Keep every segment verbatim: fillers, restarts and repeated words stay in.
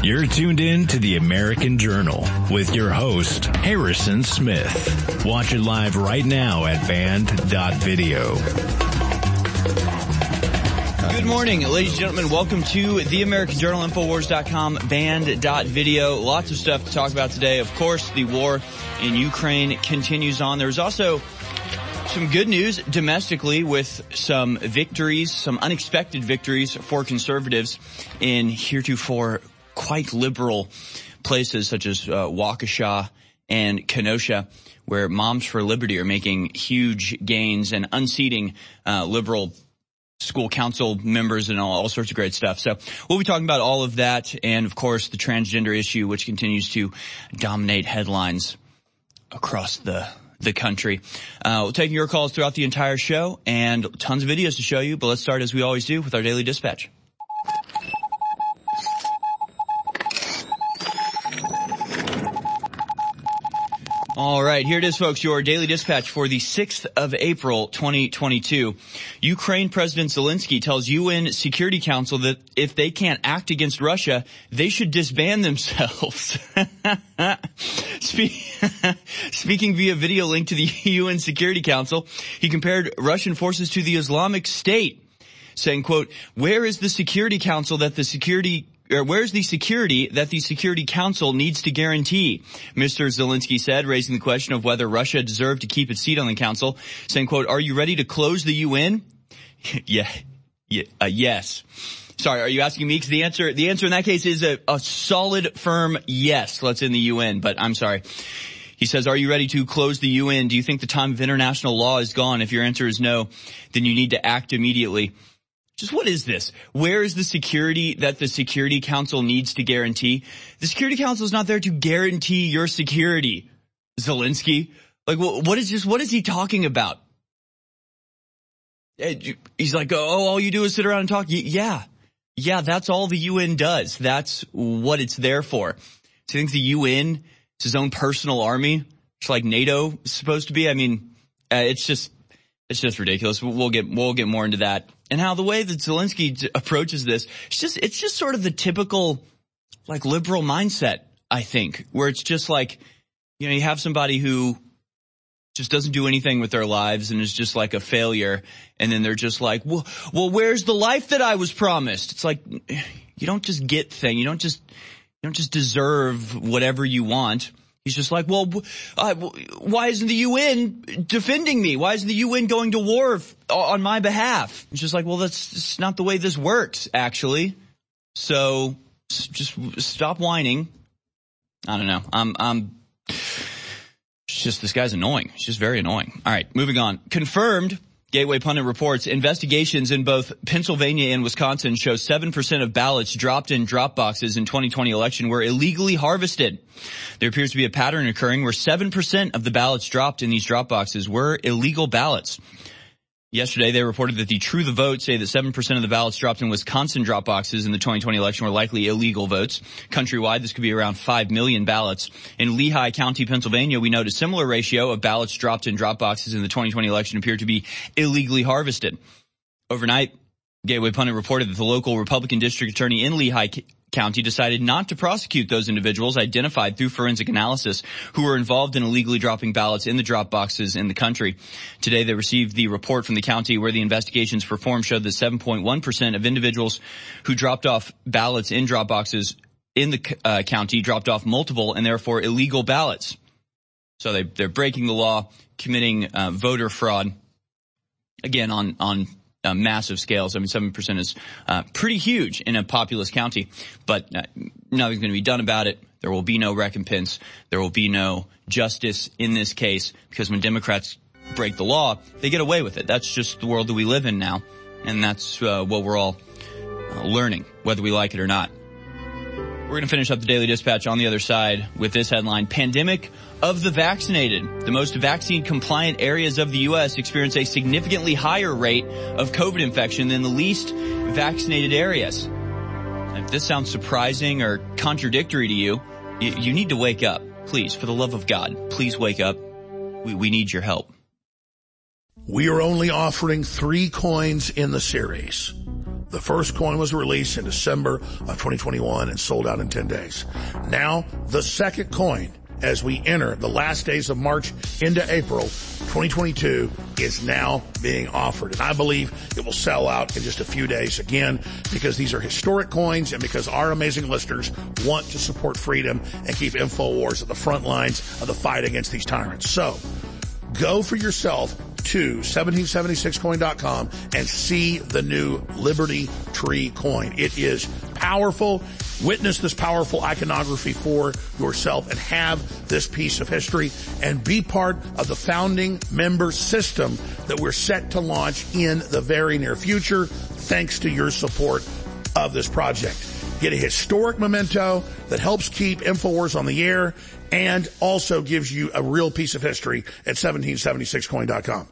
You're tuned in to the American Journal with your host, Harrison Smith. Watch it live right now at band dot video. Good morning, ladies and gentlemen. Welcome to the American Journal, Infowars dot com, band dot video. Lots of stuff to talk about today. Of course, the war in Ukraine continues on. There's also some good news domestically with some victories, some unexpected victories for conservatives in heretofore quite liberal places such as uh, Waukesha and Kenosha, where Moms for Liberty are making huge gains and unseating uh, liberal school council members and all, all sorts of great stuff. So we'll be talking about all of that and, of course, the transgender issue, which continues to dominate headlines across the the country. Uh, we'll take your calls throughout the entire show and tons of videos to show you, but let's start as we always do with our Daily Dispatch. All right, here it is, folks, your Daily Dispatch for the sixth of April, twenty twenty-two. Ukraine President Zelensky tells U N Security Council that if they can't act against Russia, they should disband themselves. Speaking via video link to the U N Security Council, he compared Russian forces to the Islamic State, saying, quote, "Where is the Security Council that the security Or where's the security that the Security Council needs to guarantee?" Mister Zelensky said, raising the question of whether Russia deserved to keep its seat on the council, saying, quote, "Are you ready to close the U N?" yeah, yeah uh, yes. Sorry, are you asking me? Because the answer, the answer in that case is a, a solid, firm yes. Let's in the U N, but I'm sorry. He says, "Are you ready to close the U N? Do you think the time of international law is gone? If your answer is no, then you need to act immediately." Just what is this? Where is the security that the Security Council needs to guarantee? The Security Council is not there to guarantee your security, Zelensky. Like, what is just, what is he talking about? He's like, oh, all you do is sit around and talk. Yeah. Yeah, that's all the U N does. That's what it's there for. So you think the U N is his own personal army? It's like NATO is supposed to be? I mean, uh, it's just, it's just ridiculous. We'll get, we'll get more into that. And how the way that Zelensky approaches this, it's just, it's just sort of the typical, like, liberal mindset, I think, where it's just like, you know, you have somebody who just doesn't do anything with their lives and is just like a failure. And then they're just like, well, well, where's the life that I was promised? It's like, you don't just get thing. You don't just, you don't just deserve whatever you want. He's just like, well, uh, why isn't the U N defending me? Why isn't the U N going to war f- on my behalf? It's just like, well, that's, that's not the way this works, actually. So just stop whining. I don't know. I'm, I'm, it's just, this guy's annoying. He's just very annoying. All right, moving on. Confirmed. Gateway Pundit reports investigations in both Pennsylvania and Wisconsin show seven percent of ballots dropped in drop boxes in twenty twenty election were illegally harvested. There appears to be a pattern occurring where seven percent of the ballots dropped in these drop boxes were illegal ballots. Yesterday, they reported that the True the Vote say that seven percent of the ballots dropped in Wisconsin drop boxes in the twenty twenty election were likely illegal votes. Countrywide, this could be around five million ballots. In Lehigh County, Pennsylvania, we note a similar ratio of ballots dropped in drop boxes in the twenty twenty election appeared to be illegally harvested. Overnight, Gateway Pundit reported that the local Republican district attorney in Lehigh County decided not to prosecute those individuals identified through forensic analysis who were involved in illegally dropping ballots in the drop boxes in the country. Today, they received the report from the county where the investigations performed showed that seven point one percent of individuals who dropped off ballots in drop boxes in the uh, county dropped off multiple and therefore illegal ballots. So they, they're breaking the law, committing uh, voter fraud, again, on, on Uh, massive scales. I mean, seven percent is uh, pretty huge in a populous county, but uh, nothing's going to be done about it. There will be no recompense. There will be no justice in this case because when Democrats break the law, they get away with it. That's just the world that we live in now, and that's uh, what we're all uh, learning, whether we like it or not. We're going to finish up the Daily Dispatch on the other side with this headline: Pandemic of the vaccinated. The most vaccine-compliant areas of the U S experience a significantly higher rate of COVID infection than the least vaccinated areas. If this sounds surprising or contradictory to you, you, you need to wake up. Please, for the love of God, please wake up. We, we need your help. We are only offering three coins in the series. The first coin was released in December of twenty twenty-one and sold out in ten days. Now, the second coin, as we enter the last days of March into April twenty twenty-two, is now being offered. And I believe it will sell out in just a few days again, because these are historic coins and because our amazing listeners want to support freedom and keep InfoWars at the front lines of the fight against these tyrants. So, go for yourself to seventeen seventy-six coin dot com and see the new Liberty Tree coin. It is powerful. Witness this powerful iconography for yourself and have this piece of history and be part of the founding member system that we're set to launch in the very near future, thanks to your support of this project. Get a historic memento that helps keep InfoWars on the air and also gives you a real piece of history at seventeen seventy-six coin dot com.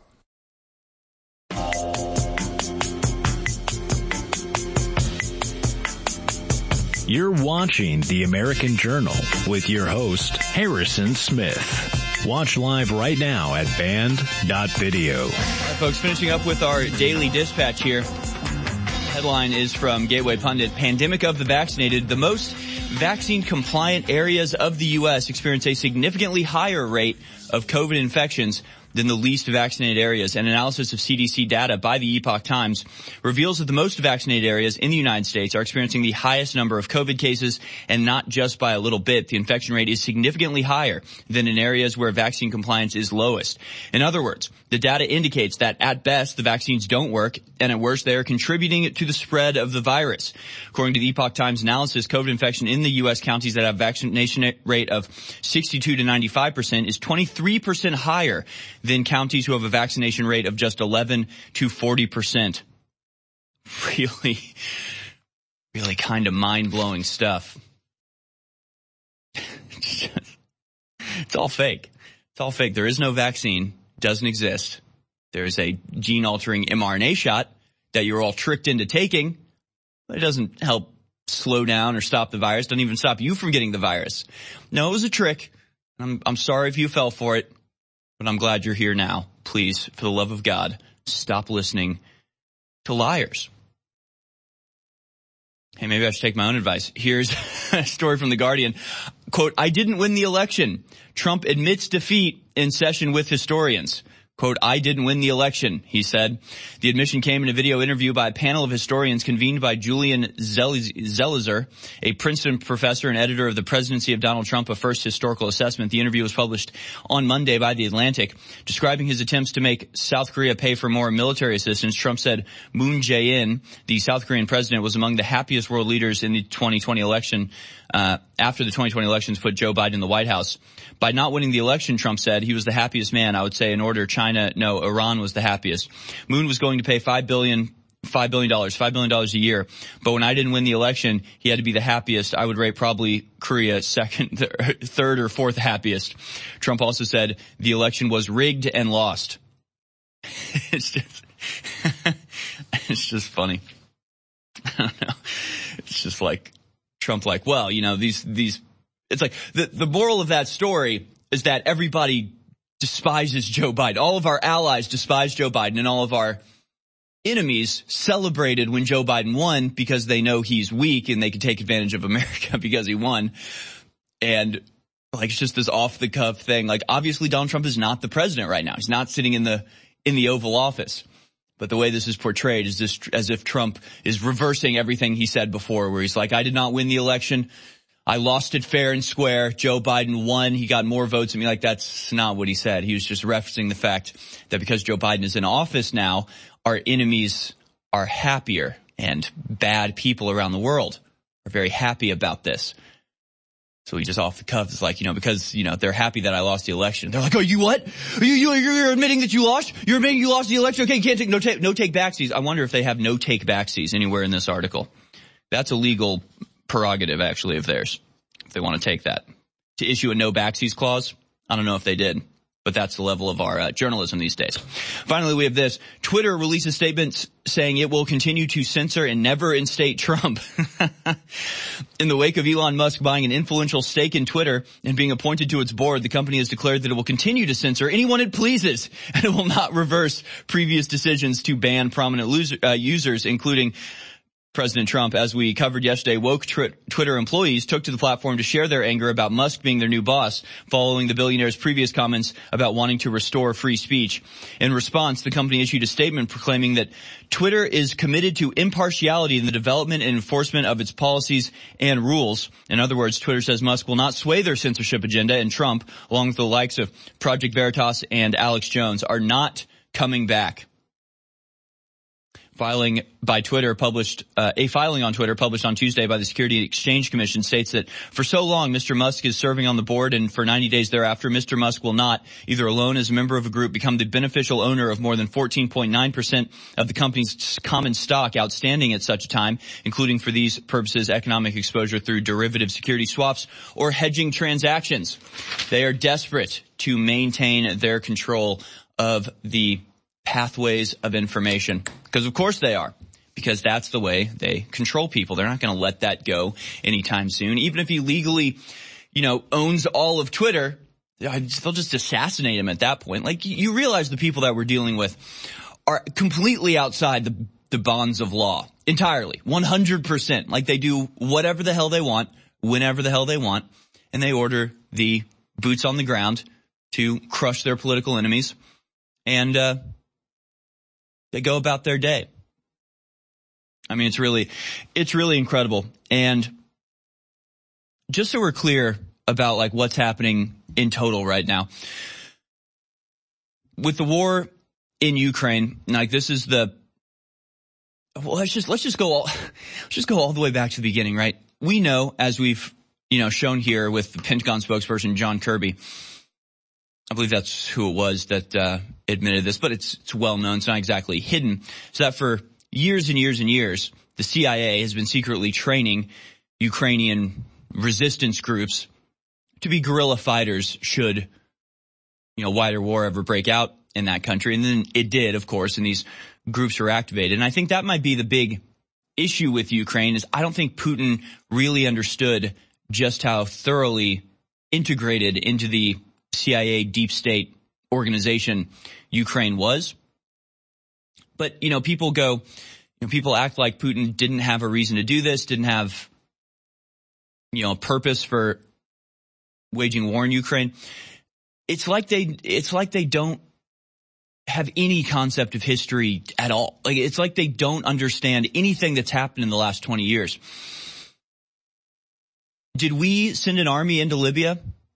You're watching The American Journal with your host, Harrison Smith. Watch live right now at band dot video. All right, folks, finishing up with our daily dispatch here. Headline is from Gateway Pundit. Pandemic of the vaccinated. The most vaccine-compliant areas of the U S experience a significantly higher rate of COVID infections than the least vaccinated areas. An analysis of C D C data by the Epoch Times reveals that the most vaccinated areas in the United States are experiencing the highest number of COVID cases, and not just by a little bit. The infection rate is significantly higher than in areas where vaccine compliance is lowest. In other words, the data indicates that at best the vaccines don't work, and at worst they are contributing to the spread of the virus. According to the Epoch Times analysis, COVID infection in the U S counties that have vaccination rate of sixty-two to ninety-five percent is twenty-three percent higher than counties who have a vaccination rate of just eleven to forty percent. Really, really kind of mind-blowing stuff. It's all fake. It's all fake. There is no vaccine. Doesn't exist. There's a gene-altering mRNA shot that you're all tricked into taking, but it doesn't help slow down or stop the virus. Doesn't even stop you from getting the virus. No, it was a trick. I'm, I'm sorry if you fell for it, but I'm glad you're here now. Please, for the love of God, stop listening to liars. Hey, maybe I should take my own advice. Here's a story from The Guardian. Quote, I didn't win the election. Trump admits defeat in session with historians. Quote, I didn't win the election, he said. The admission came in a video interview by a panel of historians convened by Julian Zelizer, a Princeton professor and editor of The Presidency of Donald Trump, a First Historical Assessment. The interview was published on Monday by The Atlantic. Describing his attempts to make South Korea pay for more military assistance, Trump said Moon Jae-in, the South Korean president, was among the happiest world leaders in the twenty twenty election, uh, after the twenty twenty elections put Joe Biden in the White House. By not winning the election, Trump said, he was the happiest man. I would say in order, China, no, Iran was the happiest. Moon was going to pay five billion, five billion dollars, five billion dollars a year. But when I didn't win the election, he had to be the happiest. I would rate probably Korea second, third or fourth happiest. Trump also said the election was rigged and lost. It's just, it's just funny. I don't know. It's just like Trump, like, well, you know, these, these, it's like the, the moral of that story is that everybody despises Joe Biden. All of our allies despise Joe Biden, and all of our enemies celebrated when Joe Biden won because they know he's weak and they can take advantage of America because he won. And like, it's just this off the cuff thing. Like, obviously Donald Trump is not the president right now. He's not sitting in the, in the Oval Office. But the way this is portrayed is this as if Trump is reversing everything he said before, where he's like, I did not win the election. I lost it fair and square. Joe Biden won. He got more votes than me. Like, that's not what he said. He was just referencing the fact that because Joe Biden is in office now, our enemies are happier, and bad people around the world are very happy about this. So he just off the cuff is like, you know, because, you know, they're happy that I lost the election. They're like, oh, you what? You, you, you're admitting that you lost? You're admitting you lost the election? Okay, you can't take, no take, no take backsies. I wonder if they have no take backsies anywhere in this article. That's a legal prerogative, actually, of theirs, if they want to take that. To issue a no backsies clause, I don't know if they did, but that's the level of our uh, journalism these days. Finally, we have this. Twitter releases statements saying it will continue to censor and never reinstate Trump. In the wake of Elon Musk buying an influential stake in Twitter and being appointed to its board, the company has declared that it will continue to censor anyone it pleases, and it will not reverse previous decisions to ban prominent loser, uh, users, including President Trump, as we covered yesterday, woke tr- Twitter employees took to the platform to share their anger about Musk being their new boss, following the billionaire's previous comments about wanting to restore free speech. In response, the company issued a statement proclaiming that Twitter is committed to impartiality in the development and enforcement of its policies and rules. In other words, Twitter says Musk will not sway their censorship agenda, and Trump, along with the likes of Project Veritas and Alex Jones, are not coming back. Filing by Twitter published, uh, a filing on Twitter published on Tuesday by the Security and Exchange Commission states that for so long Mister Musk is serving on the board, and for ninety days thereafter Mister Musk will not, either alone as a member of a group, become the beneficial owner of more than fourteen point nine percent of the company's common stock outstanding at such a time, including for these purposes economic exposure through derivative security swaps or hedging transactions. They are desperate to maintain their control of the pathways of information, because of course they are, because that's the way they control people. They're not going to let that go anytime soon. Even if he legally, you know, owns all of Twitter, they'll just assassinate him at that point. Like, you realize the people that we're dealing with are completely outside the, the bonds of law entirely, one hundred percent. Like, they do whatever the hell they want, whenever the hell they want, and they order the boots on the ground to crush their political enemies, and uh they go about their day. I mean, it's really, it's really incredible. And just so we're clear about like what's happening in total right now, with the war in Ukraine, like this is the, well, let's just, let's just go all, let's just go all the way back to the beginning, right? We know, as we've, you know, shown here with the Pentagon spokesperson, John Kirby, I believe that's who it was that uh admitted this, but it's it's well known. It's not exactly hidden. So that for years and years and years, the C I A has been secretly training Ukrainian resistance groups to be guerrilla fighters should, you know, wider war ever break out in that country. And then it did, of course, and these groups were activated. And I think that might be the big issue with Ukraine, is I don't think Putin really understood just how thoroughly integrated into the C I A deep state organization Ukraine was. But, you know, people go, you know, people act like Putin didn't have a reason to do this, didn't have, you know, a purpose for waging war in Ukraine. It's like they, it's like they don't have any concept of history at all. Like, it's like they don't understand anything that's happened in the last twenty years. Did we send an army into Libya?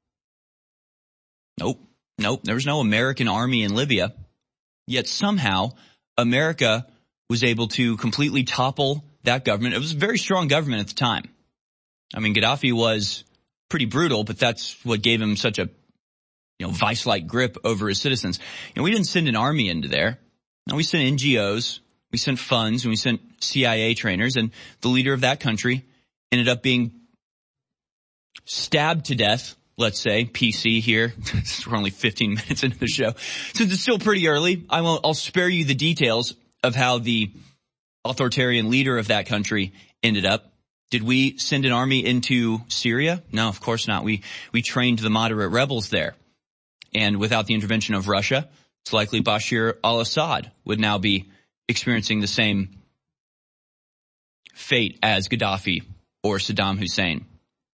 Nope. Nope. There was no American army in Libya. Yet somehow America was able to completely topple that government. It was a very strong government at the time. I mean, Gaddafi was pretty brutal, but that's what gave him such a, you know, vice-like grip over his citizens. You know, we didn't send an army into there. No, we sent N G Os, we sent funds, and we sent C I A trainers, and the leader of that country ended up being stabbed to death. Let's say, P C here. We're only fifteen minutes into the show. Since it's still pretty early, I will, I'll spare you the details of how the authoritarian leader of that country ended up. Did we send an army into Syria? No, of course not. We, we trained the moderate rebels there. And without the intervention of Russia, it's likely Bashar al-Assad would now be experiencing the same fate as Gaddafi or Saddam Hussein.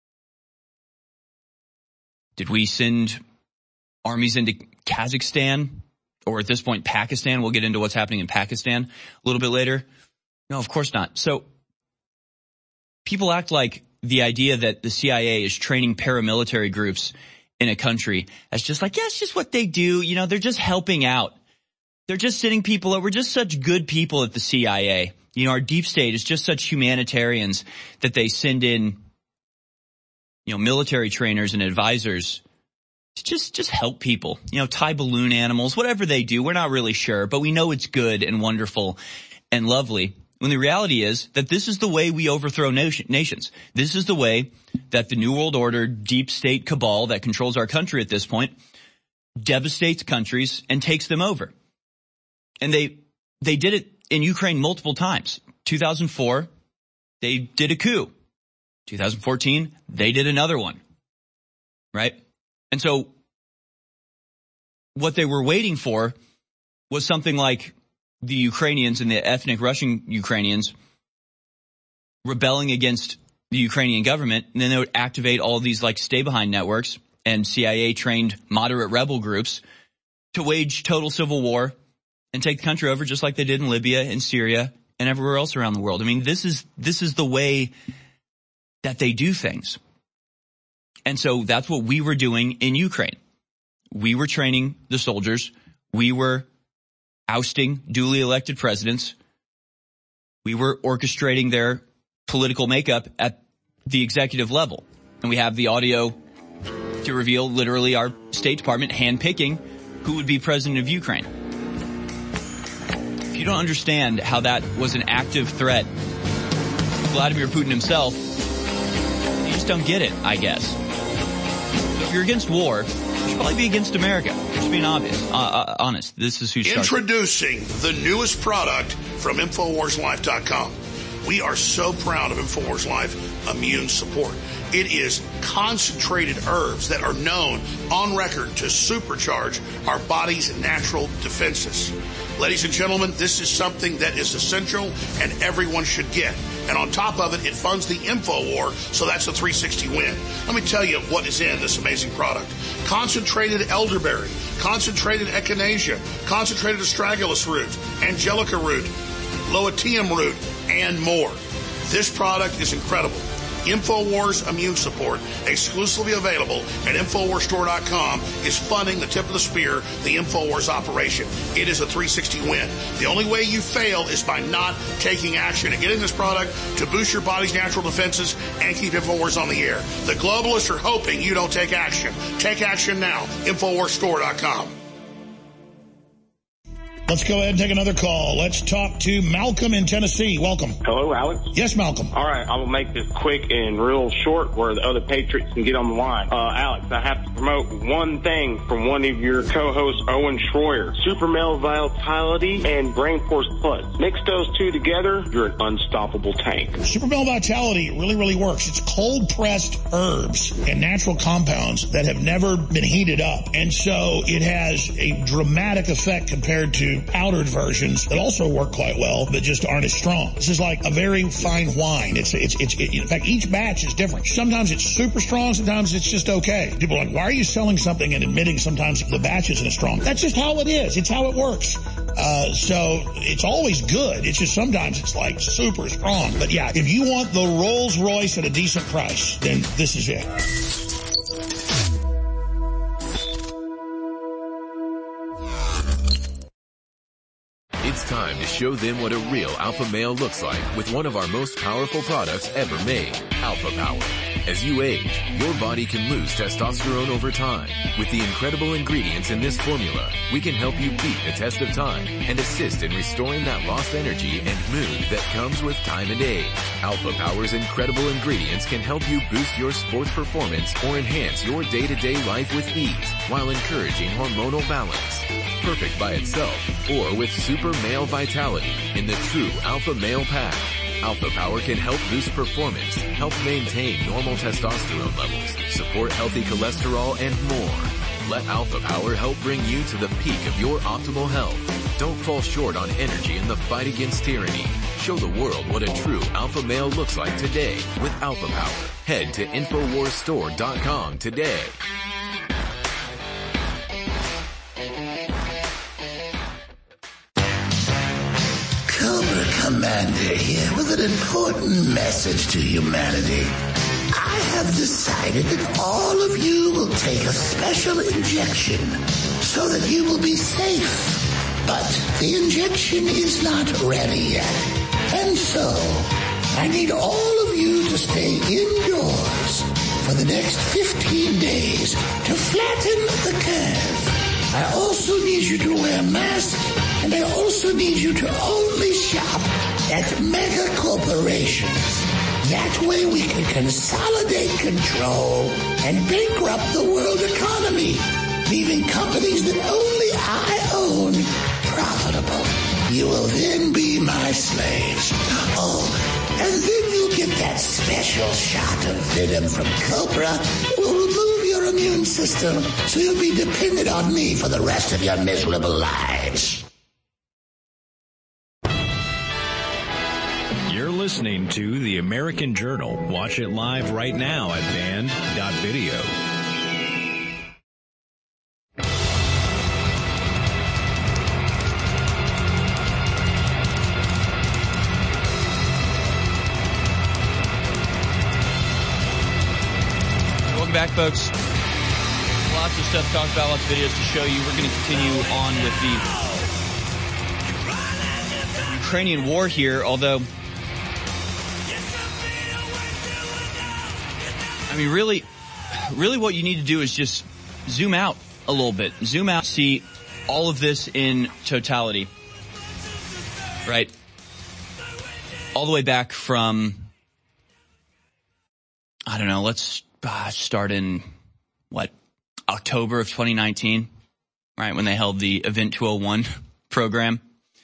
Did we send armies into Kazakhstan, or at this point Pakistan? We'll get into what's happening in Pakistan a little bit later. No, of course not. So people act like the idea that the C I A is training paramilitary groups in a country as just like, yeah, it's just what they do. You know, they're just helping out. They're just sending people over. We're just such good people at the C I A. You know, our deep state is just such humanitarians that they send in, you know, military trainers and advisors to just, just help people, you know, tie balloon animals, whatever they do. We're not really sure, but we know it's good and wonderful and lovely. When the reality is that this is the way we overthrow nation, nations. This is the way that the New World Order deep state cabal that controls our country at this point devastates countries and takes them over. And they, they did it in Ukraine multiple times. two thousand four, they did a coup. two thousand fourteen, they did another one, right? And so what they were waiting for was something like the Ukrainians and the ethnic Russian Ukrainians rebelling against the Ukrainian government, and then they would activate all these like stay behind networks and C I A trained moderate rebel groups to wage total civil war and take the country over just like they did in Libya and Syria and everywhere else around the world. I mean, this is, this is the way that they do things. And so that's what we were doing in Ukraine. We were training the soldiers. We were ousting duly elected presidents. We were orchestrating their political makeup at the executive level. And we have the audio to reveal literally our State Department handpicking who would be president of Ukraine. If you don't understand how that was an active threat to Vladimir Putin himself, you just don't get it, I guess. If you're against war, you should probably be against America. Just being obvious, uh, uh, honest. This is who started. Introducing the newest product from Infowars Life dot com. We are so proud of Infowars Life Immune Support. It is concentrated herbs that are known on record to supercharge our body's natural defenses. Ladies and gentlemen, this is something that is essential and everyone should get. And on top of it, it funds the InfoWar, so that's a three sixty win. Let me tell you what is in this amazing product. Concentrated elderberry, concentrated echinacea, concentrated astragalus root, angelica root, Loetium root, and more. This product is incredible. InfoWars Immune Support, exclusively available at Infowars Store dot com, is funding the tip of the spear, the InfoWars operation. It is a three sixty win. The only way you fail is by not taking action and getting this product to boost your body's natural defenses and keep InfoWars on the air. The globalists are hoping you don't take action. Take action now. Infowars Store dot com. Let's go ahead and take another call. Let's talk to Malcolm in Tennessee. Welcome. Hello, Alex. Yes, Malcolm. All right, I will make this quick and real short where the other Patriots can get on the line. Uh, Alex, I have to promote one thing from one of your co-hosts, Owen Schroyer. Super Male Vitality and Brain Force Plus. Mix those two together, you're an unstoppable tank. Super Male Vitality really, really works. It's cold-pressed herbs and natural compounds that have never been heated up. And so it has a dramatic effect compared to powdered versions that also work quite well, but just aren't as strong. This is like a very fine wine. It's, it's, it's, it, in fact, each batch is different. Sometimes it's super strong, sometimes it's just okay. People are like, why are you selling something and admitting sometimes the batch isn't as strong? That's just how it is. It's how it works. Uh, so it's always good. It's just sometimes it's like super strong. But yeah, if you want the Rolls Royce at a decent price, then this is it. It's time to show them what a real alpha male looks like with one of our most powerful products ever made, Alpha Power. As you age, your body can lose testosterone over time. With the incredible ingredients in this formula, we can help you beat the test of time and assist in restoring that lost energy and mood that comes with time and age. Alpha Power's incredible ingredients can help you boost your sports performance or enhance your day-to-day life with ease while encouraging hormonal balance. Perfect by itself or with Super Male Vitality in the true Alpha Male Pack. Alpha Power can help boost performance, help maintain normal testosterone levels, support healthy cholesterol, and more. Let Alpha Power help bring you to the peak of your optimal health. Don't fall short on energy in the fight against tyranny. Show the world what a true alpha male looks like today with Alpha Power. Head to Infowars Store dot com today. Commander here with an important message to humanity. I have decided that all of you will take a special injection so that you will be safe. But the injection is not ready yet. And so, I need all of you to stay indoors for the next fifteen days to flatten the curve. I also need you to wear masks, and I also need you to only shop at mega corporations. That way we can consolidate control and bankrupt the world economy, leaving companies that only I own profitable. You will then be my slaves. Oh, and then you'll get that special shot of venom from Cobra. It will remove your immune system, so you'll be dependent on me for the rest of your miserable lives. You're listening to The American Journal. Watch it live right now at band dot video. Welcome back, folks. Lots of stuff to talk about, lots of videos to show you. We're going to continue on with the Ukrainian war here, although, I mean, really, really what you need to do is just zoom out a little bit. Zoom out, see all of this in totality, right? All the way back from, I don't know, let's uh, start in, what, October of twenty nineteen, right, when they held the Event two oh one program.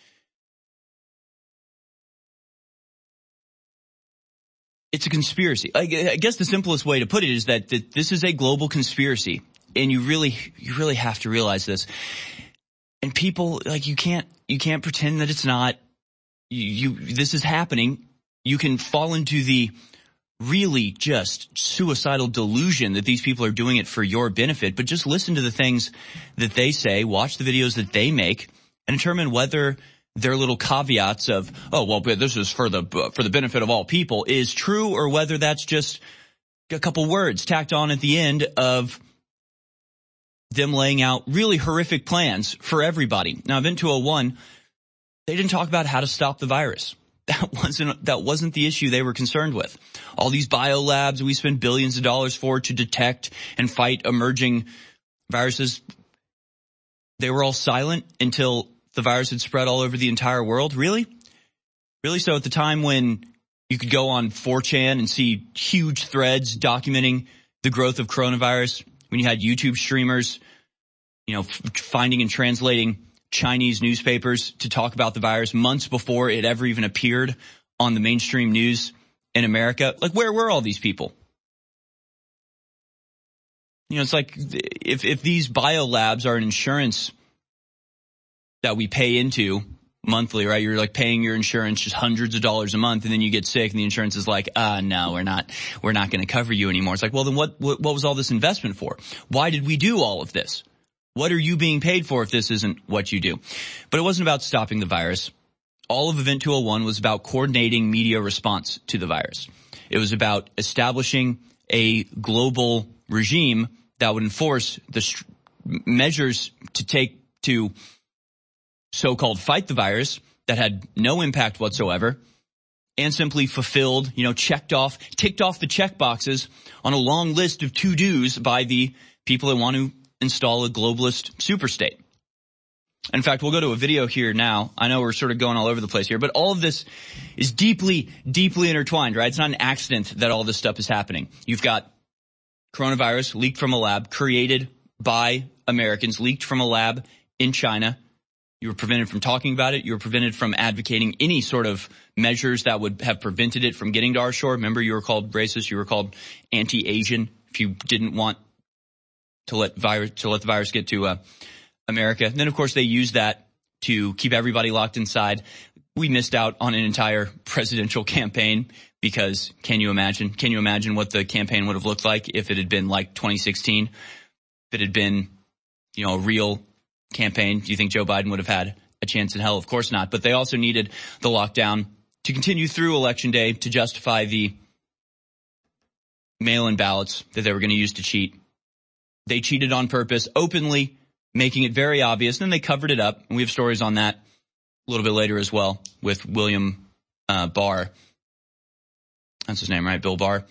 It's a conspiracy. I guess the simplest way to put it is that this is a global conspiracy, and you really, you really have to realize this. And people, like, you can't, you can't pretend that it's not. You, you this is happening. You can fall into the really just suicidal delusion that these people are doing it for your benefit, but just listen to the things that they say, watch the videos that they make, and determine whether their little caveats of, oh, well, this is for the for the benefit of all people is true, or whether that's just a couple words tacked on at the end of them laying out really horrific plans for everybody. Now, Event two oh one, they didn't talk about how to stop the virus. That wasn't, that wasn't the issue they were concerned with. All these biolabs we spend billions of dollars for to detect and fight emerging viruses, they were all silent until the virus had spread all over the entire world. Really? Really? So at the time when you could go on four chan and see huge threads documenting the growth of coronavirus, when you had YouTube streamers, you know, f- finding and translating Chinese newspapers to talk about the virus months before it ever even appeared on the mainstream news in America. Like, where were all these people? You know, it's like if, if these biolabs are an insurance that we pay into monthly, right? You're like paying your insurance just hundreds of dollars a month, and then you get sick and the insurance is like, ah, no, we're not, we're not going to cover you anymore. It's like, well, then what, what, what was all this investment for? Why did we do all of this? What are you being paid for if this isn't what you do? But it wasn't about stopping the virus. All of Event two oh one was about coordinating media response to the virus. It was about establishing a global regime that would enforce the st- measures to take to so-called fight the virus that had no impact whatsoever, and simply fulfilled, you know, checked off, ticked off the check boxes on a long list of to-dos by the people that want to install a globalist superstate. In fact, we'll go to a video here now. I know we're sort of going all over the place here, but all of this is deeply, deeply intertwined, right? It's not an accident that all this stuff is happening. You've got coronavirus leaked from a lab, created by Americans, leaked from a lab in China. You were prevented from talking about it. You were prevented from advocating any sort of measures that would have prevented it from getting to our shore. Remember, you were called racist. You were called anti-Asian if you didn't want to let virus to let the virus get to uh, America. And then, of course, they used that to keep everybody locked inside. We missed out on an entire presidential campaign because can you imagine? Can you imagine what the campaign would have looked like if it had been like twenty sixteen? If it had been, you know, a real campaign, do you think Joe Biden would have had a chance in hell? Of course not. But they also needed the lockdown to continue through Election Day to justify the mail-in ballots that they were going to use to cheat. They cheated on purpose, openly, making it very obvious. Then they covered it up. And we have stories on that a little bit later as well with William uh, Barr. That's his name, right? Bill Barr.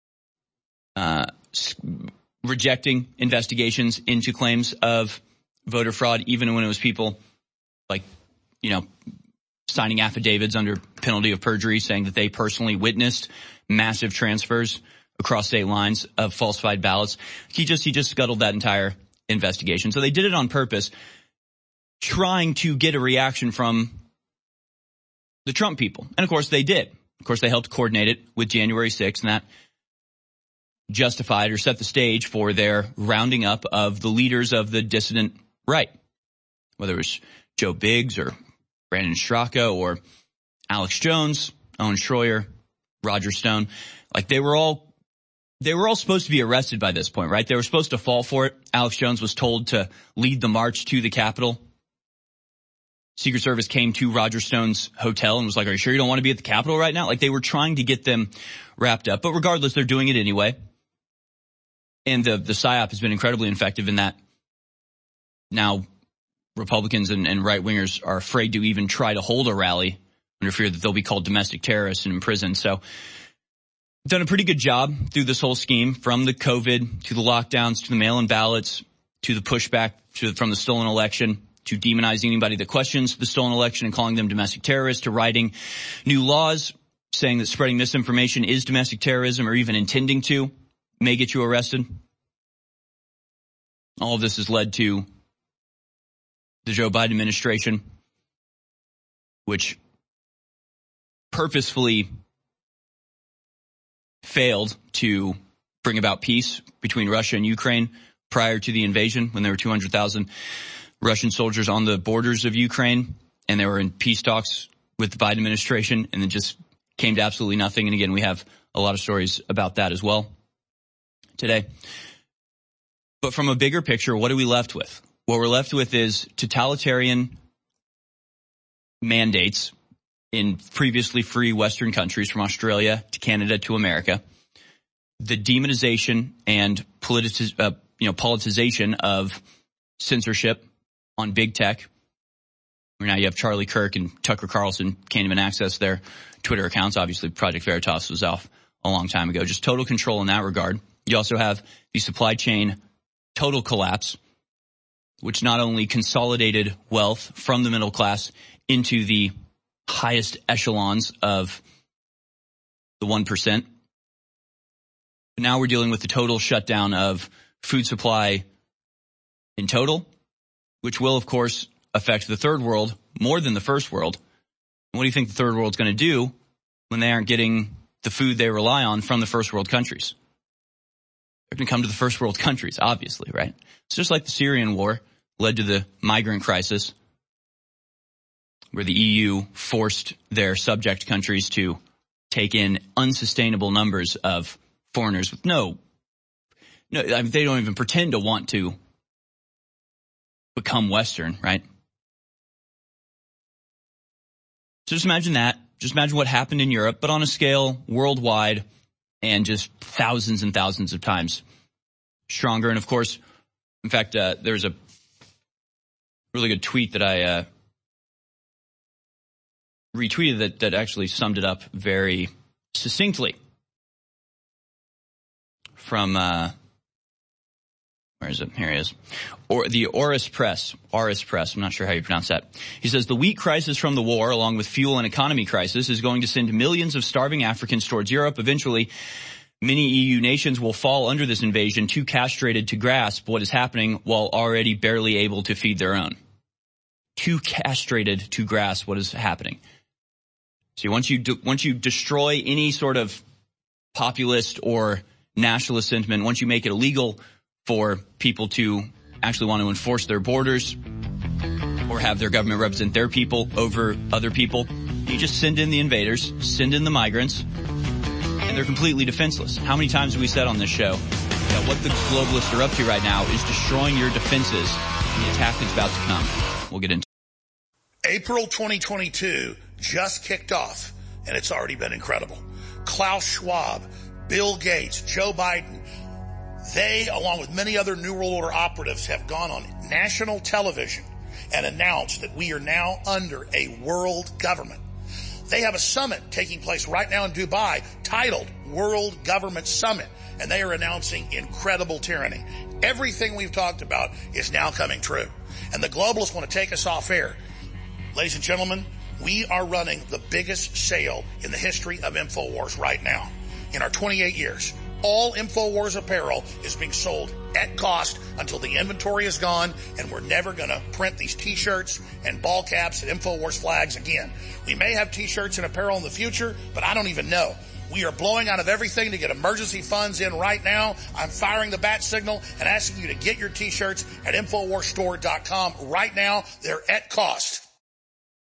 Uh, rejecting investigations into claims of voter fraud, even when it was people like, you know, signing affidavits under penalty of perjury, saying that they personally witnessed massive transfers across state lines of falsified ballots. He just, he just scuttled that entire investigation. So they did it on purpose, trying to get a reaction from the Trump people. And of course they did. Of course they helped coordinate it with January sixth, and that justified or set the stage for their rounding up of the leaders of the dissident right, whether it was Joe Biggs or Brandon Straka or Alex Jones Owen Schroyer, Roger Stone, like they were all, they were all supposed to be arrested by this point, right? They were supposed to fall for it. Alex Jones was told to lead the march to the Capitol. Secret Service came to Roger Stone's hotel and was like, are you sure you don't want to be at the Capitol right now? Like they were trying to get them wrapped up, but regardless, they're doing it anyway. And the, the PSYOP has been incredibly effective in that. Now, Republicans and, and right-wingers are afraid to even try to hold a rally under fear that they'll be called domestic terrorists and imprisoned. So, done a pretty good job through this whole scheme, from the COVID to the lockdowns to the mail-in ballots to the pushback to, from the stolen election to demonizing anybody that questions the stolen election and calling them domestic terrorists, to writing new laws saying that spreading misinformation is domestic terrorism or even intending to may get you arrested. All of this has led to the Joe Biden administration, which purposefully failed to bring about peace between Russia and Ukraine prior to the invasion, when there were two hundred thousand Russian soldiers on the borders of Ukraine, and they were in peace talks with the Biden administration, and it just came to absolutely nothing. And again, we have a lot of stories about that as well today. But from a bigger picture, what are we left with? What we're left with is totalitarian mandates in previously free Western countries, from Australia to Canada to America. The demonization and politici- uh, you know, politicization of censorship on big tech. Where now you have Charlie Kirk and Tucker Carlson can't even access their Twitter accounts. Obviously, Project Veritas was off a long time ago. Just total control in that regard. You also have the supply chain total collapse, which not only consolidated wealth from the middle class into the highest echelons of the one percent, but now we're dealing with the total shutdown of food supply in total, which will, of course, affect the third world more than the first world. And what do you think the third world's going to do when they aren't getting the food they rely on from the first world countries? They're going to come to the first world countries, obviously, right? It's just like the Syrian war led to the migrant crisis, where the E U forced their subject countries to take in unsustainable numbers of foreigners with no, no, I mean, they don't even pretend to want to become Western, right? So just imagine that. Just imagine what happened in Europe, but on a scale worldwide and just thousands and thousands of times stronger. And of course, in fact, uh, there's a really good tweet that I uh, retweeted that, that actually summed it up very succinctly from, uh, where is it? Here he is. Or the Oris Press. Oris Press. I'm not sure how you pronounce that. He says the wheat crisis from the war, along with fuel and economy crisis, is going to send millions of starving Africans towards Europe. Eventually, many E U nations will fall under this invasion, too castrated to grasp what is happening while already barely able to feed their own. Too castrated to grasp what is happening. See, once you do, once you destroy any sort of populist or nationalist sentiment, once you make it illegal for people to actually want to enforce their borders or have their government represent their people over other people, you just send in the invaders, send in the migrants, and they're completely defenseless. How many times have we said on this show that what the globalists are up to right now is destroying your defenses in the attack that's about to come? We'll get into it. April twenty twenty-two just kicked off, and it's already been incredible. Klaus Schwab, Bill Gates, Joe Biden, they, along with many other New World Order operatives, have gone on national television and announced that we are now under a world government. They have a summit taking place right now in Dubai titled World Government Summit, and they are announcing incredible tyranny. Everything we've talked about is now coming true, and the globalists want to take us off air. Ladies and gentlemen, we are running the biggest sale in the history of InfoWars right now. In our twenty-eight years, all InfoWars apparel is being sold at cost until the inventory is gone, and we're never going to print these T-shirts and ball caps and InfoWars flags again. We may have T-shirts and apparel in the future, but I don't even know. We are blowing out of everything to get emergency funds in right now. I'm firing the bat signal and asking you to get your T-shirts at InfoWars Store dot com right now. They're at cost.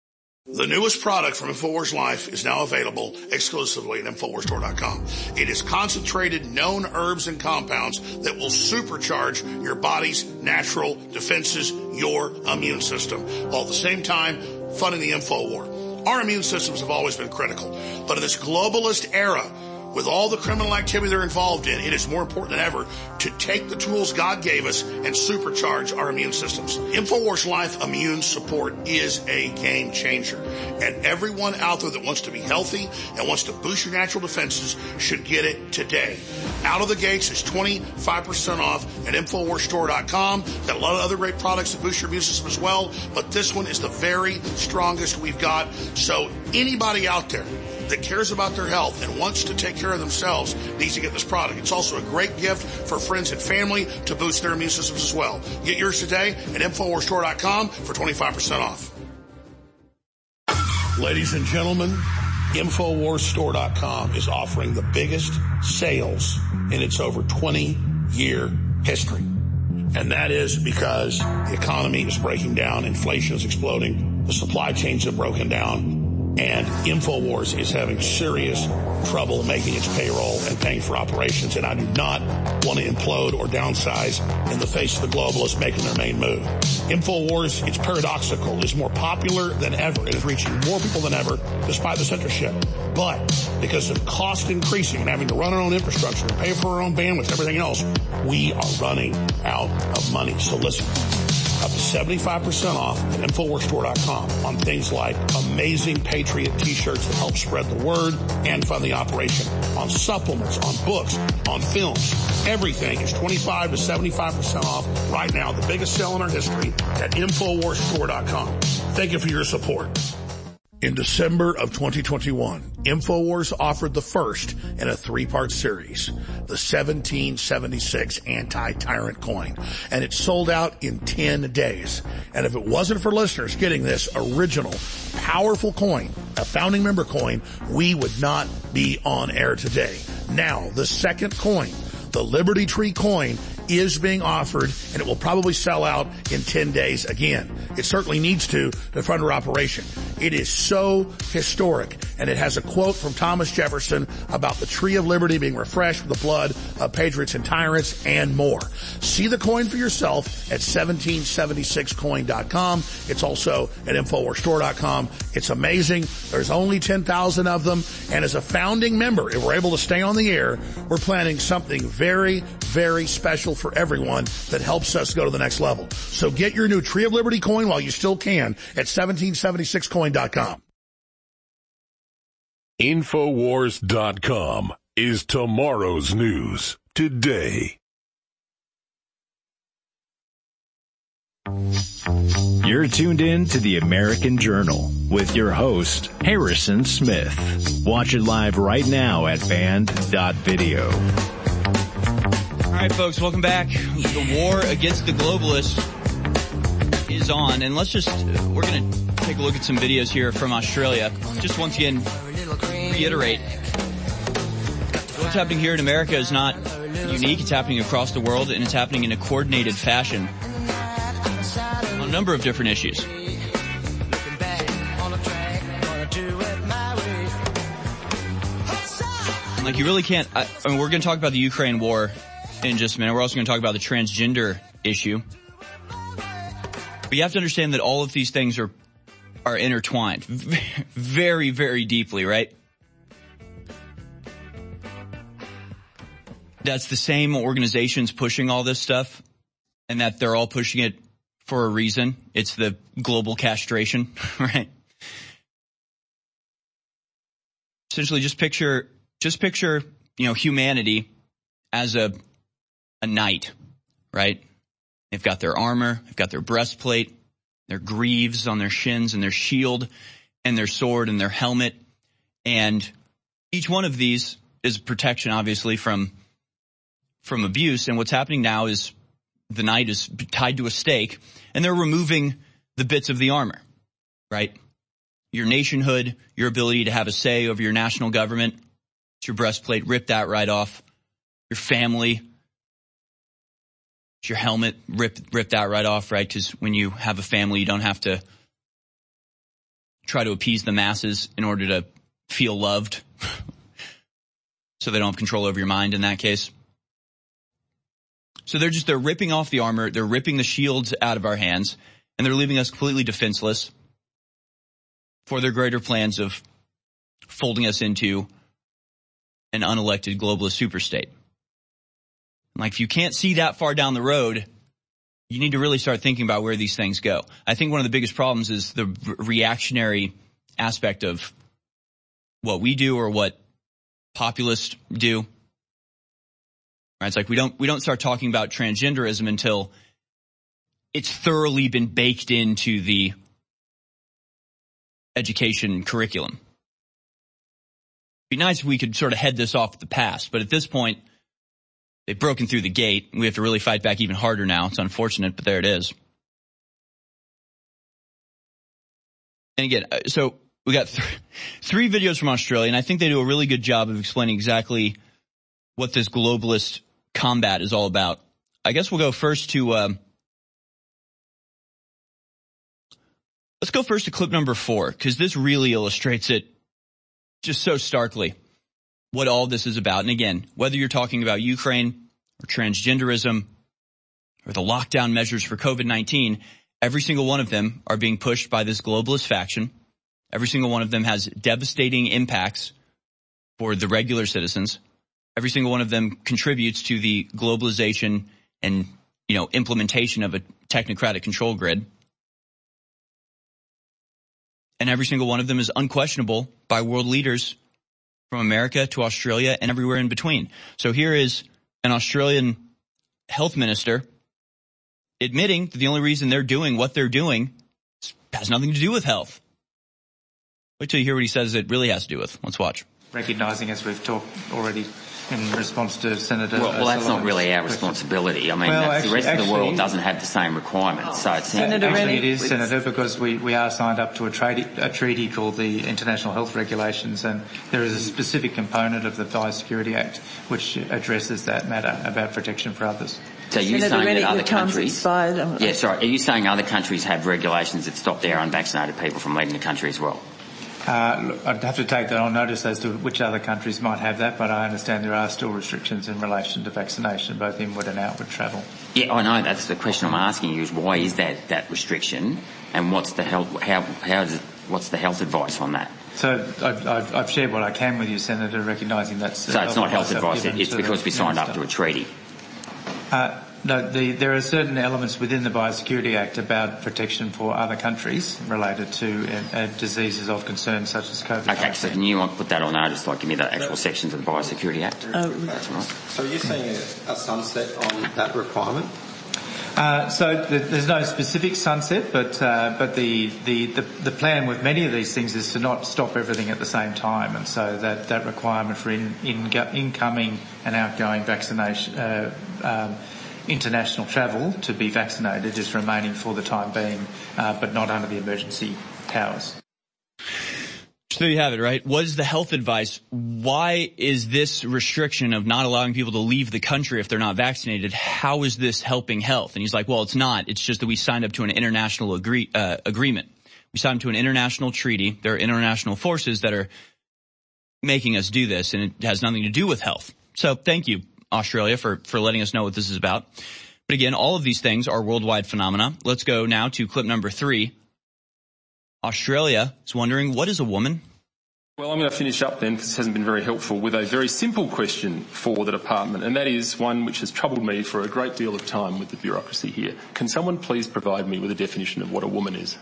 The newest product from InfoWars Life is now available exclusively at InfoWars Store dot com. It is concentrated known herbs and compounds that will supercharge your body's natural defenses, your immune system, while at the same time funding the info war. Our immune systems have always been critical, but in this globalist era, with all the criminal activity they're involved in, it is more important than ever to take the tools God gave us and supercharge our immune systems. InfoWars Life Immune Support is a game changer. And everyone out there that wants to be healthy and wants to boost your natural defenses should get it today. Out of the gates is twenty-five percent off at InfoWars Store dot com. Got a lot of other great products that boost your immune system as well, but this one is the very strongest we've got. So anybody out there that cares about their health and wants to take care of themselves needs to get this product. It's also a great gift for friends and family to boost their immune systems as well. Get yours today at InfoWars Store dot com for twenty-five percent off. Ladies and gentlemen, InfoWars Store dot com is offering the biggest sales in its over twenty-year history. And that is because the economy is breaking down, inflation is exploding, the supply chains have broken down, and InfoWars is having serious trouble making its payroll and paying for operations. And I do not want to implode or downsize in the face of the globalists making their main move. InfoWars, it's paradoxical, is more popular than ever. It is reaching more people than ever despite the censorship. But because of cost increasing and having to run our own infrastructure and pay for our own bandwidth and everything else, we are running out of money. So listen, up to seventy-five percent off at InfoWars Store dot com on things like amazing Patriot t-shirts that help spread the word and fund the operation, on supplements, on books, on films. Everything is twenty-five to seventy-five percent off right now, the biggest sale in our history at InfoWars Store dot com. Thank you for your support. In December of twenty twenty-one, InfoWars offered the first in a three-part series, the seventeen seventy-six Anti-Tyrant Coin, and it sold out in ten days. And if it wasn't for listeners getting this original, powerful coin, a founding member coin, we would not be on air today. Now, the second coin, the Liberty Tree coin, is being offered, and it will probably sell out in ten days again. It certainly needs to to fund our operation. It is so historic, and it has a quote from Thomas Jefferson about the tree of liberty being refreshed with the blood of patriots and tyrants and more. See the coin for yourself at seventeen seventy-six coin dot com. It's also at InfoWars Store dot com. It's amazing. There's only ten thousand of them, and as a founding member, if we're able to stay on the air, we're planning something very, very special for everyone that helps us go to the next level. So get your new Tree of Liberty coin while you still can at seventeen seventy-six coin dot com. InfoWars dot com is tomorrow's news today. You're tuned in to the American Journal with your host, Harrison Smith. Watch it live right now at band dot video. All right, folks, welcome back. The war against the globalists is on, and let's just, we're going to take a look at some videos here from Australia. Just once again, reiterate, what's happening here in America is not unique. It's happening across the world, and it's happening in a coordinated fashion on a number of different issues. Like, you really can't, I, I mean, we're going to talk about the Ukraine war in just a minute. We're also going to talk about the transgender issue. But you have to understand that all of these things are are intertwined very, very deeply, right? That's the same organizations pushing all this stuff, and that they're all pushing it for a reason. It's the global castration, right? Essentially, just picture, just picture, you know, humanity as a a knight, right? They've got their armor, they've got their breastplate, their greaves on their shins, and their shield, and their sword, and their helmet. And each one of these is protection, obviously, from from abuse. And what's happening now is the knight is tied to a stake, and they're removing the bits of the armor, right? Your nationhood, your ability to have a say over your national government, it's your breastplate, rip that right off. Your family, your helmet, rip rip that right off, right? Because when you have a family, you don't have to try to appease the masses in order to feel loved. So they don't have control over your mind in that case. So they're just, they're ripping off the armor, they're ripping the shields out of our hands, and they're leaving us completely defenseless for their greater plans of folding us into an unelected globalist superstate. Like, if you can't see that far down the road, you need to really start thinking about where these things go. I think one of the biggest problems is the reactionary aspect of what we do or what populists do. Right? It's like we don't we don't start talking about transgenderism until it's thoroughly been baked into the education curriculum. It'd be nice if we could sort of head this off at the pass, but at this point, they've broken through the gate. We have to really fight back even harder now. It's unfortunate, but there it is. And again, so we got th- three videos from Australia, and I think they do a really good job of explaining exactly what this globalist combat is all about. I guess we'll go first to, um, let's go first to clip number four, because this really illustrates it just so starkly, what all this is about. And again, whether you're talking about Ukraine or transgenderism or the lockdown measures for COVID nineteen, every single one of them are being pushed by this globalist faction. Every single one of them has devastating impacts for the regular citizens. Every single one of them contributes to the globalization and, you know, implementation of a technocratic control grid. And every single one of them is unquestionable by world leaders from America to Australia and everywhere in between. So here is an Australian health minister admitting that the only reason they're doing what they're doing has nothing to do with health. Wait till you hear what he says it really has to do with. Let's watch. Recognising, as we've talked already in response to Senator Well, well that's not really our responsibility. I mean, well, that's, actually, the rest actually, of the world doesn't have the same requirements. So it's Senator actually, it is, Senator, because we, we are signed up to a treaty, a treaty called the International Health Regulations, and there is a specific component of the Biosecurity Act which addresses that matter about protection for others. So you're Senator saying Rennick, that other countries, expired, um, yeah, sorry, are you saying other countries have regulations that stop their unvaccinated people from leaving the country as well? Uh, look, I'd have to take that on notice as to which other countries might have that, but I understand there are still restrictions in relation to vaccination, both inward and outward travel. Yeah, I know. That's the question I'm asking you: is why is that that restriction, and what's the health? How how is it? What's the health advice on that? So I've, I've, I've shared what I can with you, Senator, recognising that's. So it's not health advice; it's because we signed up to a treaty. Uh, No, the, there are certain elements within the Biosecurity Act about protection for other countries related to uh, uh, diseases of concern such as COVID nineteen. Okay, so can you put that on notice, like give me the actual sections of the Biosecurity Act? Oh, that's right. So you're saying a, a sunset on that requirement? Uh, so the, there's no specific sunset, but uh, but the, the, the, the plan with many of these things is to not stop everything at the same time, and so that, that requirement for in, in, incoming and outgoing vaccination. Uh, um, international travel to be vaccinated is remaining for the time being, uh, but not under the emergency powers. So there you have it, right? What is the health advice? Why is this restriction of not allowing people to leave the country if they're not vaccinated? How is this helping health? And he's like, well, it's not. It's just that we signed up to an international agree, uh, agreement. We signed up to an international treaty. There are international forces that are making us do this, and it has nothing to do with health. So thank you, Australia, for, for letting us know what this is about. But again, all of these things are worldwide phenomena. Let's go now to clip number three. Australia is wondering, what is a woman? Well, I'm going to finish up then, because this hasn't been very helpful, with a very simple question for the department, and that is one which has troubled me for a great deal of time with the bureaucracy here. Can someone please provide me with a definition of what a woman is?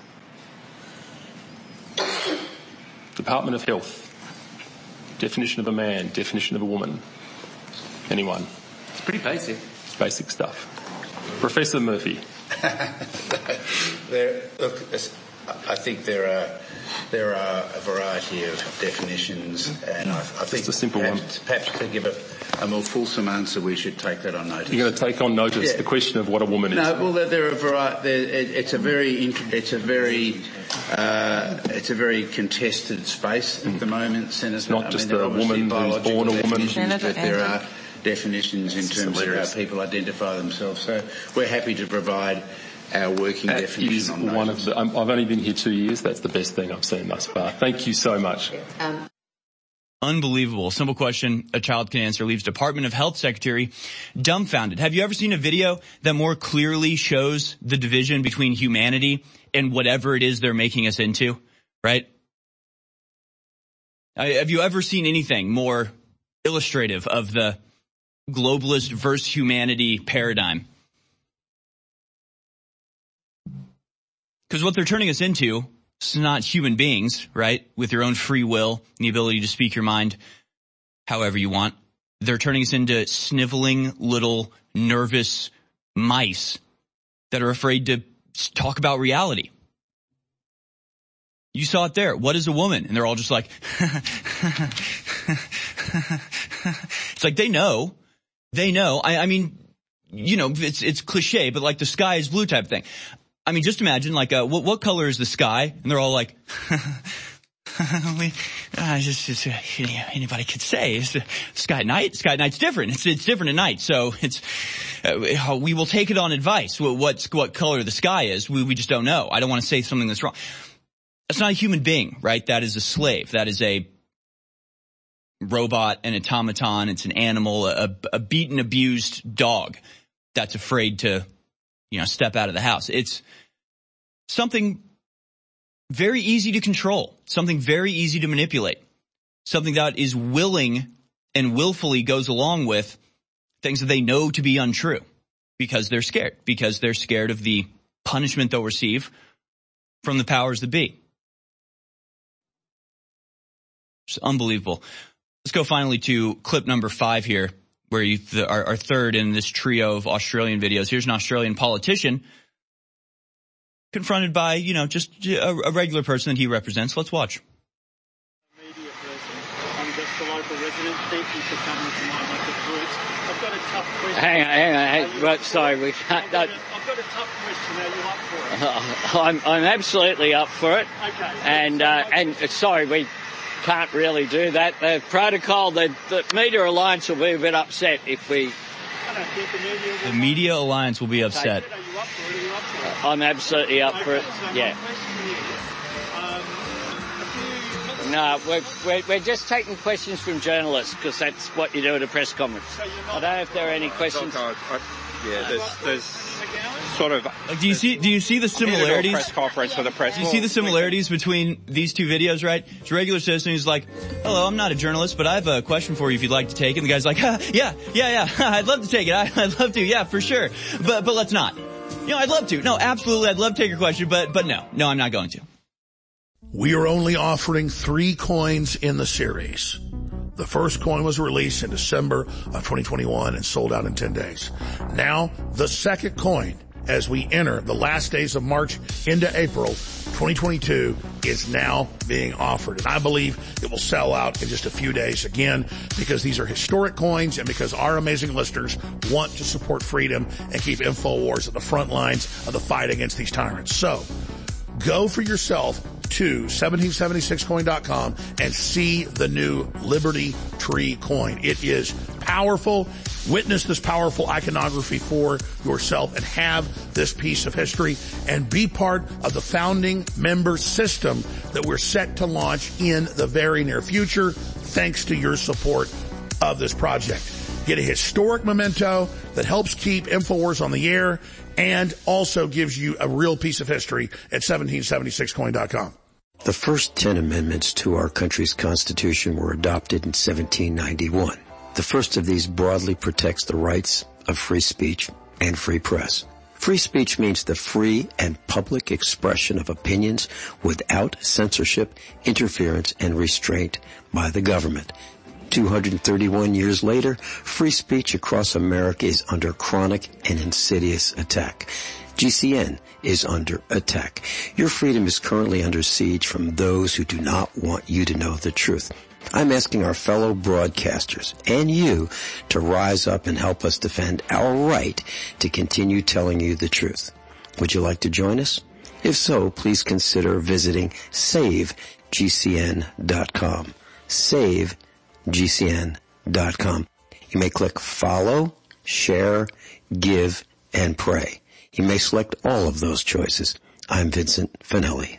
Department of Health. Definition of a man, definition of a woman. Anyone? It's pretty basic. It's basic stuff. Professor Murphy. there, look, I think there are there are a variety of definitions, and I, I think Just a simple perhaps, one. perhaps to give a, a more fulsome answer, we should take that on notice. You're going to take on notice yeah. the question of what a woman is. No, well, there, there are variety. It's a very it's a very uh, it's a very contested space at the moment, Senator. It's not I just mean, a woman who's born a woman. Senator, but there are definitions in terms of how people identify themselves. So we're happy to provide our working that definition is on one of the, I'm, I've only been here two years. That's the best thing I've seen thus far. Thank you so much. Um. Unbelievable. Simple question a child can answer leaves Department of Health Secretary dumbfounded. Have you ever seen a video that more clearly shows the division between humanity and whatever it is they're making us into, right? Uh, have you ever seen anything more illustrative of the globalist versus humanity paradigm? Because what they're turning us into, it's not human beings, right? With your own free will and the ability to speak your mind however you want. They're turning us into sniveling little nervous mice that are afraid to talk about reality. You saw it there. What is a woman? And they're all just like, it's like they know. They know. I, I mean, you know, it's, it's cliche, but like the sky is blue type thing. I mean, just imagine, like, uh, what, what color is the sky? And they're all like, we, uh, just, just, uh, anybody could say, it's the sky at night. Sky at night's different. It's, it's different at night. So it's, uh, we will take it on advice. What's, what color the sky is. We, we just don't know. I don't want to say something that's wrong. That's not a human being, right? That is a slave. That is a robot, an automaton. It's an animal, a, a beaten, abused dog that's afraid to, you know, step out of the house. It's something very easy to control, something very easy to manipulate, something that is willing and willfully goes along with things that they know to be untrue because they're scared, because they're scared of the punishment they'll receive from the powers that be. It's unbelievable. Let's go finally to clip number five here, where you, the, our, our third in this trio of Australian videos. Here's an Australian politician confronted by, you know, just a, a regular person that he represents. Let's watch. Media person. I'm just a local resident. Thank you for coming to my neck of the woods. I've got a tough question. Hang on, hang on. Hang, right, sorry, we can't. I've got, a, I've got a tough question. Are you up for it? Uh, I'm, I'm absolutely up for it. Okay. And, uh, and uh, sorry, we can't really do that. The protocol, the, the Media Alliance will be a bit upset if we... I don't think the media will... The Media Alliance will be upset. Are you up for it? Are you up for it? Uh, I'm absolutely up okay, for it, so yeah. Um, no, we're, we're, we're just taking questions from journalists because that's what you do at a press conference. So I don't know if there are any questions. I, I, yeah, there's, there's sort of... Like, do you see, do you see the similarities? Press conference for the press. Do you see the similarities between these two videos, right? It's a regular citizen who's like, hello, I'm not a journalist, but I have a question for you if you'd like to take it. And the guy's like, yeah, yeah, yeah, I'd love to take it. I, I'd love to, yeah, for sure. But, but let's not. You know, I'd love to. No, absolutely, I'd love to take your question, but, but no, no, I'm not going to. We are only offering three coins in the series. The first coin was released in December of twenty twenty-one and sold out in ten days. Now, the second coin, as we enter the last days of March into April twenty twenty-two, is now being offered. And I believe it will sell out in just a few days again, because these are historic coins and because our amazing listeners want to support freedom and keep InfoWars at the front lines of the fight against these tyrants. So, go for yourself to seventeen seventy-six coin dot com and see the new Liberty Tree coin. It is powerful. Witness this powerful iconography for yourself and have this piece of history and be part of the founding member system that we're set to launch in the very near future, thanks to your support of this project. Get a historic memento that helps keep InfoWars on the air and also gives you a real piece of history at seventeen seventy-six coin dot com. The first ten amendments to our country's Constitution were adopted in seventeen ninety-one. The first of these broadly protects the rights of free speech and free press. Free speech means the free and public expression of opinions without censorship, interference, and restraint by the government. two hundred thirty-one years later, free speech across America is under chronic and insidious attack. G C N is under attack. Your freedom is currently under siege from those who do not want you to know the truth. I'm asking our fellow broadcasters and you to rise up and help us defend our right to continue telling you the truth. Would you like to join us? If so, please consider visiting save G C N dot com. save G C N dot com. You may click follow, share, give, and pray. You may select all of those choices. I'm Vincent Finelli.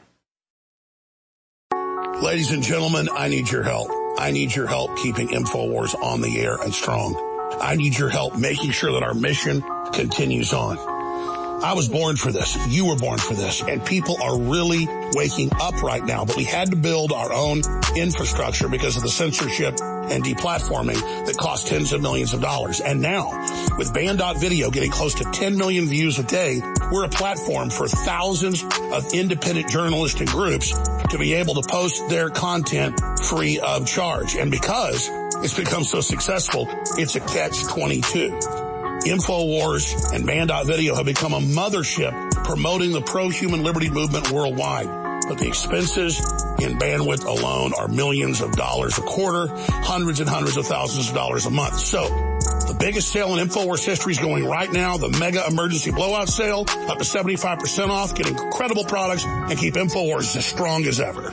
Ladies and gentlemen, I need your help. I need your help keeping InfoWars on the air and strong. I need your help making sure that our mission continues on. I was born for this. You were born for this. And people are really waking up right now. But we had to build our own infrastructure because of the censorship and deplatforming that cost tens of millions of dollars. And now, with Band dot Video getting close to ten million views a day, we're a platform for thousands of independent journalists and groups to be able to post their content free of charge. And because it's become so successful, it's a catch twenty-two. InfoWars and Band dot Video have become a mothership promoting the pro-human liberty movement worldwide. But the expenses in bandwidth alone are millions of dollars a quarter, hundreds and hundreds of thousands of dollars a month. So the biggest sale in InfoWars history is going right now, the mega emergency blowout sale, up to seventy-five percent off, get incredible products, and keep InfoWars as strong as ever.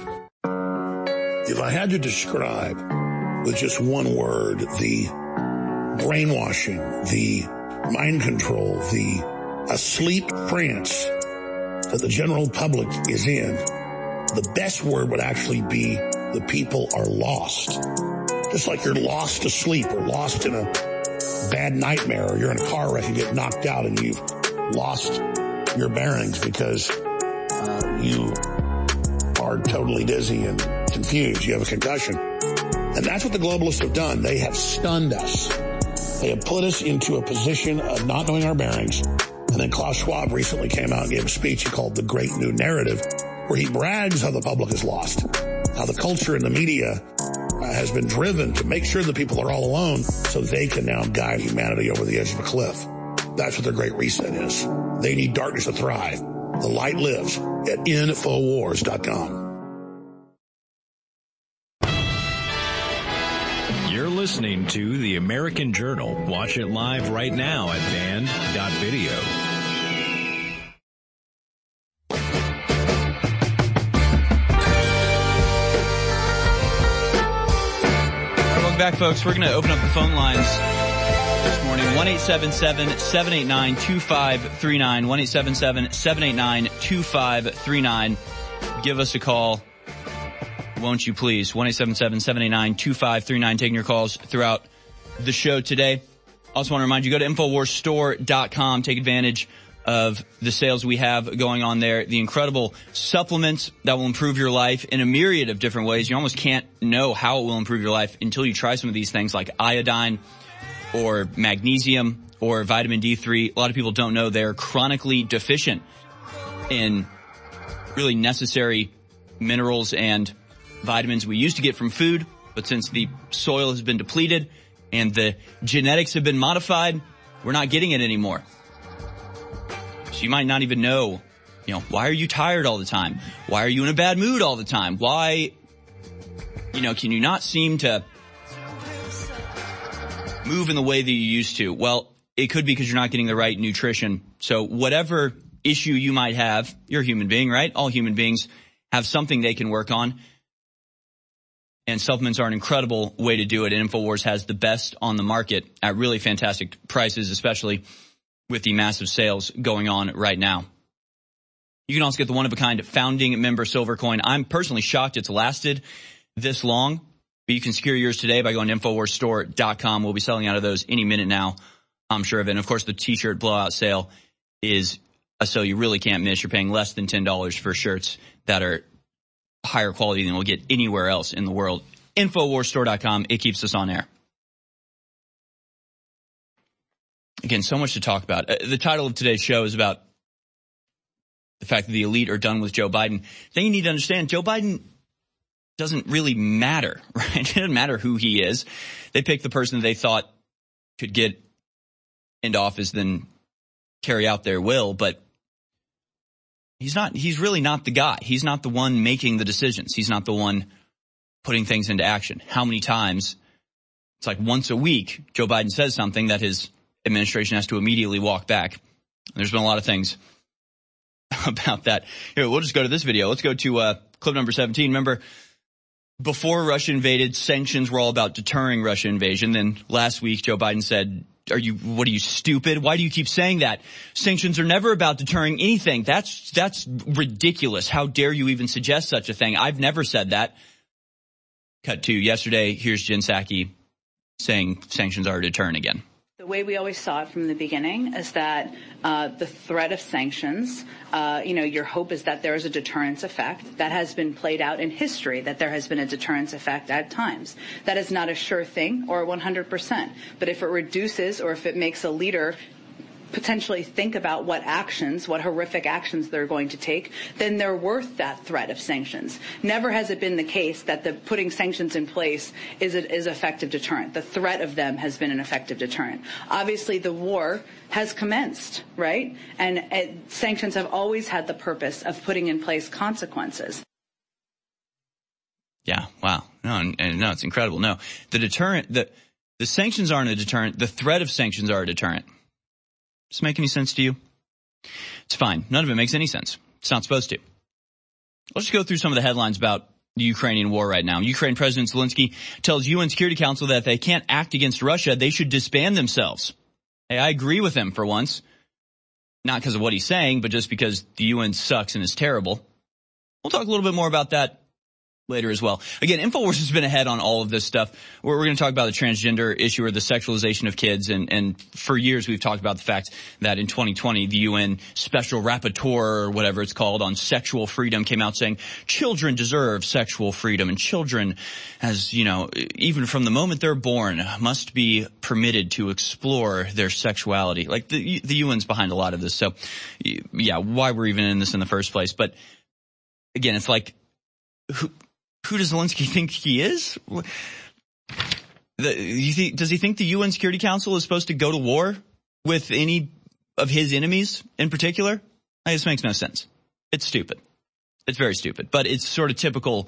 If I had to describe with just one word the brainwashing, the mind control, the asleep trance that the general public is in, the best word would actually be the people are lost. Just like you're lost to sleep or lost in a bad nightmare, or you're in a car wreck and get knocked out and you've lost your bearings because uh, you are totally dizzy and confused. You have a concussion. And that's what the globalists have done. They have stunned us. They have put us into a position of not knowing our bearings. And then Klaus Schwab recently came out and gave a speech he called The Great New Narrative, where he brags how the public is lost, how the culture and the media uh, has been driven to make sure that people are all alone so they can now guide humanity over the edge of a cliff. That's what their Great Reset is. They need darkness to thrive. The light lives at Infowars dot com. You're listening to The American Journal. Watch it live right now at Band dot Video. Welcome back, folks. We're going to open up the phone lines this morning. one eight seven seven, seven eight nine, two five three nine. one eight seven seven, seven eight nine, two five three nine. Give us a call, won't you please? one eight seven seven, seven eight nine, two five three nine. Taking your calls throughout the show today. Also want to remind you, go to Infowars Store dot com. Take advantage of the sales we have going on there. The incredible supplements that will improve your life in a myriad of different ways. You almost can't know how it will improve your life until you try some of these things like iodine or magnesium or vitamin D three. A lot of people don't know they're chronically deficient in really necessary minerals and vitamins we used to get from food, but since the soil has been depleted and the genetics have been modified, we're not getting it anymore. So you might not even know, you know, why are you tired all the time? Why are you in a bad mood all the time? Why, you know, can you not seem to move in the way that you used to? Well, it could be because you're not getting the right nutrition. So whatever issue you might have, you're a human being, right? All human beings have something they can work on. And supplements are an incredible way to do it. And InfoWars has the best on the market at really fantastic prices, especially with the massive sales going on right now. You can also get the one-of-a-kind founding member silver coin. I'm personally shocked it's lasted this long, but you can secure yours today by going to Infowars Store dot com. We'll be selling out of those any minute now, I'm sure of it. And, of course, the T-shirt blowout sale is a sale you really can't miss. You're paying less than ten dollars for shirts that are higher quality than we'll get anywhere else in the world. Infowars Store dot com. It keeps us on air. Again, so much to talk about. Uh, the title of today's show is about the fact that the elite are done with Joe Biden. Then you need to understand, Joe Biden doesn't really matter, right? It doesn't matter who he is. They picked the person they thought could get into office, then carry out their will, but he's not, he's really not the guy. He's not the one making the decisions. He's not the one putting things into action. How many times, it's like once a week, Joe Biden says something that his administration has to immediately walk back. There's been a lot of things about that. Here, we'll just go to this video. Let's go to uh, clip number seventeen. Remember, before Russia invaded, sanctions were all about deterring Russia invasion. Then last week, Joe Biden said are you, what are you, stupid? Why do you keep saying that? Sanctions are never about deterring anything. That's, that's ridiculous. How dare you even suggest such a thing? I've never said that. Cut to yesterday. Here's Jen Psaki saying sanctions are a deterrent again. The way we always saw it from the beginning is that uh, the threat of sanctions, uh, you know, your hope is that there is a deterrence effect. That has been played out in history, that there has been a deterrence effect at times. That is not a sure thing or one hundred percent. But if it reduces or if it makes a leader potentially think about what actions, what horrific actions they're going to take, then they're worth that threat of sanctions. Never has it been the case that the putting sanctions in place is an is effective deterrent. The threat of them has been an effective deterrent. Obviously, the war has commenced, right? And uh, sanctions have always had the purpose of putting in place consequences. Yeah, wow. No, and, and no, it's incredible. No, the deterrent, the, the sanctions aren't a deterrent. The threat of sanctions are a deterrent. Does this make any sense to you? It's fine. None of it makes any sense. It's not supposed to. Let's just go through some of the headlines about the Ukrainian war right now. Ukraine President Zelensky tells U N Security Council that if they can't act against Russia, they should disband themselves. Hey, I agree with him for once. Not because of what he's saying, but just because the U N sucks and is terrible. We'll talk a little bit more about that later as well. Again, InfoWars has been ahead on all of this stuff. We're, we're going to talk about the transgender issue or the sexualization of kids. And, and for years, we've talked about the fact that in twenty twenty, the U N Special Rapporteur or whatever it's called on sexual freedom came out saying children deserve sexual freedom and children, as you know, even from the moment they're born, must be permitted to explore their sexuality. Like the, the U N's behind a lot of this. So yeah, why we're even in this in the first place. But again, it's like, who, Who does Zelensky think he is? The, you think, does he think the U N Security Council is supposed to go to war with any of his enemies in particular? This makes no sense. It's stupid. It's very stupid. But it's sort of typical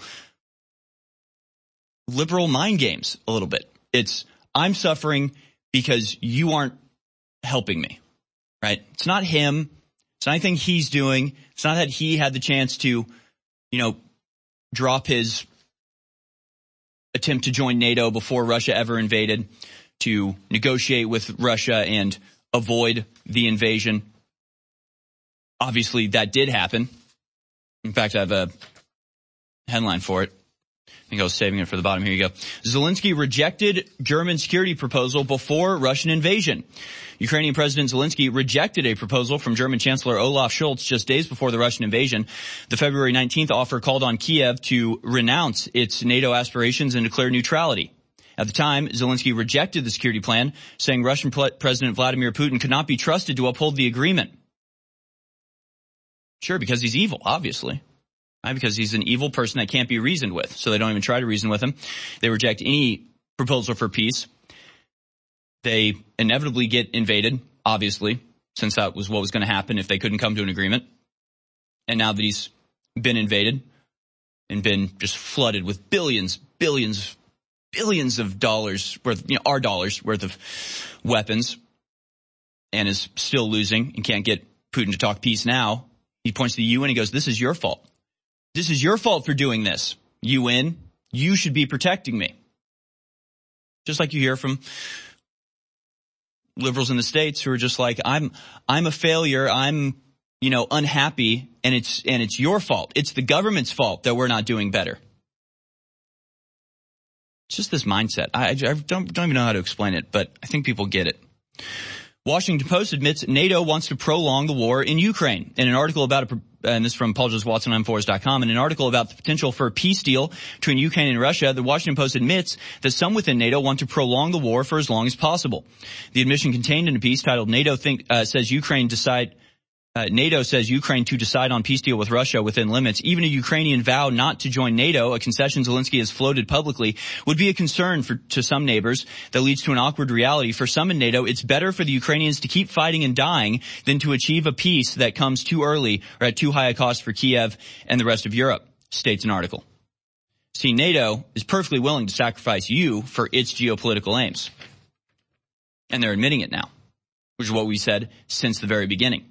liberal mind games a little bit. It's, I'm suffering because you aren't helping me, right? It's not him. It's not anything he's doing. It's not that he had the chance to, you know, drop his attempt to join NATO before Russia ever invaded, to negotiate with Russia and avoid the invasion. Obviously, that did happen. In fact, I have a headline for it. I think I was saving it for the bottom. Here you go. Zelensky rejected German security proposal before Russian invasion. Ukrainian President Zelensky rejected a proposal from German Chancellor Olaf Scholz just days before the Russian invasion. The February nineteenth offer called on Kiev to renounce its NATO aspirations and declare neutrality. At the time, Zelensky rejected the security plan, saying Russian President Vladimir Putin could not be trusted to uphold the agreement. Sure, because he's evil, obviously. Right? Because he's an evil person that can't be reasoned with, so they don't even try to reason with him. They reject any proposal for peace. They inevitably get invaded, obviously, since that was what was going to happen if they couldn't come to an agreement. And now that he's been invaded and been just flooded with billions, billions, billions of dollars worth, you know, our dollars worth of weapons, and is still losing and can't get Putin to talk peace now, he points to the U N and he goes, this is your fault. This is your fault for doing this. U N, you should be protecting me. Just like you hear from liberals in the States who are just like, I'm, I'm a failure. I'm, you know, unhappy, and it's, and it's your fault. It's the government's fault that we're not doing better. It's just this mindset. I, I don't, don't even know how to explain it, but I think people get it. Washington Post admits NATO wants to prolong the war in Ukraine. In an article about a, and this is from Paul Joseph Watson on InfoWars dot com, in an article about the potential for a peace deal between Ukraine and Russia, the Washington Post admits that some within NATO want to prolong the war for as long as possible. The admission contained in a piece titled NATO think, uh, says Ukraine decide, Uh, NATO says Ukraine to decide on peace deal with Russia within limits. Even a Ukrainian vow not to join NATO, a concession Zelensky has floated publicly, would be a concern for, to some neighbors that leads to an awkward reality. For some in NATO, it's better for the Ukrainians to keep fighting and dying than to achieve a peace that comes too early or at too high a cost for Kiev and the rest of Europe, states an article. See, NATO is perfectly willing to sacrifice you for its geopolitical aims. And they're admitting it now, which is what we said since the very beginning.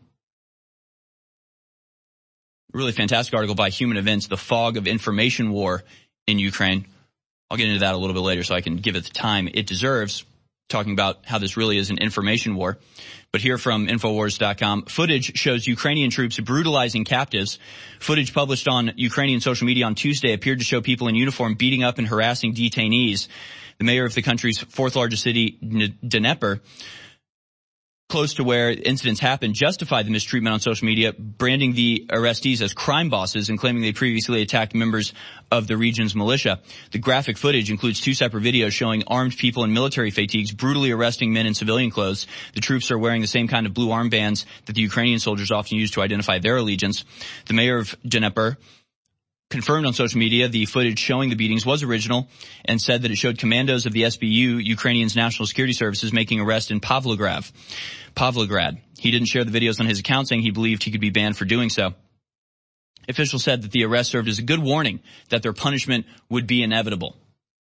Really fantastic article by Human Events, The Fog of Information War in Ukraine. I'll get into that a little bit later so I can give it the time it deserves. talking about how this really is an information war. But here from Infowars dot com, footage shows Ukrainian troops brutalizing captives. Footage published on Ukrainian social media on Tuesday appeared to show people in uniform beating up and harassing detainees. The mayor of the country's fourth largest city, Dnepr, close to where incidents happened, justified the mistreatment on social media, branding the arrestees as crime bosses and claiming they previously attacked members of the region's militia. The graphic footage includes two separate videos showing armed people in military fatigues brutally arresting men in civilian clothes. The troops are wearing the same kind of blue armbands that the Ukrainian soldiers often use to identify their allegiance. The mayor of Dnepr confirmed on social media the footage showing the beatings was original and said that it showed commandos of the S B U, Ukrainian's national security services, making arrests in Pavlograd. Pavlograd. He didn't share the videos on his account, saying he believed he could be banned for doing so. Officials said that the arrest served as a good warning that their punishment would be inevitable.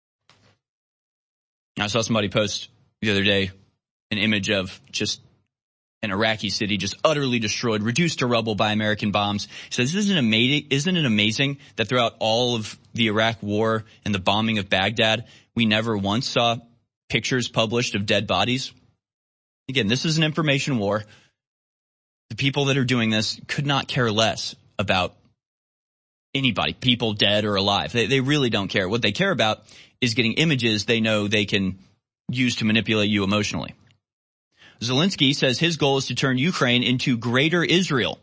I saw somebody post the other day an image of just an Iraqi city just utterly destroyed, reduced to rubble by American bombs. He says, isn't it amazing, isn't it amazing that throughout all of the Iraq war and the bombing of Baghdad, we never once saw pictures published of dead bodies? Again, this is an information war. The people that are doing this could not care less about anybody, people dead or alive. They, they really don't care. What they care about is getting images they know they can use to manipulate you emotionally. Zelensky says his goal is to turn Ukraine into greater Israel.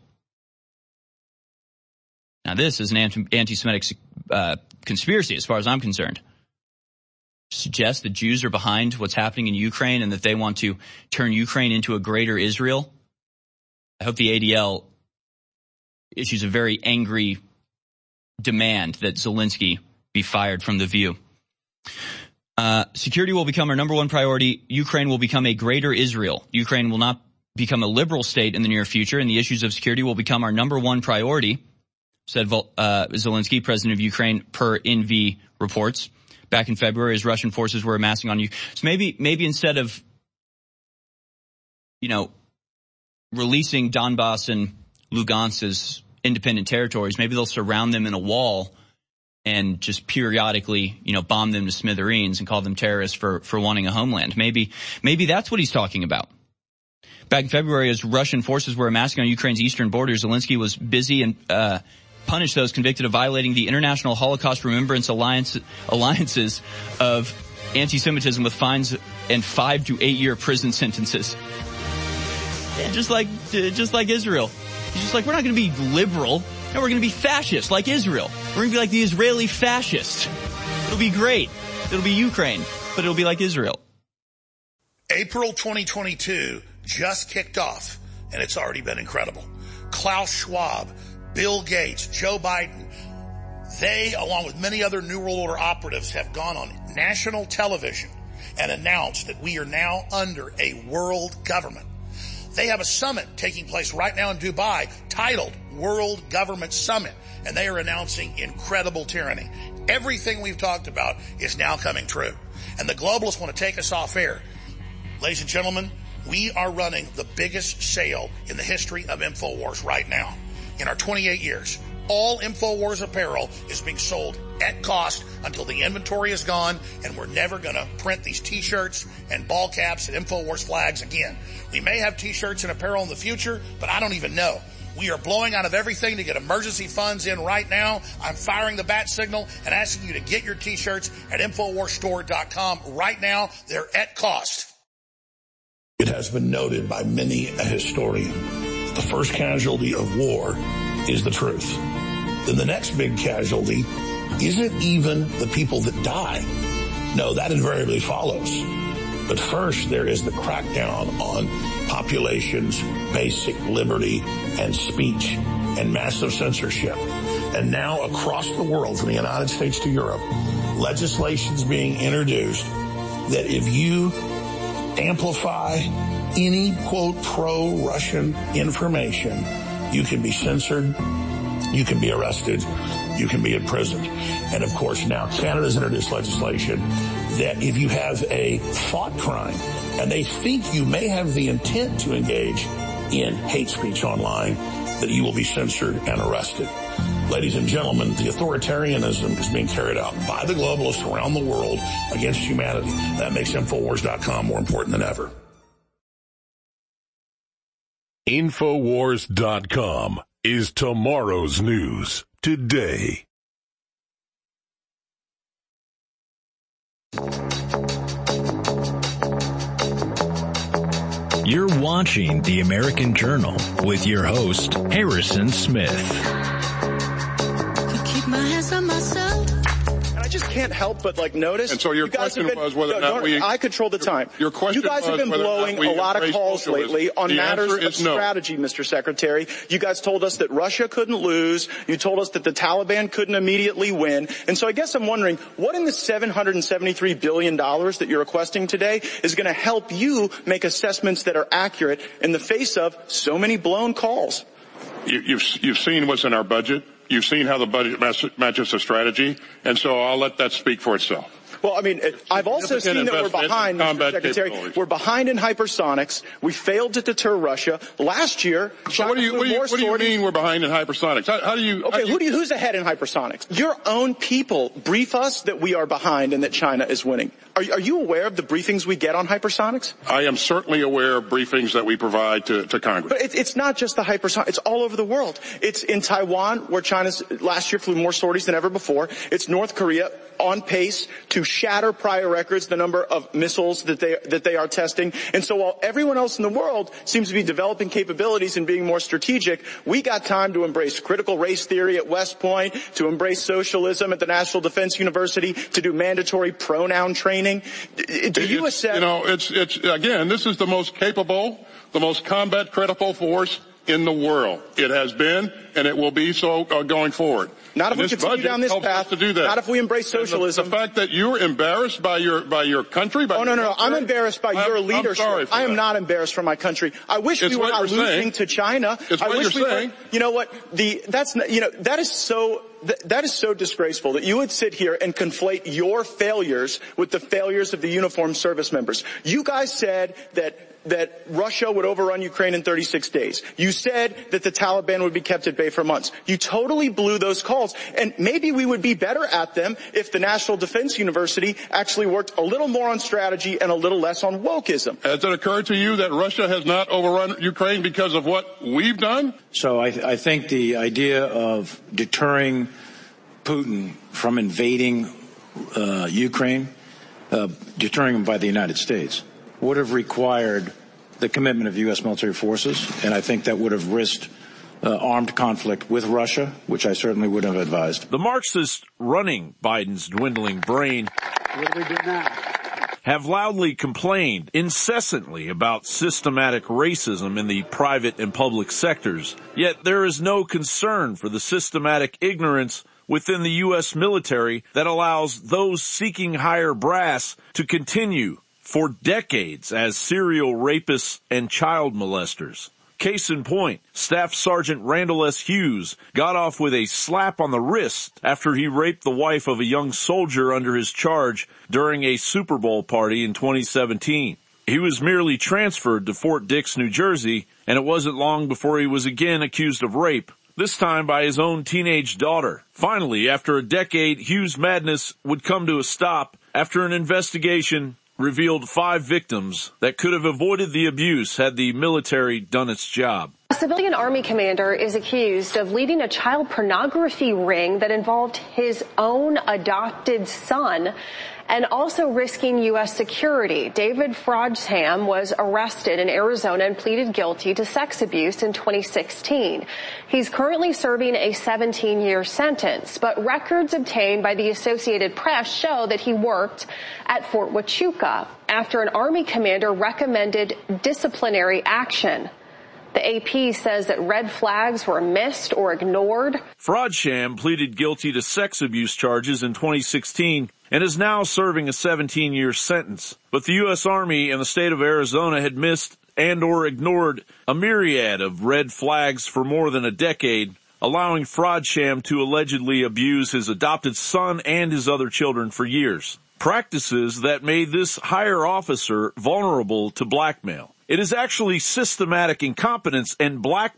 Now, this is an anti-Semitic uh, conspiracy as far as I'm concerned. Suggests that Jews are behind what's happening in Ukraine and that they want to turn Ukraine into a greater Israel. I hope the A D L issues a very angry demand that Zelensky be fired from The View. Uh, security will become our number one priority. Ukraine will become a greater Israel. Ukraine will not become a liberal state in the near future, and the issues of security will become our number one priority, said uh, Zelensky, president of Ukraine, per N V reports. Back in February, as Russian forces were amassing on you. So maybe, maybe instead of, you know, releasing Donbass and Lugansk as independent territories, maybe they'll surround them in a wall and just periodically, you know, bomb them to smithereens and call them terrorists for, for wanting a homeland. Maybe, maybe that's what he's talking about. Back in February, as Russian forces were amassing on Ukraine's eastern border, Zelensky was busy and, uh, punished those convicted of violating the International Holocaust Remembrance Alliance, alliances of anti-Semitism with fines and five to eight year prison sentences. Yeah, just like, just like Israel. He's just like, we're not going to be liberal. No, we're going to be fascist like Israel. We're going to be like the Israeli fascists. It'll be great. It'll be Ukraine, but it'll be like Israel. April twenty twenty-two just kicked off, and it's already been incredible. Klaus Schwab, Bill Gates, Joe Biden, they, along with many other New World Order operatives, have gone on national television and announced that we are now under a world government. They have a summit taking place right now in Dubai titled World Government Summit, and they are announcing incredible tyranny. Everything we've talked about is now coming true. And the globalists want to take us off air. Ladies and gentlemen, we are running the biggest sale in the history of InfoWars right now. In our twenty-eight years, all InfoWars apparel is being sold at cost until the inventory is gone, and we're never going to print these T-shirts and ball caps and InfoWars flags again. We may have T-shirts and apparel in the future, but I don't even know. We are blowing out of everything to get emergency funds in right now. I'm firing the bat signal and asking you to get your T-shirts at InfoWars Store dot com right now. They're at cost. It has been noted by many a historian, the first casualty of war is the truth. Then the next big casualty isn't even the people that die. No, that invariably follows. But first, there is the crackdown on population's basic liberty and speech and massive censorship. And now across the world, from the United States to Europe, legislation's being introduced that if you amplify any, quote, pro-Russian information, you can be censored, you can be arrested, you can be imprisoned. And of course now Canada's introduced legislation that if you have a thought crime and they think you may have the intent to engage in hate speech online, that you will be censored and arrested. Ladies and gentlemen, the authoritarianism is being carried out by the globalists around the world against humanity. That makes Infowars dot com more important than ever. Infowars dot com is tomorrow's news today. You're watching The American Journal with your host, Harrison Smith. Keep my hands on myself. And I just can't help but like notice. And so your you guys question have been, was whether no, or not we. I control the time. Your question You guys was have been whether or not blowing we a lot of embrace calls socialism. lately on The matters answer of is no. strategy, Mister Secretary. You guys told us that Russia couldn't lose. You told us that the Taliban couldn't immediately win. And so I guess I'm wondering, what in the seven hundred seventy-three billion dollars that you're requesting today is going to help you make assessments that are accurate in the face of so many blown calls? You, you've you've seen what's in our budget. You've seen how the budget matches the strategy, and so I'll let that speak for itself. Well, I mean, I've also seen that we're behind, Mister Secretary. We're behind in hypersonics. We failed to deter Russia. Last year, so what do you, what do you, what do you mean we're behind in hypersonics? How, how do you... Okay, do you, who do you, who's ahead in hypersonics? Your own people brief us that we are behind and that China is winning. Are, are you aware of the briefings we get on hypersonics? I am certainly aware of briefings that we provide to, to Congress. But it, it's not just the hypersonics. It's all over the world. It's in Taiwan, where China's last year flew more sorties than ever before. It's North Korea, on pace to shatter prior records, the number of missiles that they that they are testing. And so while everyone else in the world seems to be developing capabilities and being more strategic, we got time to embrace critical race theory at West Point, to embrace socialism at the National Defense University, to do mandatory pronoun training. Do you accept? You know, it's it's again, this is the most capable, the most combat critical force in the world. It has been, and it will be so uh, going forward. Not if and we continue down this path. To do that. Not if we embrace socialism. The, the fact that you're embarrassed by your by your country. By oh no no no! I'm embarrassed by I'm, your leadership. I'm sorry for I am that. not embarrassed for my country. I wish it's we were not losing saying. to China. It's I what wish you're we saying. Were, you know what? The that's you know that is so. That is so disgraceful that you would sit here and conflate your failures with the failures of the uniformed service members. You guys said that that Russia would overrun Ukraine in thirty-six days. You said that the Taliban would be kept at bay for months. You totally blew those calls. And maybe we would be better at them if the National Defense University actually worked a little more on strategy and a little less on wokeism. Has it occurred to you that Russia has not overrun Ukraine because of what we've done? So I, I think the idea of deterring Putin from invading uh, Ukraine, uh, deterring him by the United States, would have required the commitment of U S military forces, and I think that would have risked uh, armed conflict with Russia, which I certainly would have advised. The Marxists running Biden's dwindling brain what do we do now? have loudly complained incessantly about systematic racism in the private and public sectors, yet there is no concern for the systematic ignorance within the U S military that allows those seeking higher brass to continue for decades as serial rapists and child molesters. Case in point, Staff Sergeant Randall S. Hughes got off with a slap on the wrist after he raped the wife of a young soldier under his charge during a Super Bowl party in twenty seventeen. He was merely transferred to Fort Dix, New Jersey, and it wasn't long before he was again accused of rape, this time by his own teenage daughter. Finally, after a decade, Hughes' madness would come to a stop after an investigation revealed five victims that could have avoided the abuse had the military done its job. A civilian Army commander is accused of leading a child pornography ring that involved his own adopted son and also risking U S security. David Frodsham was arrested in Arizona and pleaded guilty to sex abuse in twenty sixteen. He's currently serving a seventeen-year sentence, but records obtained by the Associated Press show that he worked at Fort Huachuca after an Army commander recommended disciplinary action. The A P says that red flags were missed or ignored. Frodsham pleaded guilty to sex abuse charges in twenty sixteen and is now serving a seventeen-year sentence. But the U S Army and the state of Arizona had missed and or ignored a myriad of red flags for more than a decade, allowing Frodsham to allegedly abuse his adopted son and his other children for years. Practices that made this higher officer vulnerable to blackmail. It is actually systematic incompetence and blackmail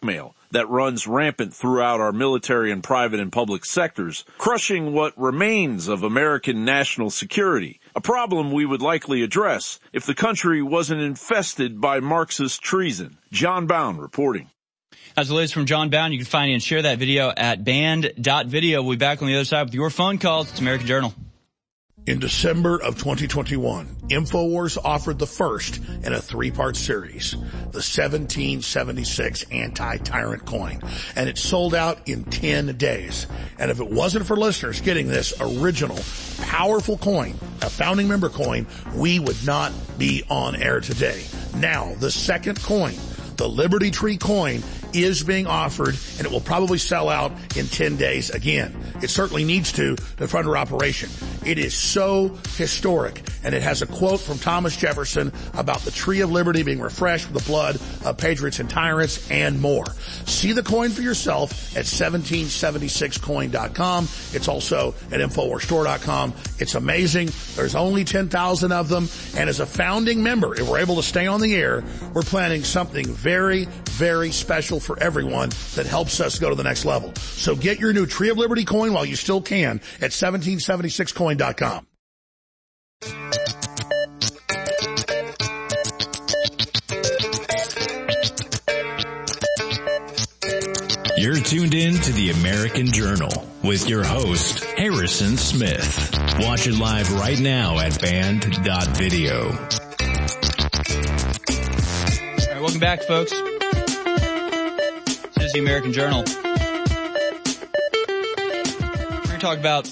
that runs rampant throughout our military and private and public sectors, crushing what remains of American national security, a problem we would likely address if the country wasn't infested by Marxist treason. John Bound reporting. That's the latest from John Bound. You can find and share that video at band dot video. We'll be back on the other side with your phone calls. It's American Journal. In December of twenty twenty-one, InfoWars offered the first in a three-part series, the seventeen seventy-six Anti-Tyrant Coin, and it sold out in ten days. And if it wasn't for listeners getting this original, powerful coin, a founding member coin, we would not be on air today. Now, the second coin, the Liberty Tree coin, is being offered, and it will probably sell out in ten days again. It certainly needs to to fund our operation. It is so historic, and it has a quote from Thomas Jefferson about the Tree of Liberty being refreshed with the blood of patriots and tyrants and more. See the coin for yourself at seventeen seventy-six coin dot com. It's also at infowars store dot com. It's amazing. There's only ten thousand of them, and as a founding member, if we're able to stay on the air, we're planning something very, very special for everyone that helps us go to the next level. So get your new Tree of Liberty coin while you still can at seventeen seventy-six coin dot com. You're tuned in to the American Journal with your host, Harrison Smith. Watch it live right now at band dot video. All right, welcome back, folks. This is the American Journal. We're going to talk about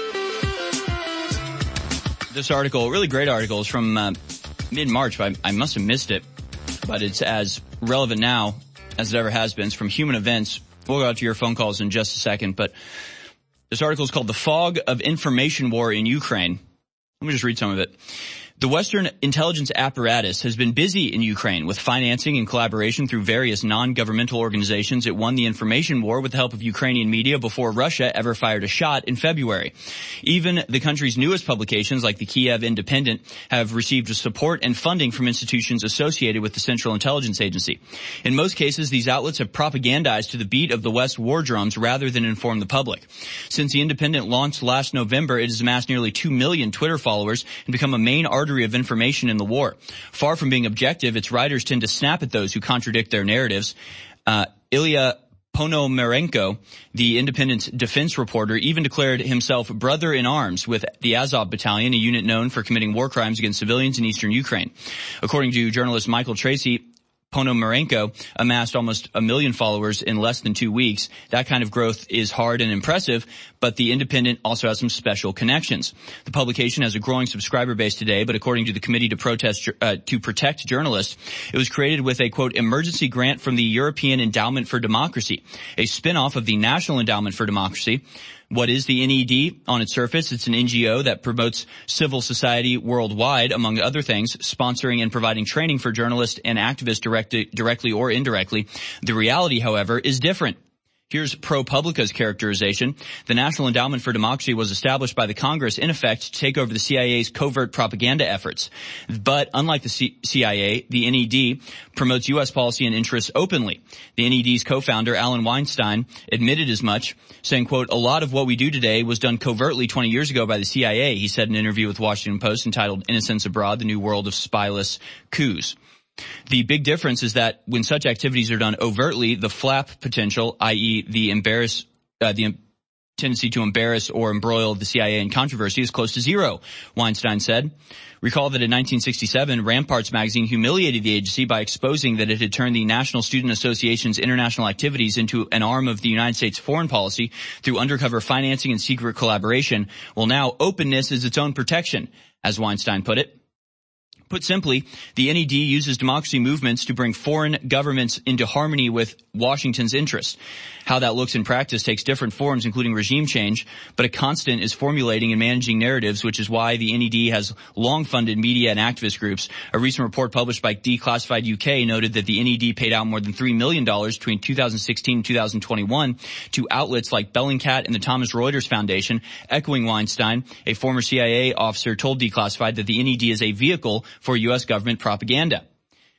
this article, a really great article. It's from uh, mid-March, but I, I must have missed it. But it's as relevant now as it ever has been. It's from Human Events. We'll go out to your phone calls in just a second. But this article is called The Fog of Information War in Ukraine. Let me just read some of it. The Western intelligence apparatus has been busy in Ukraine with financing and collaboration through various non-governmental organizations. It won the information war with the help of Ukrainian media before Russia ever fired a shot in February. Even the country's newest publications, like the Kiev Independent, have received support and funding from institutions associated with the Central Intelligence Agency. In most cases, these outlets have propagandized to the beat of the West war drums rather than inform the public. Since the Independent launched last November, it has amassed nearly two million Twitter followers and become a main artery of information in the war. Far from being objective, its writers tend to snap at those who contradict their narratives. Uh, Ilya Ponomarenko, the Independent's defense reporter, even declared himself brother in arms with the Azov Battalion, a unit known for committing war crimes against civilians in eastern Ukraine. According to journalist Michael Tracy, Ponomarenko amassed almost a million followers in less than two weeks. That kind of growth is hard and impressive, but the Independent also has some special connections. The publication has a growing subscriber base today, but according to the Committee to Protest uh, to Protect Journalists, it was created with a, quote, emergency grant from the European Endowment for Democracy, a spin-off of the National Endowment for Democracy. What is the N E D? On its surface, it's an N G O that promotes civil society worldwide, among other things, sponsoring and providing training for journalists and activists directly, directly or indirectly. The reality, however, is different. Here's ProPublica's characterization. The National Endowment for Democracy was established by the Congress, in effect, to take over the C I A's covert propaganda efforts. But unlike the C- CIA, the N E D promotes U S policy and interests openly. The N E D's co-founder, Alan Weinstein, admitted as much, saying, quote, a lot of what we do today was done covertly twenty years ago by the C I A, he said in an interview with Washington Post entitled Innocence Abroad, the New World of Spyless Coups. The big difference is that when such activities are done overtly, the flap potential, that is the embarrass, uh, the tendency to embarrass or embroil the C I A in controversy, is close to zero, Weinstein said. Recall that in nineteen sixty-seven, Ramparts magazine humiliated the agency by exposing that it had turned the National Student Association's international activities into an arm of the United States foreign policy through undercover financing and secret collaboration. Well, now openness is its own protection, as Weinstein put it. Put simply, the N E D uses democracy movements to bring foreign governments into harmony with Washington's interests. How that looks in practice takes different forms, including regime change, but a constant is formulating and managing narratives, which is why the N E D has long funded media and activist groups. A recent report published by Declassified U K noted that the N E D paid out more than three million dollars between two thousand sixteen and two thousand twenty-one to outlets like Bellingcat and the Thomson Reuters Foundation. Echoing Weinstein, a former C I A officer told Declassified that the N E D is a vehicle for U S government propaganda.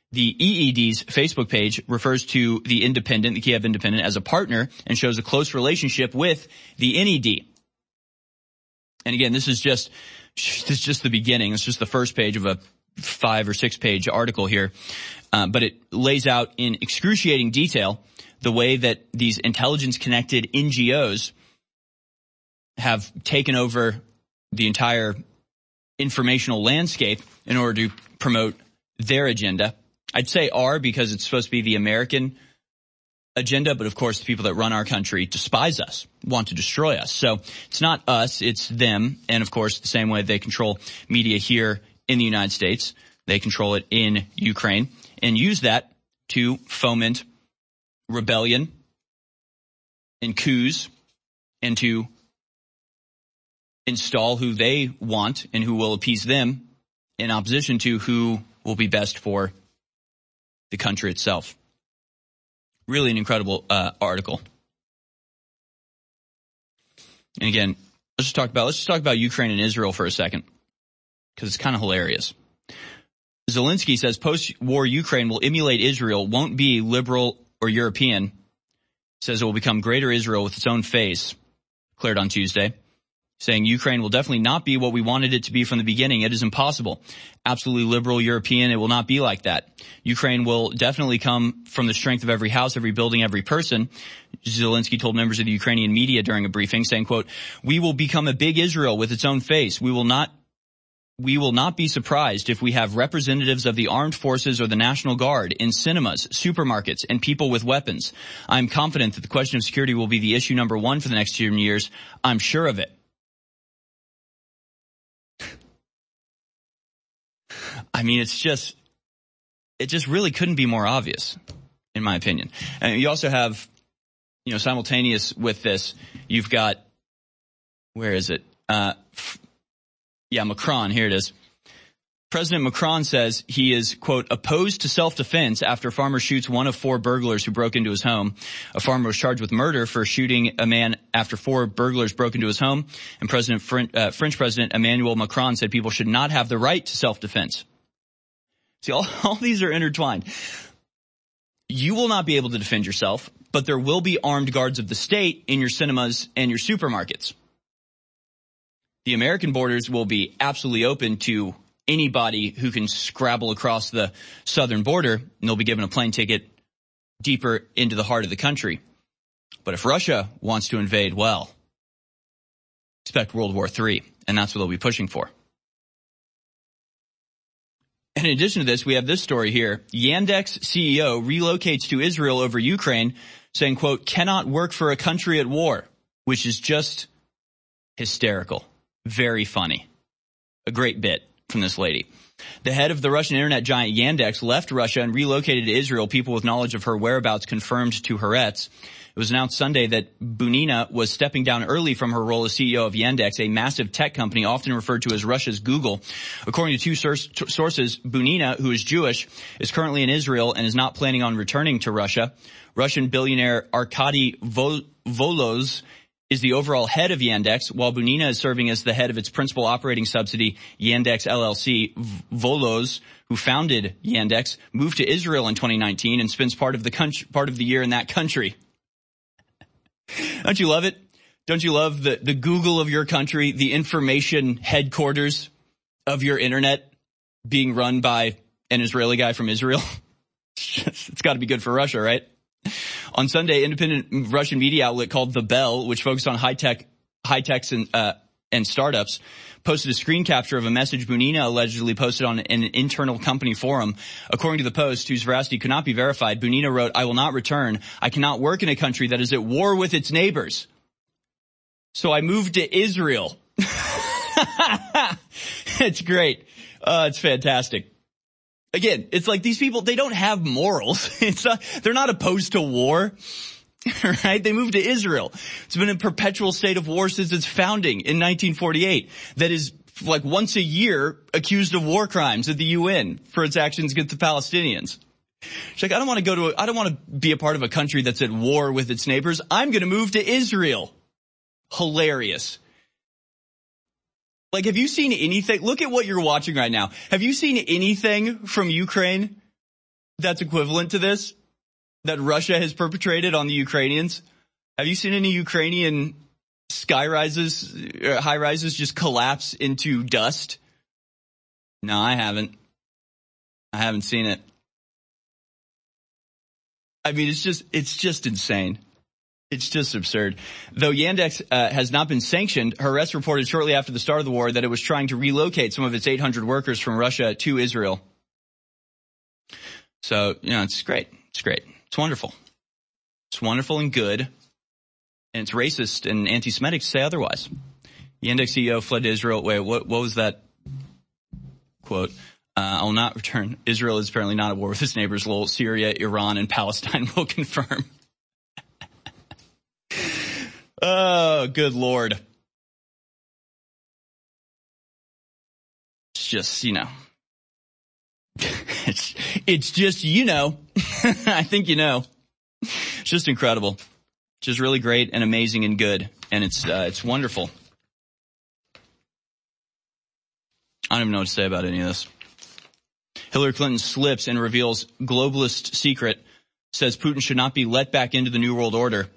The E E D's Facebook page refers to the Independent, the Kiev Independent, as a partner and shows a close relationship with the N E D. And again, this is just this is just the beginning. It's just the first page of a five or six page article here, uh, but it lays out in excruciating detail the way that these intelligence-connected N G Os have taken over the entire informational landscape in order to promote their agenda. I'd say our because it's supposed to be the American agenda, but of course the people that run our country despise us, want to destroy us. So it's not us, it's them. And of course, the same way they control media here in the United States, they control it in Ukraine and use that to foment rebellion and coups and to install who they want and who will appease them in opposition to who will be best for the country itself. Really an incredible uh, article. And again, let's just talk about let's just talk about Ukraine and Israel for a second, because it's kind of hilarious. Zelensky says post-war Ukraine will emulate Israel, won't be liberal or European. Says it will become greater Israel with its own face. Declared on Tuesday, saying Ukraine will definitely not be what we wanted it to be from the beginning. It is impossible. Absolutely liberal European, it will not be like that. Ukraine will definitely come from the strength of every house, every building, every person. Zelensky told members of the Ukrainian media during a briefing, saying, quote, we will become a big Israel with its own face. We will not We will not be surprised if we have representatives of the armed forces or the National Guard in cinemas, supermarkets, and people with weapons. I'm confident that the question of security will be the issue number one for the next ten years. I'm sure of it. I mean, it's just, it just really couldn't be more obvious, in my opinion. And you also have, you know, simultaneous with this, you've got, where is it? Uh, Yeah, Macron, here it is. President Macron says he is, quote, opposed to self-defense after a farmer shoots one of four burglars who broke into his home. A farmer was charged with murder for shooting a man after four burglars broke into his home. And President French, uh, French President Emmanuel Macron said people should not have the right to self-defense. See, all, all these are intertwined. You will not be able to defend yourself, but there will be armed guards of the state in your cinemas and your supermarkets. The American borders will be absolutely open to anybody who can scrabble across the southern border, and they'll be given a plane ticket deeper into the heart of the country. But if Russia wants to invade, well, expect World War Three, and that's what they'll be pushing for. And in addition to this, we have this story here. Yandex C E O relocates to Israel over Ukraine, saying, quote, cannot work for a country at war, which is just hysterical. Very funny. A great bit from this lady. The head of the Russian internet giant Yandex left Russia and relocated to Israel. People with knowledge of her whereabouts confirmed to Haaretz. It was announced Sunday that Bunina was stepping down early from her role as C E O of Yandex, a massive tech company often referred to as Russia's Google. According to two source, sources, Bunina, who is Jewish, is currently in Israel and is not planning on returning to Russia. Russian billionaire Arkady Volos is the overall head of Yandex, while Bunina is serving as the head of its principal operating subsidiary, Yandex L L C. Volos, who founded Yandex, moved to Israel in twenty nineteen and spends part of the country, part of the year in that country. Don't you love it? Don't you love the, the Google of your country, the information headquarters of your internet being run by an Israeli guy from Israel? It's got to be good for Russia, right? On Sunday, independent Russian media outlet called The Bell, which focused on high-tech, high-techs and, uh, and startups, posted a screen capture of a message Bunina allegedly posted on an internal company forum. According to the Post, whose veracity could not be verified, Bunina wrote, I will not return. I cannot work in a country that is at war with its neighbors. So I moved to Israel. It's great. Uh, it's fantastic. Again, it's like these people, they don't have morals. It's not, they're not opposed to war, right? They moved to Israel. It's been in perpetual state of war since its founding in nineteen forty-eight. That is like once a year accused of war crimes at the U N for its actions against the Palestinians. It's like, I don't want to go to, a, I don't want to be a part of a country that's at war with its neighbors. I'm going to move to Israel. Hilarious. Like, have you seen anything? Look at what you're watching right now. Have you seen anything from Ukraine that's equivalent to this that Russia has perpetrated on the Ukrainians? Have you seen any Ukrainian sky rises, uh, high rises just collapse into dust? No, I haven't. I haven't seen it. I mean, it's just, it's just insane. It's just absurd. Though Yandex uh, has not been sanctioned, Haaretz reported shortly after the start of the war that it was trying to relocate some of its eight hundred workers from Russia to Israel. So, you know, it's great. It's great. It's wonderful. It's wonderful and good. And it's racist and anti-Semitic to say otherwise. Yandex C E O fled to Israel. Wait, what, what was that quote? Uh, I will not return. Israel is apparently not at war with its neighbors. Lol. Syria, Iran, and Palestine will confirm. Oh, good Lord. It's just, you know. it's, it's just, you know. I think you know. It's just incredible. Just really great and amazing and good. And it's, uh, it's wonderful. I don't even know what to say about any of this. Hillary Clinton slips and reveals globalist secret, says Putin should not be let back into the New World Order.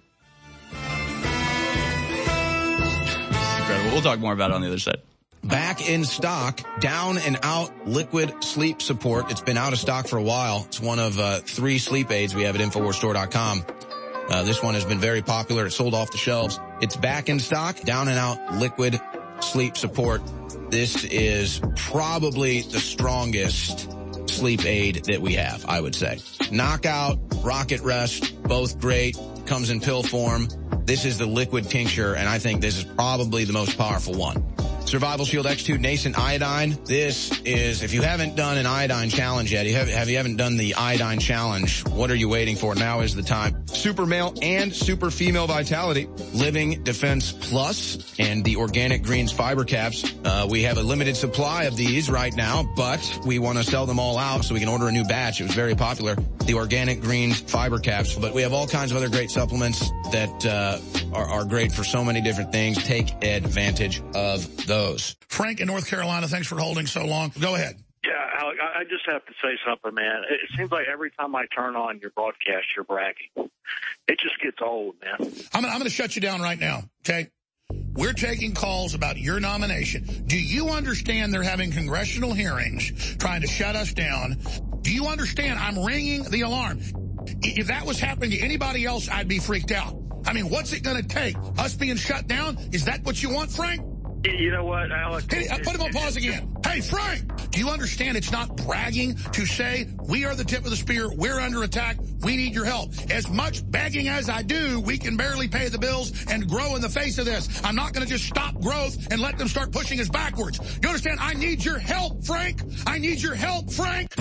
Incredible. We'll talk more about it on the other side. Back in stock, down and out liquid sleep support. It's been out of stock for a while. It's one of uh, three sleep aids we have at Infowars Store dot com. Uh, this one has been very popular. It's sold off the shelves. It's back in stock, down and out liquid sleep support. This is probably the strongest sleep aid that we have, I would say. Knockout, Rocket Rest, both great. Comes in pill form. This is the liquid tincture, and I think this is probably the most powerful one. Survival Shield X two Nascent Iodine. This is, if you haven't done an iodine challenge yet, you have, have you haven't done the iodine challenge, what are you waiting for? Now is the time. Super male and super female vitality. Living Defense Plus and the Organic Greens fiber caps. Uh, we have a limited supply of these right now, but we want to sell them all out so we can order a new batch. It was very popular. The Organic Greens fiber caps, but we have all kinds of other great supplements that uh, are, are great for so many different things. Take advantage of those. Frank in North Carolina, thanks for holding so long. Go ahead. Yeah, Alec, I just have to say something, man. It seems like every time I turn on your broadcast, you're bragging. It just gets old, man. I'm, I'm going to shut you down right now, okay? We're taking calls about your nomination. Do you understand they're having congressional hearings trying to shut us down? Do you understand I'm ringing the alarm? If that was happening to anybody else, I'd be freaked out. I mean, what's it going to take? Us being shut down? Is that what you want, Frank? You know what, Alex? Hey, put him on pause again. Hey, Frank, do you understand it's not bragging to say we are the tip of the spear, we're under attack, we need your help? As much begging as I do, we can barely pay the bills and grow in the face of this. I'm not going to just stop growth and let them start pushing us backwards. You understand? I need your help, Frank. I need your help, Frank.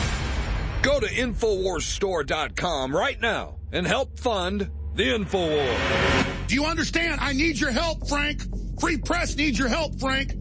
Go to Infowars Store dot com right now and help fund the InfoWars. Do you understand? I need your help, Frank. Free press needs your help, Frank.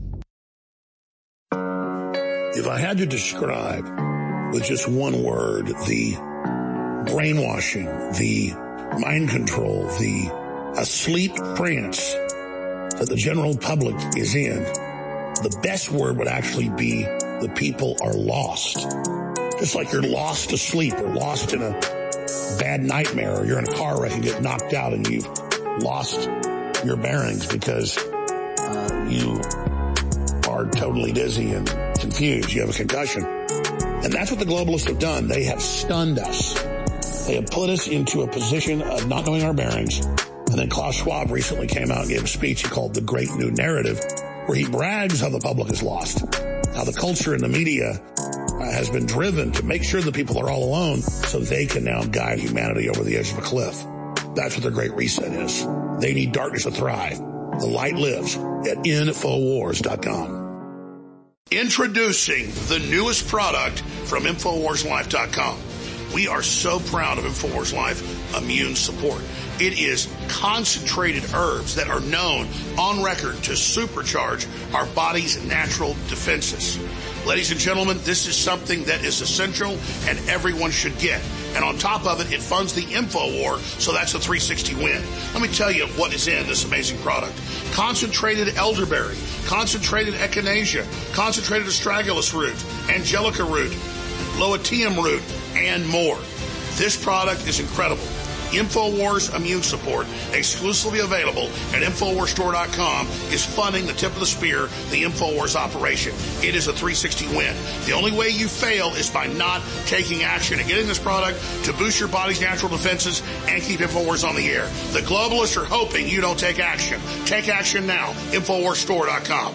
If I had to describe with just one word the brainwashing, the mind control, the asleep trance that the general public is in, the best word would actually be the people are lost. Just like you're lost to sleep or lost in a bad nightmare, or you're in a car wreck and get knocked out and you've lost your bearings because uh, you are totally dizzy and confused. You have a concussion. And that's what the globalists have done. They have stunned us. They have put us into a position of not knowing our bearings. And then Klaus Schwab recently came out and gave a speech he called The Great New Narrative, where he brags how the public is lost, how the culture and the media uh, has been driven to make sure the people are all alone so they can now guide humanity over the edge of a cliff. That's what their Great Reset is. They need darkness to thrive. The light lives at Infowars dot com. Introducing the newest product from Infowars Life dot com. We are so proud of Infowars Life Immune Support. It is concentrated herbs that are known on record to supercharge our body's natural defenses. Ladies and gentlemen, this is something that is essential and everyone should get. And on top of it, it funds the InfoWar, so that's a three sixty win. Let me tell you what is in this amazing product. Concentrated elderberry, concentrated echinacea, concentrated astragalus root, angelica root, Loetium root, and more. This product is incredible. InfoWars Immune Support, exclusively available at InfoWars Store dot com, is funding the tip of the spear, the InfoWars operation. It is a three sixty win. The only way you fail is by not taking action and getting this product to boost your body's natural defenses and keep InfoWars on the air. The globalists are hoping you don't take action. Take action now. InfoWars Store dot com.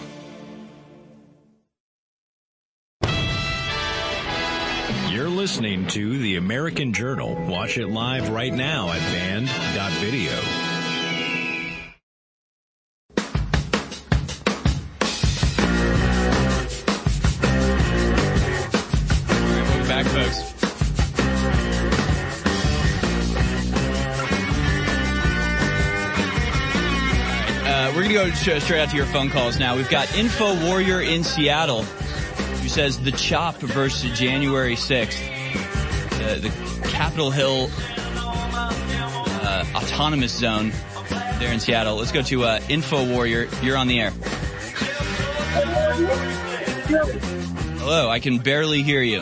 You're listening to The American Journal. Watch it live right now at band dot video. Welcome back, folks. Uh, we're going to go straight out to your phone calls now. We've got Info Warrior in Seattle, who says the CHOP versus January sixth, uh, the Capitol Hill uh, autonomous zone there in Seattle. Let's go to uh, Info Warrior. You're on the air. Hello, I can barely hear you.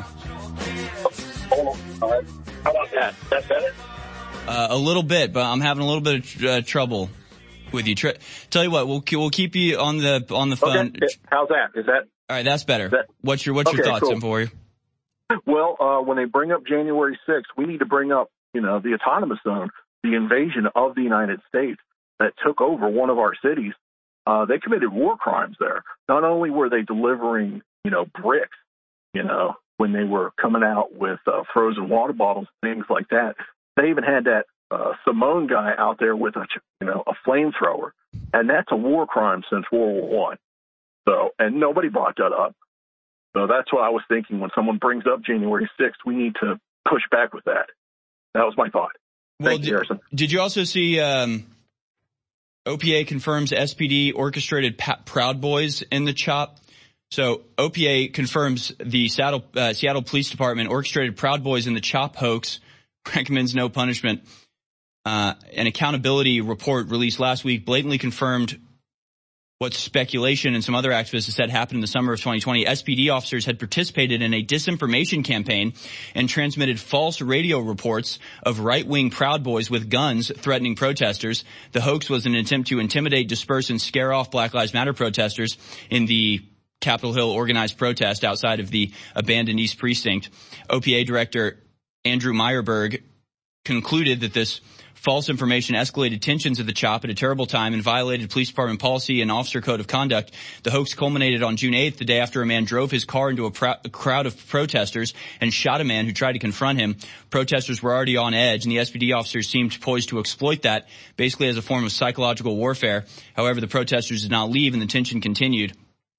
How about that? That's better? Uh, a little bit, but I'm having a little bit of uh, trouble with you. Tr- Tell you what, we'll we'll keep you on the on the phone. Okay. How's that? Is that? All right, that's better. That, what's your what's your okay, thoughts, cool. Info Warrior? Well, uh, when they bring up January sixth, we need to bring up, you know, the autonomous zone, the invasion of the United States that took over one of our cities. Uh, they committed war crimes there. Not only were they delivering, you know, bricks, you know, when they were coming out with uh, frozen water bottles, things like that. They even had that uh, Simone guy out there with a, you know, a flamethrower, and that's a war crime since World War One. So, and nobody brought that up. So that's what I was thinking when someone brings up January sixth. We need to push back with that. That was my thought. Well, Thank you, did, Harrison. Did you also see um, O P A confirms S P D orchestrated pa- Proud Boys in the CHOP? So O P A confirms the Seattle, uh, Seattle Police Department orchestrated Proud Boys in the CHOP hoax, recommends no punishment. Uh, an accountability report released last week blatantly confirmed what speculation and some other activists have said happened in the summer of twenty twenty. S P D officers had participated in a disinformation campaign and transmitted false radio reports of right-wing Proud Boys with guns threatening protesters. The hoax was an attempt to intimidate, disperse, and scare off Black Lives Matter protesters in the Capitol Hill organized protest outside of the abandoned East Precinct. O P A Director Andrew Meyerberg concluded that this false information escalated tensions at the CHOP at a terrible time and violated police department policy and officer code of conduct. The hoax culminated on June eighth, the day after a man drove his car into a, pr- a crowd of protesters and shot a man who tried to confront him. Protesters were already on edge, and the S P D officers seemed poised to exploit that, basically as a form of psychological warfare. However, the protesters did not leave, and the tension continued.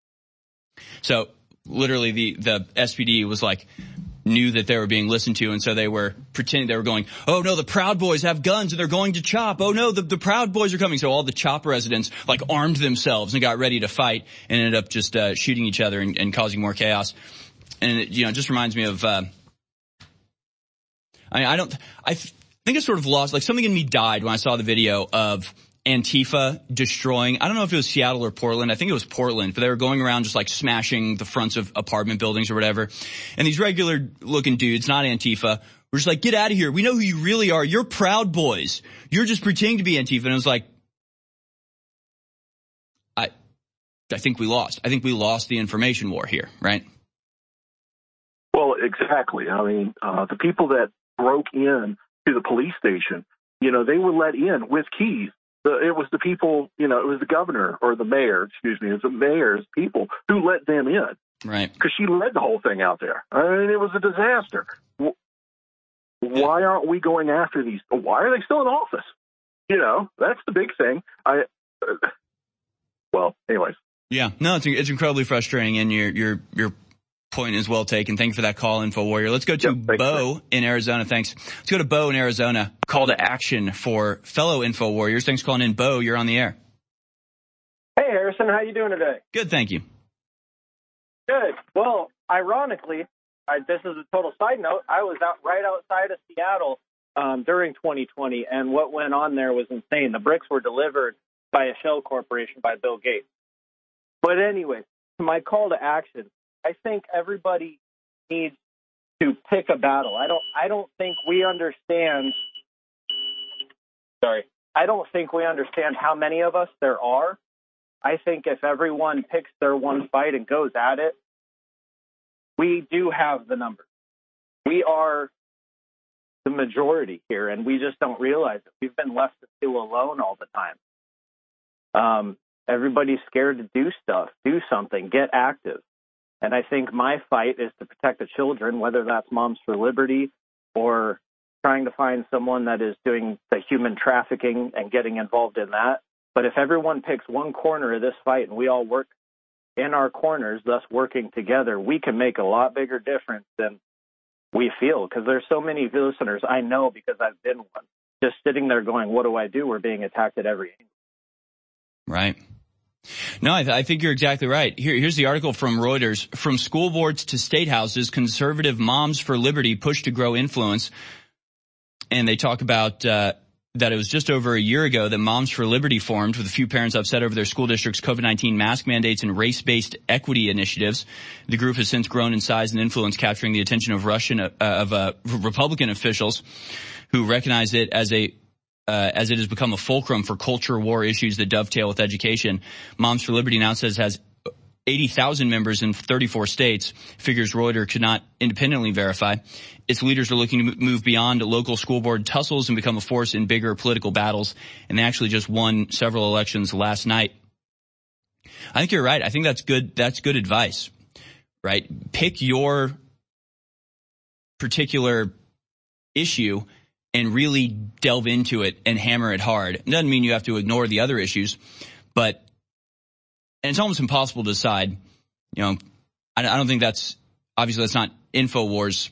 So, literally, the, the S P D was like, knew that they were being listened to, and so they were pretending they were going, oh no, the Proud Boys have guns and they're going to CHOP. Oh no, the, the Proud Boys are coming. So all the CHOP residents like armed themselves and got ready to fight and ended up just uh, shooting each other and, and causing more chaos. And it, you know, it just reminds me of, uh, I, I don't, I th- think it's sort of lost, like something in me died when I saw the video of Antifa destroying, I don't know if it was Seattle or Portland. I think it was Portland, but they were going around just like smashing the fronts of apartment buildings or whatever. And these regular looking dudes, not Antifa, were just like, get out of here. We know who you really are. You're Proud Boys. You're just pretending to be Antifa. And it was like, I, I think we lost. I think we lost the information war here, right? Well, exactly. I mean, uh, the people that broke in to the police station, you know, they were let in with keys. The, it was the people, you know, it was the governor or the mayor, excuse me, it was the mayor's people who let them in. Right. Because she led the whole thing out there. I mean, it was a disaster. Why aren't we going after these? Why are they still in office? You know, that's the big thing. I, uh, well, anyways. Yeah, no, it's it's incredibly frustrating, and your your your point is well taken. Thank you for that call, Info Warrior. Let's go to yep, Bo in Arizona. Thanks. Let's go to Bo in Arizona. Call to action for fellow Info Warriors. Thanks for calling in, Bo. You're on the air. Hey, Harrison. How you doing today? Good, thank you. Good. Well, ironically, I, this is a total side note. I was out right outside of Seattle um, during twenty twenty, and what went on there was insane. The bricks were delivered by a shell corporation by Bill Gates. But anyway, my call to action, I think everybody needs to pick a battle. I don't, I don't think we understand. Sorry. I don't think we understand how many of us there are. I think if everyone picks their one fight and goes at it, we do have the numbers. We are the majority here, and we just don't realize it. We've been left to feel alone all the time. Um, everybody's scared to do stuff, do something, get active. And I think my fight is to protect the children, whether that's Moms for Liberty or trying to find someone that is doing the human trafficking and getting involved in that. But if everyone picks one corner of this fight and we all work in our corners, thus working together, we can make a lot bigger difference than we feel, because there's so many listeners I know because I've been one, just sitting there going, what do I do? We're being attacked at every angle. Right. No, I, th- I think you're exactly right. Here, here's the article from Reuters. From school boards to state houses, conservative Moms for Liberty push to grow influence. And they talk about uh, that it was just over a year ago that Moms for Liberty formed, with a few parents upset over their school district's COVID nineteen mask mandates and race-based equity initiatives. The group has since grown in size and influence, capturing the attention of Russian uh, of uh, Republican officials who recognize it as a Uh, as it has become a fulcrum for culture war issues that dovetail with education. Moms for Liberty now says has eighty thousand members in thirty-four states, figures Reuters could not independently verify. Its leaders are looking to move beyond local school board tussles and become a force in bigger political battles, and they actually just won several elections last night. I think you're right. I think that's good. That's good advice, right? Pick your particular issue and really delve into it and hammer it hard. It doesn't mean you have to ignore the other issues, but, and it's almost impossible to decide, you know, I, I don't think that's, obviously that's not InfoWars'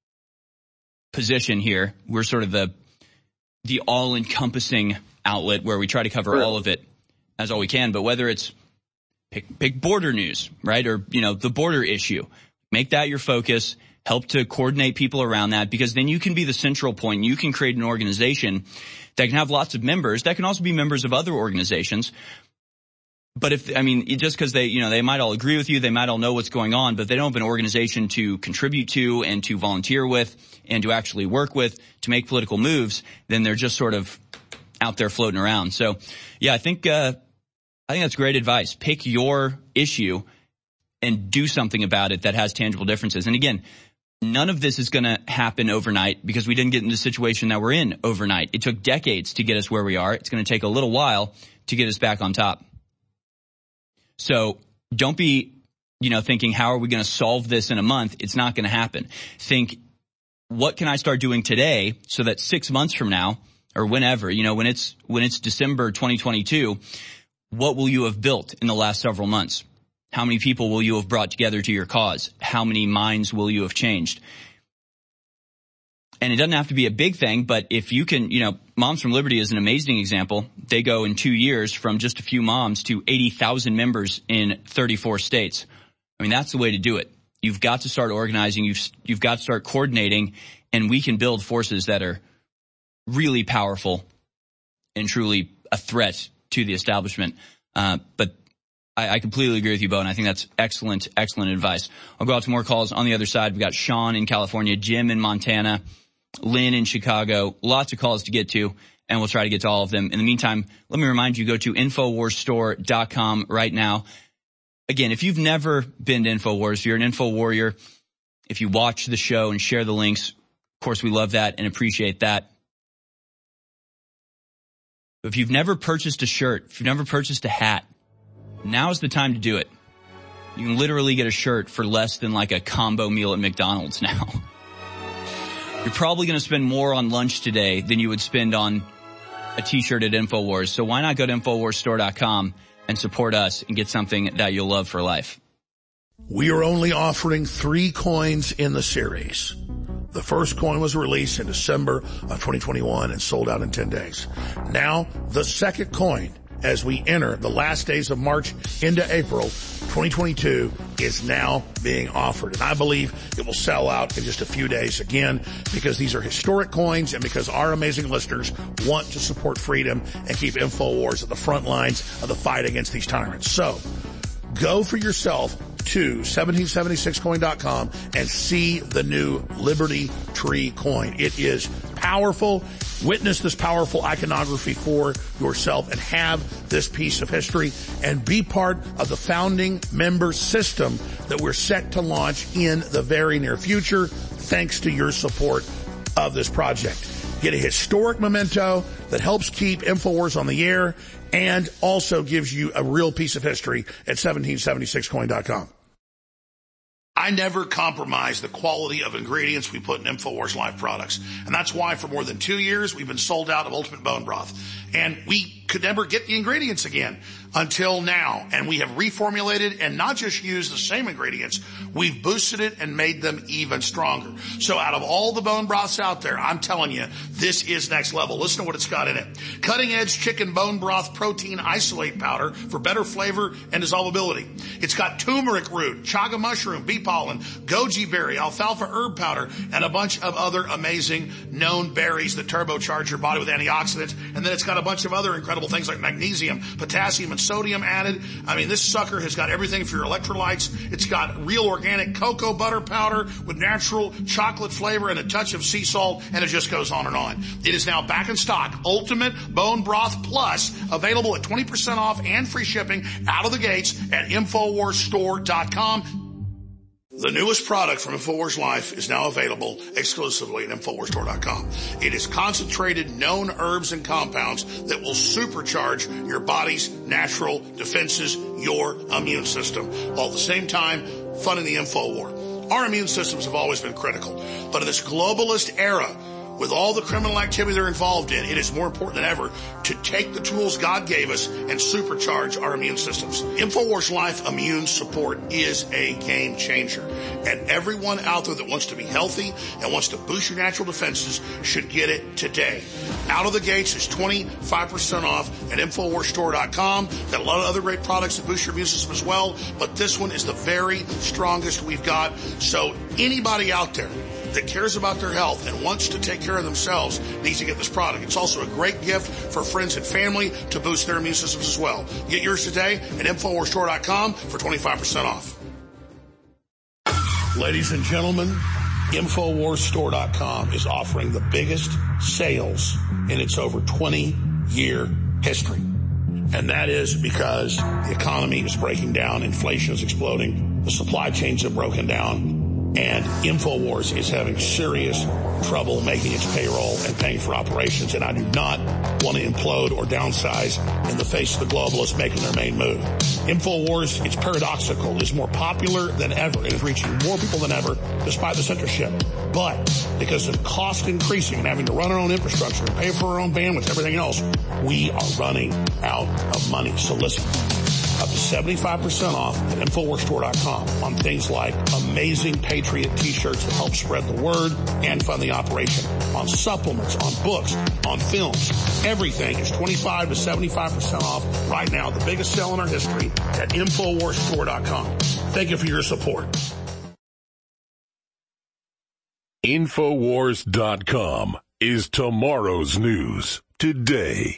position here. We're sort of the, the all-encompassing outlet where we try to cover all of it as all we can, but whether it's pick, pick border news, right? Or, you know, the border issue, make that your focus. Help to coordinate people around that, because then you can be the central point. You can create an organization that can have lots of members that can also be members of other organizations. But if, I mean, just because they, you know, they might all agree with you, they might all know what's going on, but they don't have an organization to contribute to and to volunteer with and to actually work with to make political moves, then they're just sort of out there floating around. So, yeah, I think, uh, I think that's great advice. Pick your issue and do something about it that has tangible differences. And again, none of this is going to happen overnight, because we didn't get into the situation that we're in overnight. It took decades to get us where we are. It's going to take a little while to get us back on top. So don't be, you know, thinking, how are we going to solve this in a month? It's not going to happen. Think, what can I start doing today so that six months from now, or whenever, you know, when it's, when it's December twenty twenty-two, what will you have built in the last several months? How many people will you have brought together to your cause? How many minds will you have changed? And it doesn't have to be a big thing, but if you can, you know, Moms for Liberty is an amazing example. They go in two years from just a few moms to eighty thousand members in thirty-four states. I mean, that's the way to do it. You've got to start organizing. You've, you've got to start coordinating, and we can build forces that are really powerful and truly a threat to the establishment. Uh, but I, I completely agree with you, Bo, and I think that's excellent, excellent advice. I'll go out to more calls on the other side. We've got Sean in California, Jim in Montana, Lynn in Chicago. Lots of calls to get to, and we'll try to get to all of them. In the meantime, let me remind you, go to infowars store dot com right now. Again, if you've never been to InfoWars, you're an Info Warrior. If you watch the show and share the links, of course, we love that and appreciate that. But if you've never purchased a shirt, if you've never purchased a hat, now's the time to do it. You can literally get a shirt for less than like a combo meal at McDonald's now. You're probably going to spend more on lunch today than you would spend on a t-shirt at InfoWars. So why not go to infowars store dot com and support us and get something that you'll love for life? We are only offering three coins in the series. The first coin was released in December of twenty twenty-one and sold out in ten days. Now, the second coin, as we enter the last days of March into April twenty twenty-two, is now being offered. And I believe it will sell out in just a few days again, because these are historic coins and because our amazing listeners want to support freedom and keep InfoWars at the front lines of the fight against these tyrants. So go for yourself to seventeen seventy-six coin dot com and see the new Liberty Tree coin. It is powerful. Witness this powerful iconography for yourself and have this piece of history and be part of the founding member system that we're set to launch in the very near future, thanks to your support of this project. Get a historic memento that helps keep InfoWars on the air and also gives you a real piece of history at seventeen seventy-six coin dot com. I never compromise the quality of ingredients we put in InfoWars Life products. And that's why for more than two years we've been sold out of Ultimate Bone Broth. And we could never get the ingredients again until now. And we have reformulated and not just used the same ingredients, we've boosted it and made them even stronger. So out of all the bone broths out there, I'm telling you, this is next level. Listen to what it's got in it. Cutting edge chicken bone broth protein isolate powder for better flavor and dissolvability. It's got turmeric root, chaga mushroom, bee pollen, goji berry, alfalfa herb powder, and a bunch of other amazing known berries that turbocharge your body with antioxidants. And then it's got a bunch of other incredible things like magnesium, potassium, and sodium added. I mean, this sucker has got everything for your electrolytes. It's got real organic cocoa butter powder with natural chocolate flavor and a touch of sea salt, and it just goes on and on. It is now back in stock. Ultimate Bone Broth Plus, available at twenty percent off and free shipping out of the gates at infowars store dot com. The newest product from InfoWars Life is now available exclusively at infowars store dot com. It is concentrated known herbs and compounds that will supercharge your body's natural defenses, your immune system, while at the same time funding the InfoWar. Our immune systems have always been critical, but in this globalist era, with all the criminal activity they're involved in, it is more important than ever to take the tools God gave us and supercharge our immune systems. InfoWars Life Immune Support is a game changer. And everyone out there that wants to be healthy and wants to boost your natural defenses should get it today. Out of the gates is twenty-five percent off at infowars store dot com. Got a lot of other great products that boost your immune system as well, but this one is the very strongest we've got. So anybody out there that cares about their health and wants to take care of themselves needs to get this product. It's also a great gift for friends and family to boost their immune systems as well. Get yours today at infowars store dot com for twenty-five percent off. Ladies and gentlemen, infowars store dot com is offering the biggest sales in its over twenty year history. And that is because the economy is breaking down, inflation is exploding, the supply chains have broken down, and InfoWars is having serious trouble making its payroll and paying for operations. And I do not want to implode or downsize in the face of the globalists making their main move. InfoWars, it's paradoxical, is more popular than ever. It is reaching more people than ever despite the censorship. But because of cost increasing and having to run our own infrastructure and pay for our own bandwidth and everything else, we are running out of money. So listen, up to seventy-five percent off at infowars store dot com on things like amazing Patriot t-shirts that help spread the word and fund the operation, on supplements, on books, on films. Everything is twenty-five to seventy-five percent off right now, the biggest sale in our history at infowars store dot com. Thank you for your support. infowars dot com is tomorrow's news today.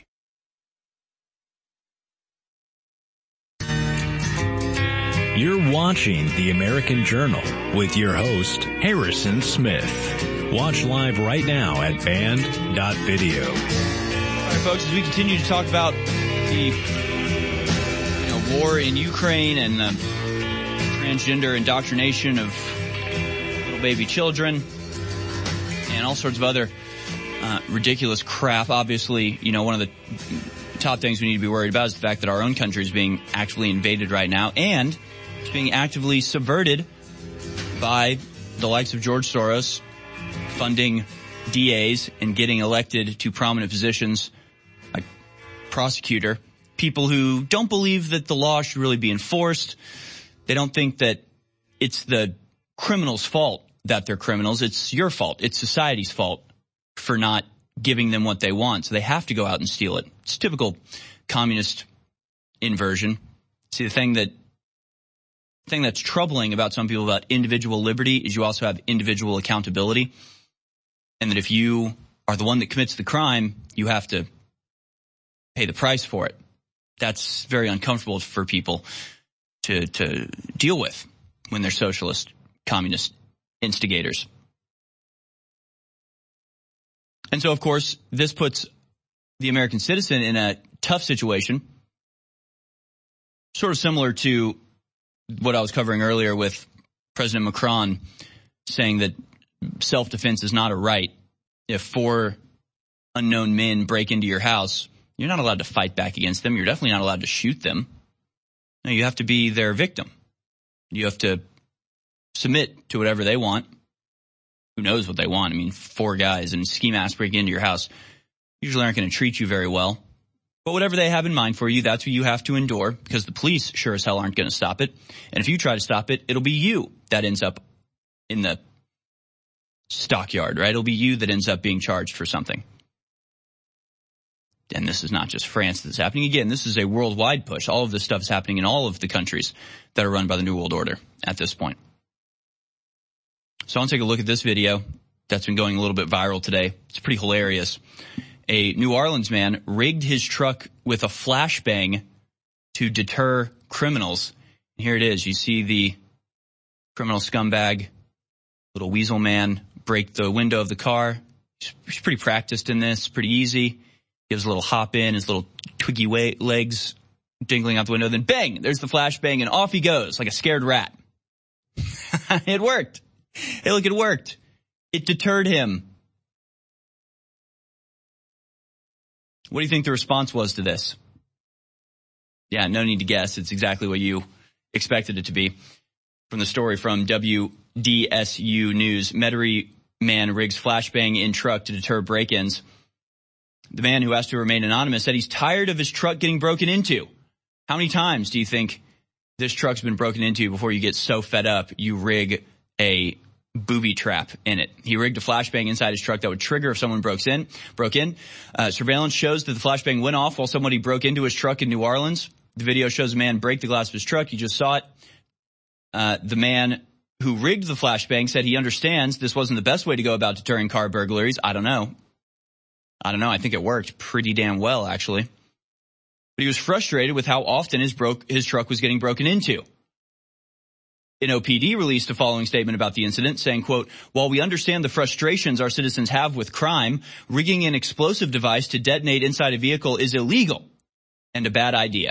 You're watching The American Journal with your host, Harrison Smith. Watch live right now at band dot video. All right, folks, as we continue to talk about the you know, war in Ukraine and the transgender indoctrination of little baby children and all sorts of other uh, ridiculous crap, obviously, you know, one of the top things we need to be worried about is the fact that our own country is being actively invaded right now, and it's being actively subverted by the likes of George Soros, funding D As and getting elected to prominent positions like prosecutor, people who don't believe that the law should really be enforced. They don't think that it's the criminal's fault that they're criminals. It's your fault. It's society's fault for not giving them what they want. So they have to go out and steal it. It's typical communist inversion. See, the thing that thing that's troubling about some people about individual liberty is you also have individual accountability. And that if you are the one that commits the crime, you have to pay the price for it. That's very uncomfortable for people to, to deal with. when they're socialist, communist instigators. And so, of course, this puts the American citizen in a tough situation, sort of similar to what I was covering earlier with President Macron saying that self-defense is not a right. If four unknown men break into your house, you're not allowed to fight back against them. You're definitely not allowed to shoot them. No, you have to be their victim. You have to submit to whatever they want. Who knows what they want? I mean, four guys and ski masks breaking into your house usually aren't going to treat you very well. But whatever they have in mind for you, that's what you have to endure, because the police sure as hell aren't going to stop it. And if you try to stop it, it'll be you that ends up in the stockyard, right? It'll be you that ends up being charged for something. And this is not just France that's happening. Again, this is a worldwide push. All of this stuff is happening in all of the countries that are run by the New World Order at this point. So I want to take a look at this video that's been going a little bit viral today. It's pretty hilarious. A New Orleans man rigged his truck with a flashbang to deter criminals. And here it is. You see the criminal scumbag, little weasel man, break the window of the car. He's pretty practiced in this, pretty easy. Gives a little hop in, his little twiggy way, legs dingling out the window. Then bang, there's the flashbang, and off he goes like a scared rat. It worked. Hey, look, it worked. It deterred him. What do you think the response was to this? Yeah, no need to guess. It's exactly what you expected it to be. From the story from W D S U News, Metairie man rigs flashbang in truck to deter break-ins. The man, who asked to remain anonymous, said he's tired of his truck getting broken into. How many times do you think this truck's been broken into before you get so fed up you rig a booby trap in it? He rigged a flashbang inside his truck that would trigger if someone broke in. Broke in. Uh, surveillance shows that the flashbang went off while somebody broke into his truck in New Orleans. The video shows a man break the glass of his truck. You just saw it. Uh, the man who rigged the flashbang said he understands this wasn't the best way to go about deterring car burglaries. I don't know. I don't know. I think it worked pretty damn well, actually. But he was frustrated with how often his broke his truck was getting broken into. N O P D released a following statement about the incident, saying, quote, "While we understand the frustrations our citizens have with crime, rigging an explosive device to detonate inside a vehicle is illegal and a bad idea.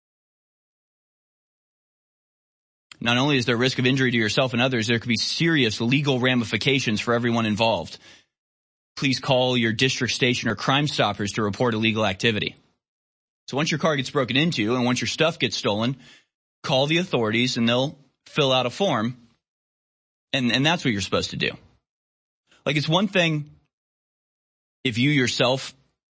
Not only is there risk of injury to yourself and others, there could be serious legal ramifications for everyone involved. Please call your district station or Crime Stoppers to report illegal activity." So once your car gets broken into and once your stuff gets stolen, call the authorities and they'll fill out a form. And, and that's what you're supposed to do. Like, it's one thing if you yourself,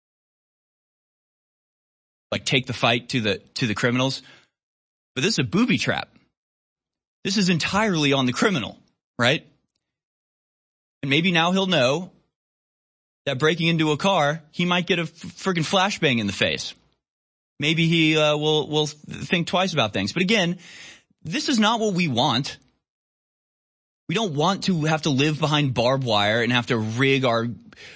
like, take the fight to the, to the criminals, but this is a booby trap. This is entirely on the criminal, right? And maybe now he'll know that breaking into a car, he might get a f- friggin' flashbang in the face. Maybe he uh, will will think twice about things. But again, this is not what we want. We don't want to have to live behind barbed wire and have to rig our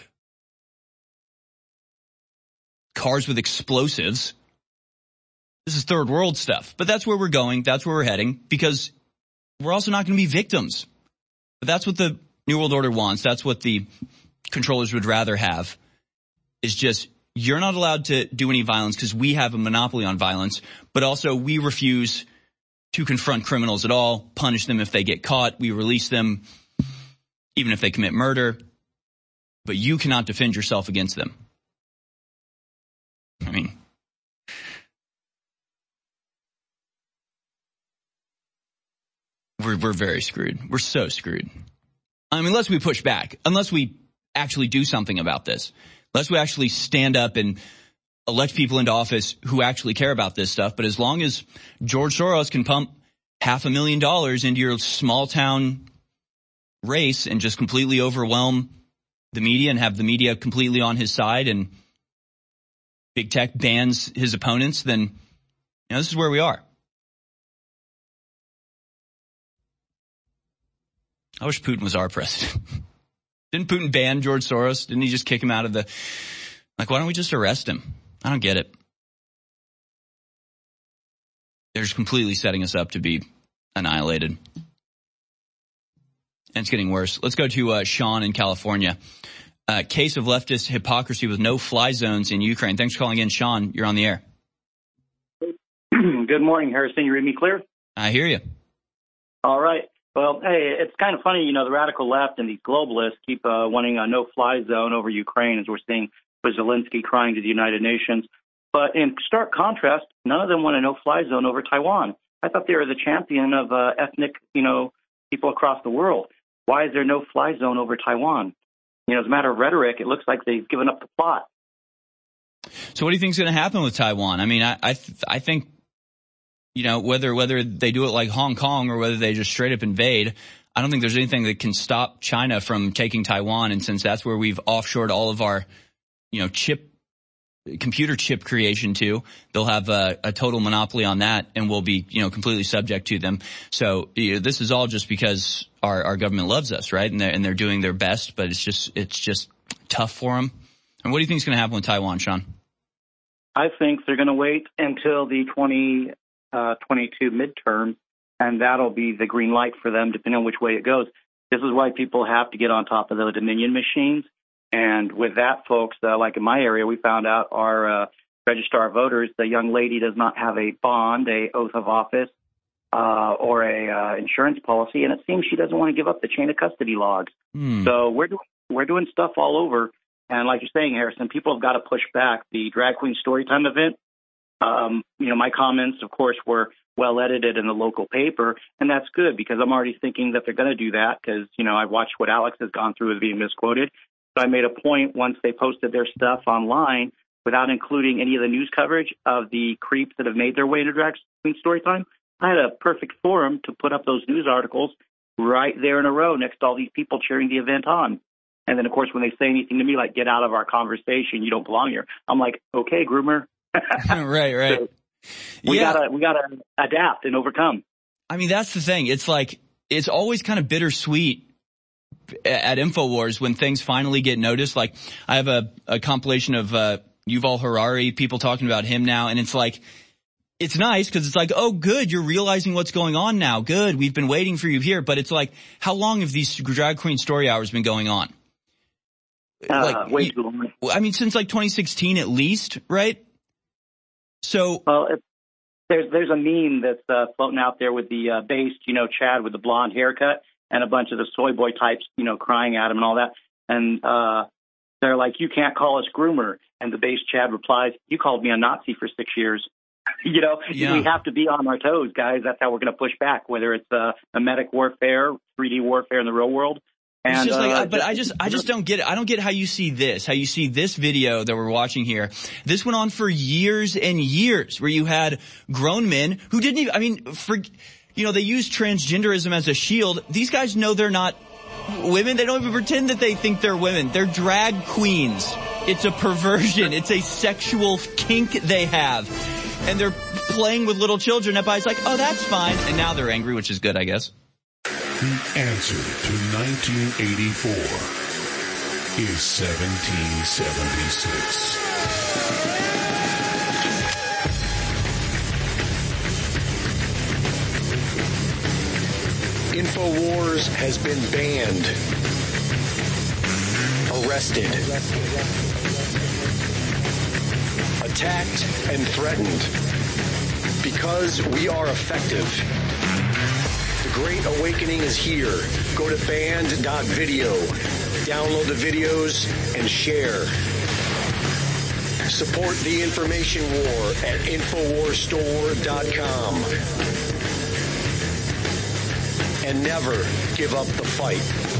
cars with explosives. This is third world stuff. But that's where we're going. That's where we're heading, because we're also not going to be victims. But that's what the New World Order wants. That's what the controllers would rather have, is just, you're not allowed to do any violence because we have a monopoly on violence, but also we refuse to confront criminals at all, punish them if they get caught. We release them even if they commit murder, but you cannot defend yourself against them. I mean, we're, we're very screwed. We're so screwed. I mean, unless we push back, unless we actually do something about this, unless we actually stand up and elect people into office who actually care about this stuff. But as long as George Soros can pump half a million dollars into your small town race and just completely overwhelm the media and have the media completely on his side, and big tech bans his opponents, then, you know, this is where we are. I wish Putin was our president. Didn't Putin ban George Soros? Didn't he just kick him out of the... Like, why don't we just arrest him? I don't get it. They're just completely setting us up to be annihilated. And it's getting worse. Let's go to uh, Sean in California. Uh, case of leftist hypocrisy with no-fly zones in Ukraine. Thanks for calling in, Sean. You're on the air. Good morning, Harrison. You read me clear? I hear you. All right. Well, hey, it's kind of funny, you know, the radical left and these globalists keep uh, wanting a no-fly zone over Ukraine, as we're seeing with Zelensky crying to the United Nations. But in stark contrast, none of them want a no-fly zone over Taiwan. I thought they were the champion of uh, ethnic, you know, people across the world. Why is there no fly zone over Taiwan? You know, as a matter of rhetoric, it looks like they've given up the plot. So what do you think is going to happen with Taiwan? I mean, I I, th- I think, you know, whether whether they do it like Hong Kong or whether they just straight up invade, I don't think there's anything that can stop China from taking Taiwan. And since that's where we've offshored all of our, you know, chip computer chip creation to, they'll have a, a total monopoly on that and will be, you know, completely subject to them. So you know, this is all just because our, our government loves us, right? And they're, and they're doing their best, but it's just, it's just tough for them. And what do you think is going to happen with Taiwan, Sean? I think they're going to wait until the twenty twenty-two midterm, and that'll be the green light for them, depending on which way it goes. This is why people have to get on top of the Dominion machines. And with that, folks, uh, like in my area, we found out our uh, registrar of voters, the young lady does not have a bond, a oath of office, uh, or a uh, insurance policy, and it seems she doesn't want to give up the chain of custody logs. Hmm. So we're doing we're doing stuff all over. And like you're saying, Harrison, people have got to push back. The Drag Queen Storytime event, um, you know, my comments, of course, were well edited in the local paper, and that's good because I'm already thinking that they're going to do that because, you know, I've watched what Alex has gone through as being misquoted. So I made a point once they posted their stuff online without including any of the news coverage of the creeps that have made their way into Drag Queen Storytime. I had a perfect forum to put up those news articles right there in a row next to all these people cheering the event on. And then, of course, when they say anything to me like, get out of our conversation, you don't belong here, I'm like, okay, groomer. right, right. So we yeah. gotta, we gotta adapt and overcome. I mean, that's the thing. It's like, it's always kind of bittersweet at InfoWars when things finally get noticed. Like, I have a, a compilation of uh, Yuval Harari, people talking about him now, and it's like, it's nice because it's like, oh, good, you're realizing what's going on now. Good, we've been waiting for you here. But it's like, how long have these Drag Queen story hours been going on? Uh, like, way too long. I mean, since like twenty sixteen at least, right? So, well, it's, there's there's a meme that's uh, floating out there with the uh, based, you know, Chad with the blonde haircut and a bunch of the soy boy types, you know, crying at him and all that. And uh, they're like, you can't call us groomer. And the based Chad replies, you called me a Nazi for six years. You know, yeah. We have to be on our toes, guys. That's how we're going to push back, whether it's uh, memetic warfare, three D warfare in the real world. And, it's just like, uh, but I just, I just don't get it. I don't get how you see this, how you see this video that we're watching here. This went on for years and years where you had grown men who didn't even, I mean, for, you know, they use transgenderism as a shield. These guys know they're not women. They don't even pretend that they think they're women. They're drag queens. It's a perversion. It's a sexual kink they have. And they're playing with little children. Everybody's like, oh, that's fine. And now they're angry, which is good, I guess. The answer to nineteen eighty-four is seventeen seventy-six. InfoWars has been banned, arrested, attacked, and threatened because we are effective. The Great Awakening is here. Go to banned dot video, download the videos, and share. Support the information war at infowars store dot com. And never give up the fight.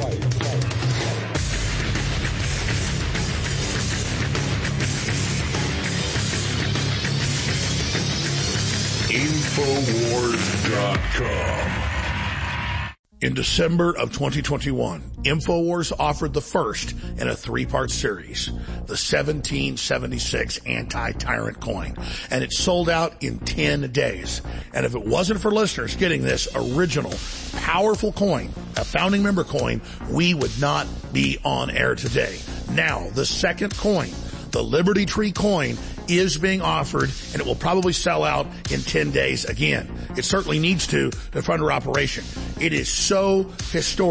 infowars dot com. In December of twenty twenty-one, InfoWars offered the first in a three-part series, the seventeen seventy-six anti-tyrant coin, and it sold out in ten days. And if it wasn't for listeners getting this original, powerful coin, a founding member coin, we would not be on air today. Now, the second coin, the Liberty Tree coin, is being offered, and it will probably sell out in ten days again. It certainly needs to to fund our operation. It is so historic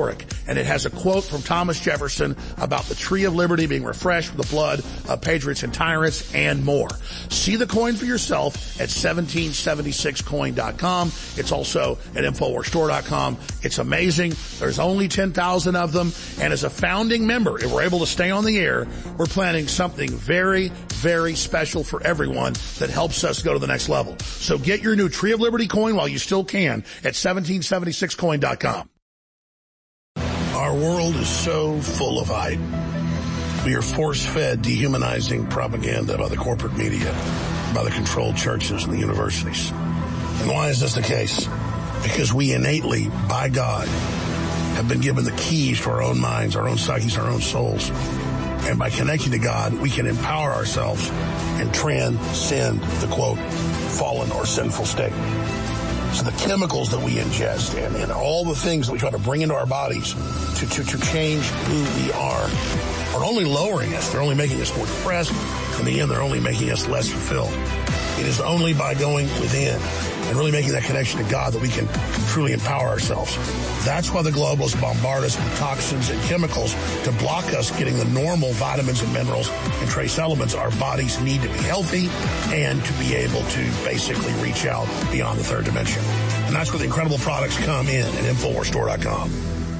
and it has a quote from Thomas Jefferson about the tree of liberty being refreshed with the blood of patriots and tyrants and more. See the coin for yourself at seventeen seventy-six coin dot com. It's also at infowars store dot com. It's amazing. There's only ten thousand of them, and as a founding member, if we're able to stay on the air, we're planning something very, very special for everyone that helps us go to the next level. So get your new Tree of Liberty coin while you still can at seventeen seventy-six coin dot com. Our world is so full of hype. We are force-fed dehumanizing propaganda by the corporate media, by the controlled churches and the universities. And why is this the case? Because we innately, by God, have been given the keys to our own minds, our own psyches, our own souls. And by connecting to God, we can empower ourselves and transcend the, quote, fallen or sinful state. So the chemicals that we ingest and, and all the things that we try to bring into our bodies to, to, to change who we are are only lowering us. They're only making us more depressed. In the end, they're only making us less fulfilled. It is only by going within and really making that connection to God that we can truly empower ourselves. That's why the globalists bombard us with toxins and chemicals to block us getting the normal vitamins and minerals and trace elements our bodies need to be healthy and to be able to basically reach out beyond the third dimension. And that's where the incredible products come in at infowars store dot com.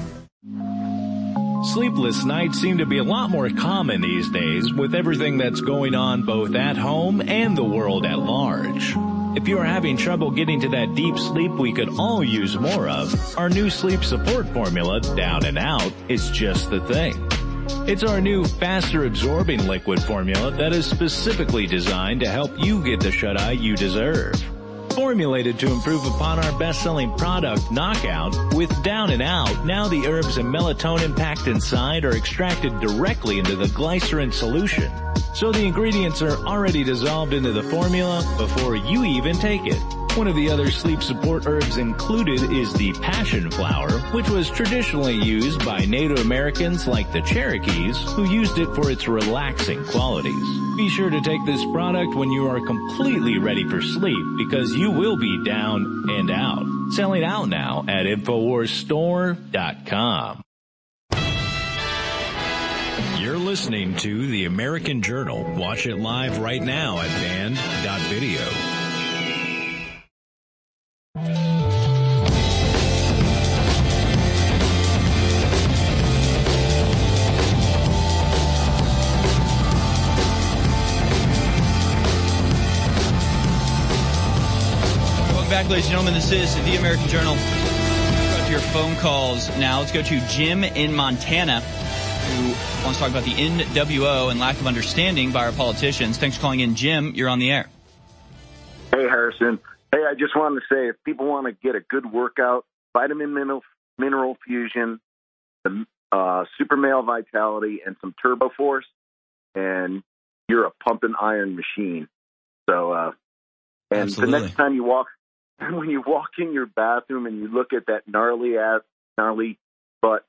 Sleepless nights seem to be a lot more common these days with everything that's going on both at home and the world at large. If you are having trouble getting to that deep sleep we could all use more of, our new sleep support formula, Down and Out, is just the thing. It's our new faster absorbing liquid formula that is specifically designed to help you get the shut-eye you deserve. Formulated to improve upon our best-selling product, Knockout, with Down and Out, now the herbs and melatonin packed inside are extracted directly into the glycerin solution. So the ingredients are already dissolved into the formula before you even take it. One of the other sleep support herbs included is the passion flower, which was traditionally used by Native Americans like the Cherokees, who used it for its relaxing qualities. Be sure to take this product when you are completely ready for sleep, because you will be down and out. Selling out now at infowars store dot com. You're listening to The American Journal. Watch it live right now at band dot video. Back, ladies and gentlemen, this is The American Journal. Let's go to your phone calls now. Let's go to Jim in Montana, who wants to talk about the N W O and lack of understanding by our politicians. Thanks for calling in, Jim. You're on the air. Hey, Harrison. Hey, I just wanted to say, if people want to get a good workout, vitamin mineral, mineral fusion, the uh, super male vitality, and some turbo force, and you're a pumping iron machine. So, uh, and Absolutely. The next time you walk, when you walk in your bathroom and you look at that gnarly ass, gnarly butt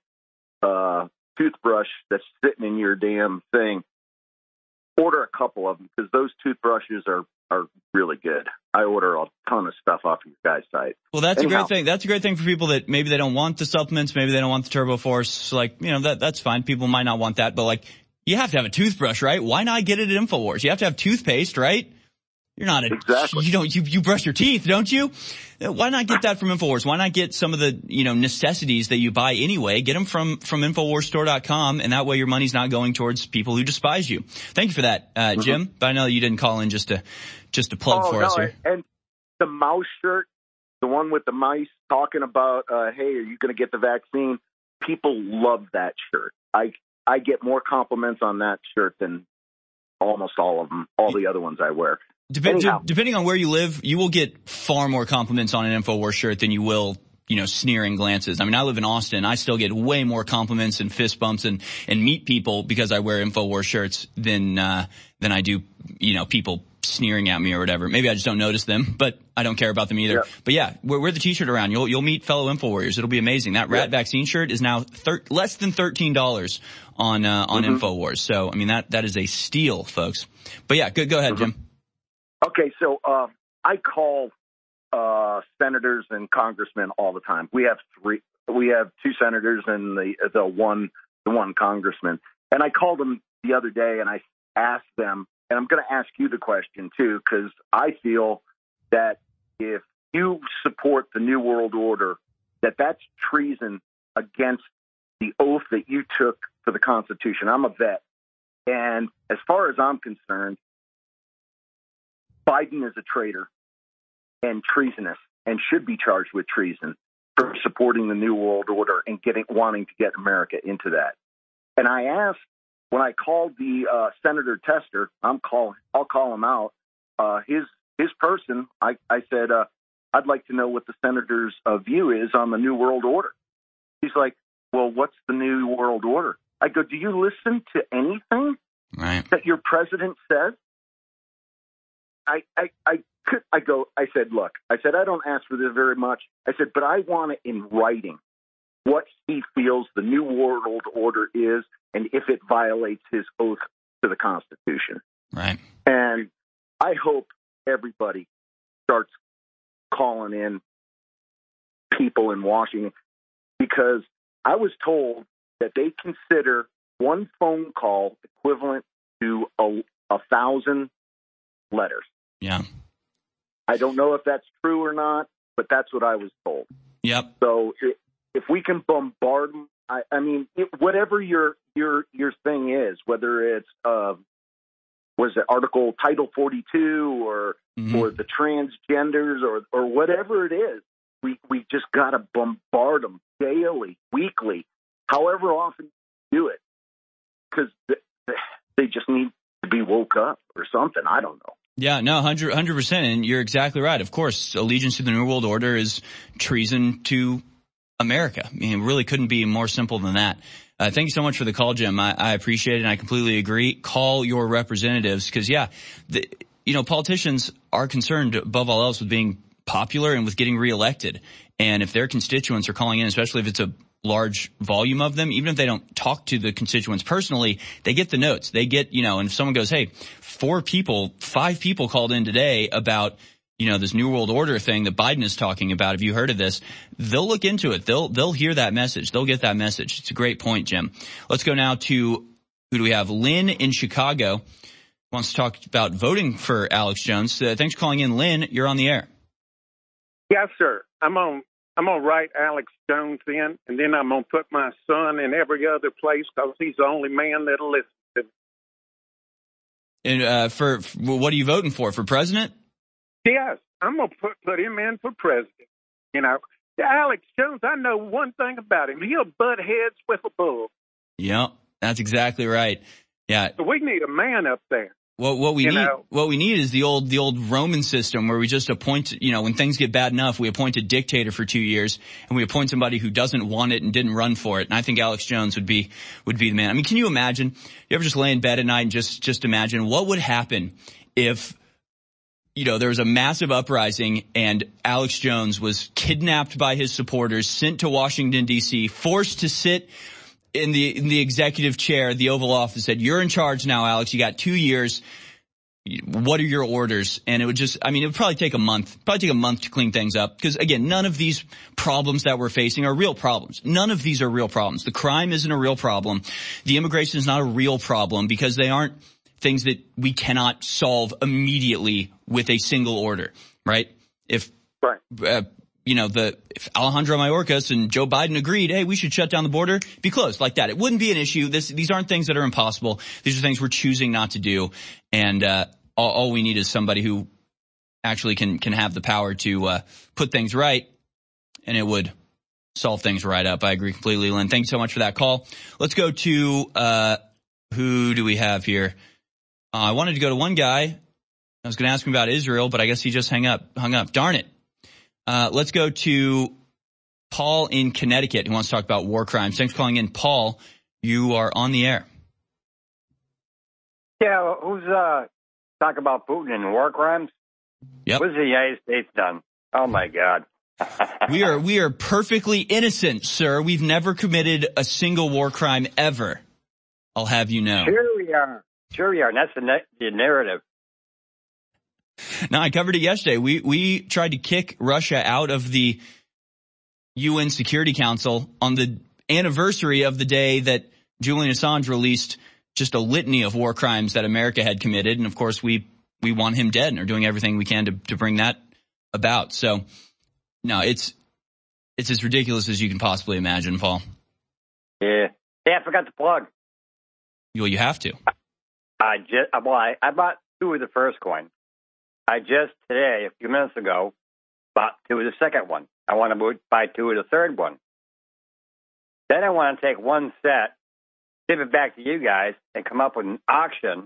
uh, toothbrush that's sitting in your damn thing, order a couple of them, because those toothbrushes are, are really good. I order a ton of stuff off your guys' site. Well, that's Anyhow. a great thing. That's a great thing for people that maybe they don't want the supplements, maybe they don't want the Turbo Force. Like, you know, that that's fine. People might not want that, but like, you have to have a toothbrush, right? Why not get it at InfoWars? You have to have toothpaste, right? You're not a, exactly. you don't, you, you brush your teeth, don't you? Why not get that from InfoWars? Why not get some of the, you know, necessities that you buy anyway? Get them from, from infowars store dot com, and that way your money's not going towards people who despise you. Thank you for that, uh, mm-hmm. Jim. But I know you didn't call in just to, just to plug oh, for no, us here. And the mouse shirt, the one with the mice talking about, uh, hey, are you going to get the vaccine? People love that shirt. I, I get more compliments on that shirt than almost all of them, all the other ones I wear. Dep- de- depending on where you live, you will get far more compliments on an InfoWars shirt than you will, you know, sneering glances. I mean, I live in Austin. I still get way more compliments and fist bumps and, and meet people because I wear InfoWars shirts than, uh, than I do, you know, people sneering at me or whatever. Maybe I just don't notice them, but I don't care about them either. Yeah. But yeah, wear, wear the t-shirt around. You'll, you'll meet fellow InfoWarriors. It'll be amazing. That rat yeah. vaccine shirt is now thir- less than thirteen dollars on, uh, on mm-hmm. InfoWars. So, I mean, that, that is a steal, folks. But yeah, good, go ahead, mm-hmm. Jim. Okay, so uh, I call uh, senators and congressmen all the time. We have three we have two senators and the the one the one congressman. And I called them the other day and I asked them, and I'm going to ask you the question too, because I feel that if you support the New World Order, that that's treason against the oath that you took for the Constitution. I'm a vet. And as far as I'm concerned, Biden is a traitor and treasonous and should be charged with treason for supporting the New World Order and getting wanting to get America into that. And I asked, when I called the uh, Senator Tester, I'm call, I'll call him out, uh, his his person, I, I said, uh, I'd like to know what the senator's uh, view is on the New World Order. He's like, well, what's the New World Order? I go, do you listen to anything right. that your president says? I, I, I could, I go, I said, look, I said, I don't ask for this very much. I said, but I want it in writing what he feels the New World Order is and if it violates his oath to the Constitution. Right. And I hope everybody starts calling in people in Washington, because I was told that they consider one phone call equivalent to a, a thousand letters. Yeah. I don't know if that's true or not, but that's what I was told. Yep. So if, if we can bombard them, I, I mean, it, whatever your your your thing is, whether it's uh, was it Article Title forty-two or mm-hmm. or the transgenders or or whatever it is, we we just got to bombard them daily, weekly, however often you do it, because they just need to be woke up or something. I don't know. Yeah, no, one hundred percent. And you're exactly right. Of course, allegiance to the New World Order is treason to America. I mean, it really couldn't be more simple than that. Uh, thank you so much for the call, Jim. I, I appreciate it, and I completely agree. Call your representatives, because, yeah, the, you know, politicians are concerned above all else with being popular and with getting reelected. And if their constituents are calling in, especially if it's a large volume of them, even if they don't talk to the constituents personally, they get the notes. They get, you know, and if someone goes, hey, four people, five people called in today about, you know, this New World Order thing that Biden is talking about. Have you heard of this? They'll look into it. They'll, they'll hear that message. They'll get that message. It's a great point, Jim. Let's go now to, who do we have? Lynn in Chicago wants to talk about voting for Alex Jones. Uh, thanks for calling in, Lynn. You're on the air. Yes, sir. I'm on. I'm going to write Alex Jones in, and then I'm going to put my son in every other place because he's the only man that'll listen to me. And uh, for, for what are you voting for? For president? Yes, I'm going to put, put him in for president. You know, Alex Jones, I know one thing about him. He'll butt heads with a bull. Yeah, that's exactly right. Yeah. So we need a man up there. What, what we you need, know? what we need is the old, the old Roman system where we just appoint, you know, when things get bad enough, we appoint a dictator for two years and we appoint somebody who doesn't want it and didn't run for it. And I think Alex Jones would be, would be the man. I mean, can you imagine? You ever just lay in bed at night and just, just imagine what would happen if, you know, there was a massive uprising and Alex Jones was kidnapped by his supporters, sent to Washington, D C, forced to sit in the, in the executive chair, the Oval Office, said, you're in charge now, Alex. You got two years. What are your orders? And it would just, I mean, it would probably take a month, probably take a month to clean things up. Because again, none of these problems that we're facing are real problems. None of these are real problems. The crime isn't a real problem. The immigration is not a real problem because they aren't things that we cannot solve immediately with a single order, right? If, right. Uh, you know, the, if Alejandro Mayorkas and Joe Biden agreed, hey, we should shut down the border, be closed like that. It wouldn't be an issue. This, these aren't things that are impossible. These are things we're choosing not to do. And, uh, all, all we need is somebody who actually can, can have the power to, uh, put things right, and it would solve things right up. I agree completely, Lynn. Thank you so much for that call. Let's go to, uh, who do we have here? Uh, I wanted to go to one guy. I was going to ask him about Israel, but I guess he just hung up, hung up. Darn it. Uh, let's go to Paul in Connecticut who wants to talk about war crimes. Thanks for calling in, Paul. You are on the air. Yeah, who's uh talk about Putin and war crimes? Yep. What's the United States done? Oh my God. we are we are perfectly innocent, sir. We've never committed a single war crime ever. I'll have you know. Sure we are. Sure we are. And that's the, na- the narrative. No, I covered it yesterday. We we tried to kick Russia out of the U N Security Council on the anniversary of the day that Julian Assange released just a litany of war crimes that America had committed. And of course, we, we want him dead and are doing everything we can to, to bring that about. So no, it's, it's as ridiculous as you can possibly imagine, Paul. Yeah. Hey, I forgot to plug. Well, you have to. I just, well, I, I bought two of the first coin. I just today, a few minutes ago, bought two of the second one. I want to buy two of the third one. Then I want to take one set, give it back to you guys, and come up with an auction,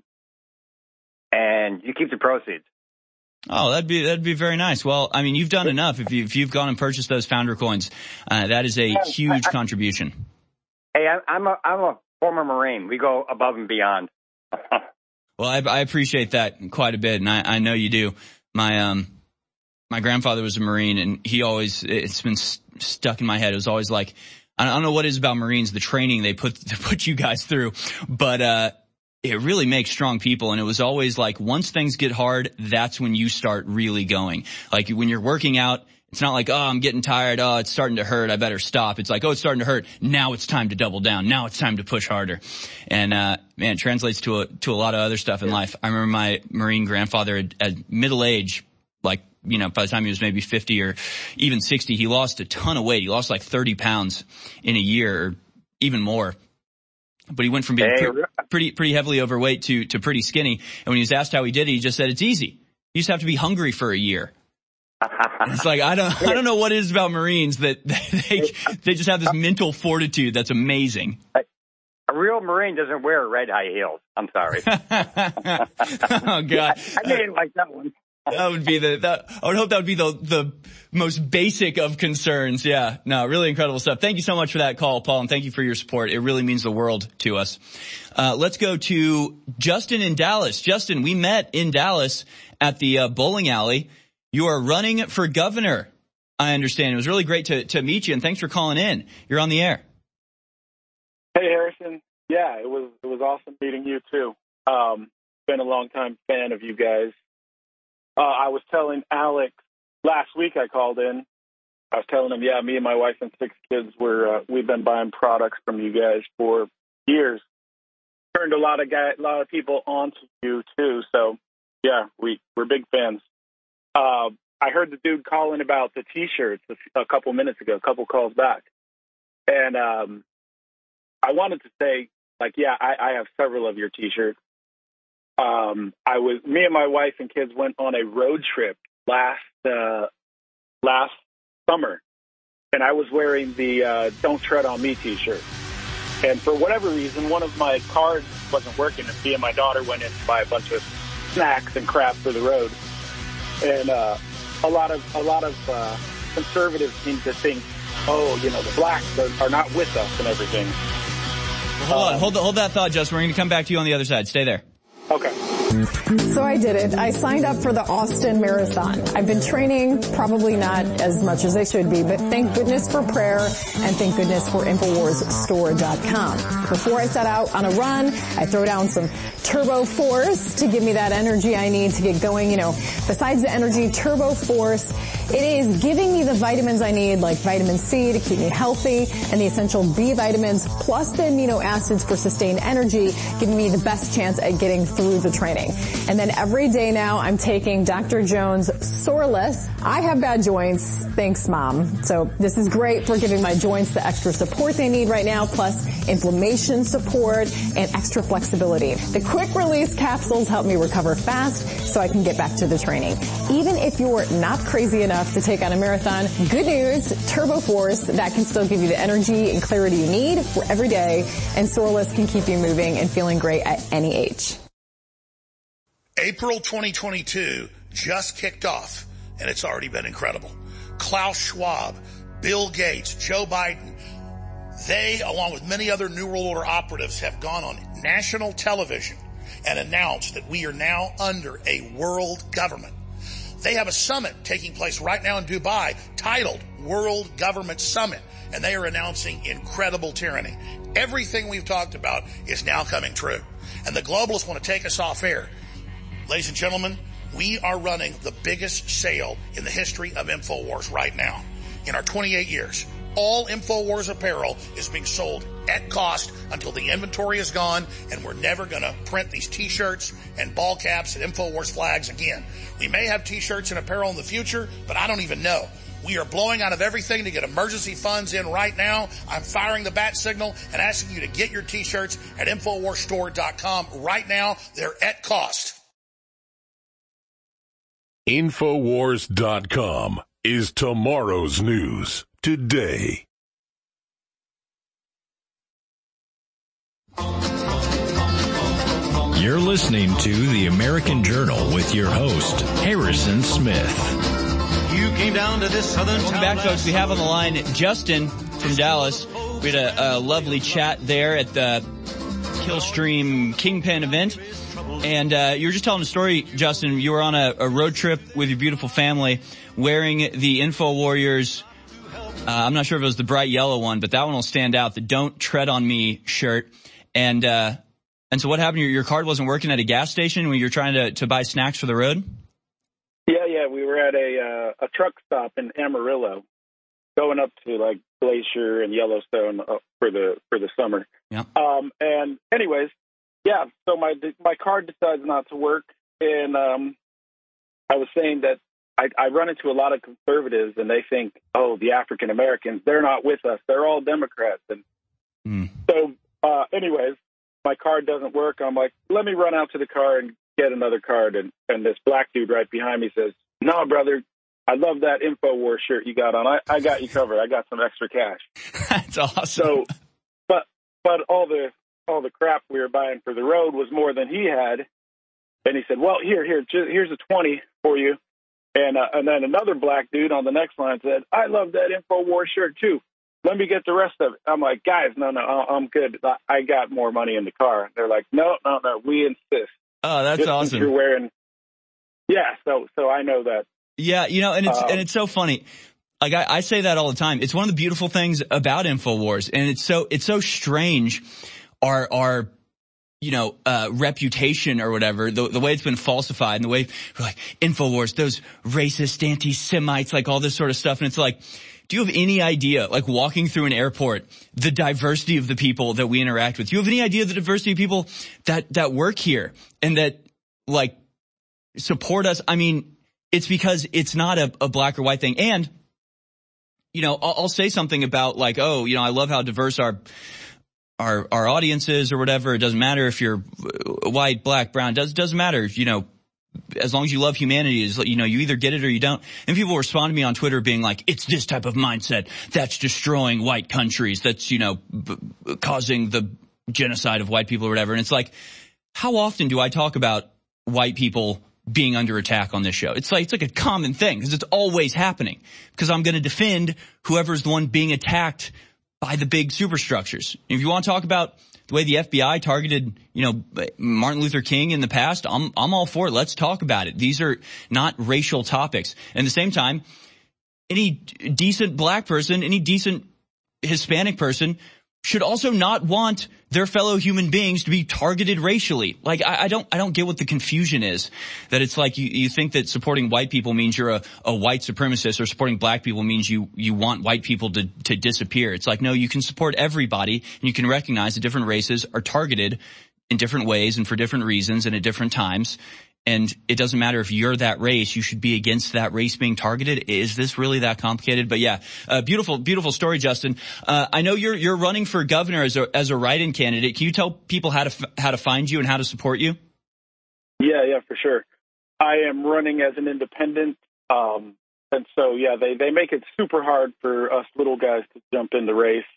and you keep the proceeds. Oh, that'd be that'd be very nice. Well, I mean, you've done enough. If, you, if you've gone and purchased those founder coins, uh, that is a yeah, huge I, contribution. Hey, I'm a I'm a former Marine. We go above and beyond. Well, I, I appreciate that quite a bit, and I, I know you do. My um, my grandfather was a Marine, and he always it's been st- stuck in my head. It was always like, I don't know what it is about Marines, the training they put to put you guys through, but uh, it really makes strong people. And it was always like, once things get hard, that's when you start really going. Like when you're working out, it's not like, oh, I'm getting tired. Oh, it's starting to hurt. I better stop. It's like, oh, it's starting to hurt. Now it's time to double down. Now it's time to push harder. And, uh, man, it translates to a, to a lot of other stuff in life. I remember my Marine grandfather at, at middle age, like, you know, by the time he was maybe fifty or even sixty, he lost a ton of weight. He lost like thirty pounds in a year or even more. But he went from being pre- pretty, pretty heavily overweight to, to pretty skinny. And when he was asked how he did it, he just said, it's easy. You just have to be hungry for a year. It's like, I don't, I don't know what it is about Marines that they, they just have this mental fortitude that's amazing. A real Marine doesn't wear red high heels. I'm sorry. Oh God. I didn't like that one. That would be the, that, I would hope that would be the, the most basic of concerns. Yeah. No, really incredible stuff. Thank you so much for that call, Paul, and thank you for your support. It really means the world to us. Uh, let's go to Justin in Dallas. Justin, we met in Dallas at the uh, bowling alley. You are running for governor, I understand. It was really great to, to meet you, and thanks for calling in. You're on the air. Hey, Harrison. Yeah, it was, it was awesome meeting you too. Um, been a long time fan of you guys. Uh, I was telling Alex last week I called in. I was telling him, yeah, me and my wife and six kids were, uh, we've been buying products from you guys for years. Turned a lot of guy, a lot of people onto you too. So yeah, we, we're big fans. Uh, I heard the dude calling about the t-shirts a, a couple minutes ago, a couple calls back. And, um, I wanted to say, like, yeah, I, I have several of your t-shirts. Um, I was, me and my wife and kids went on a road trip last, uh, last summer, and I was wearing the, uh, Don't Tread on Me t-shirt. And for whatever reason, one of my cards wasn't working, and me and my daughter went in to buy a bunch of snacks and crap for the road. And, uh, a lot of, a lot of, uh, conservatives seem to think, oh, you know, the blacks are, are not with us and everything. Well, hold um, on, hold, hold that thought, Justin. We're going to come back to you on the other side. Stay there. Okay. So I did it. I signed up for the Austin Marathon. I've been training, probably not as much as I should be, but thank goodness for prayer and thank goodness for Infowars Store dot com. Before I set out on a run, I throw down some Turbo Force to give me that energy I need to get going. You know, besides the energy, Turbo Force, it is giving me the vitamins I need, like vitamin C to keep me healthy and the essential B vitamins, plus the amino acids for sustained energy, giving me the best chance at getting through the training. And then every day now I'm taking Doctor Jones Soreless. I have bad joints. Thanks, Mom. So this is great for giving my joints the extra support they need right now, plus inflammation support and extra flexibility. The quick release capsules help me recover fast so I can get back to the training. Even if you're not crazy enough to take on a marathon, good news, Turbo Force, that can still give you the energy and clarity you need for every day, and Soreless can keep you moving and feeling great at any age. April twenty twenty-two just kicked off, and it's already been incredible. Klaus Schwab, Bill Gates, Joe Biden, they, along with many other New World Order operatives, have gone on national television and announced that we are now under a world government. They have a summit taking place right now in Dubai titled World Government Summit, and they are announcing incredible tyranny. Everything we've talked about is now coming true, and the globalists want to take us off air. Ladies and gentlemen, we are running the biggest sale in the history of InfoWars right now. In our twenty-eight years, All InfoWars apparel is being sold at cost until the inventory is gone, and we're never going to print these t-shirts and ball caps and InfoWars flags again. We may have t-shirts and apparel in the future, but I don't even know. We are blowing out of everything to get emergency funds in right now. I'm firing the bat signal and asking you to get your t-shirts at InfoWars Store dot com right now. They're at cost. InfoWars dot com is tomorrow's news today. You're listening to The American Journal with your host, Harrison Smith. You came down to this southern Welcome back, folks. We have on the line Justin from Dallas. We had a, a lovely chat there at the Killstream Kingpin event. And uh you were just telling a story, Justin. You were on a, a road trip with your beautiful family wearing the Info Warriors. Uh, I'm not sure if it was the bright yellow one, but that one will stand out. The Don't Tread on Me shirt. And uh and so what happened? Your, your card wasn't working at a gas station when you were trying to, to buy snacks for the road? Yeah, yeah. We were at a uh, a truck stop in Amarillo, going up to like Glacier and Yellowstone uh, for the for the summer. Yeah. Um. And anyways, yeah. So my my card decides not to work, and um, I was saying that I, I run into a lot of conservatives, and they think, oh, the African Americans, they're not with us. They're all Democrats. And mm. so, uh, anyways, my card doesn't work. I'm like, let me run out to the car and get another card. And, and this black dude right behind me says, no, brother, I love that InfoWars shirt you got on. I, I got you covered. I got some extra cash. That's awesome. So, but, but all the, all the crap we were buying for the road was more than he had. And he said, well, here, here, here's a twenty for you. And, uh, and then another black dude on the next line said, I love that InfoWars shirt too. Let me get the rest of it. I'm like, guys, no, no, I'm good. I got more money in the car. They're like, no, no, no, we insist. Oh, that's Just awesome. You're wearing, yeah. So, so I know that. Yeah, you know, and it's um, and it's so funny. Like I, I say that all the time. It's one of the beautiful things about InfoWars, and it's so it's so strange. Our our you know uh reputation or whatever, the the way it's been falsified, and the way we're like InfoWars, those racist anti-Semites, like all this sort of stuff, and it's like. Do you have any idea, like walking through an airport, the diversity of the people that we interact with? Do you have any idea the diversity of people that, that work here and that, like, support us? I mean, it's because it's not a, a black or white thing. And, you know, I'll, I'll say something about like, oh, you know, I love how diverse our, our, our audience is or whatever. It doesn't matter if you're white, black, brown. Does, doesn't matter, you know. As long as you love humanity, is you know, you either get it or you don't. And people respond to me on Twitter being like, it's this type of mindset that's destroying white countries, that's, you know, b- causing the genocide of white people or whatever. And it's like, how often do I talk about white people being under attack on this show? It's like, it's like a common thing because it's always happening because I'm going to defend whoever's the one being attacked by the big superstructures. If you want to talk about the way the F B I targeted, you know, Martin Luther King in the past, I'm, I'm all for it. Let's talk about it. These are not racial topics. And at the same time, any decent black person, any decent Hispanic person should also not want their fellow human beings to be targeted racially. Like, I, I don't, I don't get what the confusion is. That it's like you, you think that supporting white people means you're a, a white supremacist, or supporting black people means you, you want white people to, to disappear. It's like, no, you can support everybody, and you can recognize that different races are targeted in different ways and for different reasons and at different times. And it doesn't matter if you're that race, you should be against that race being targeted. Is this really that complicated? But yeah, uh, beautiful, beautiful story, Justin. Uh, I know you're, you're running for governor as a, as a write-in candidate. Can you tell people how to, f- how to find you and how to support you? Yeah, yeah, for sure. I am running as an independent. Um, and so, yeah, they, they make it super hard for us little guys to jump in the race.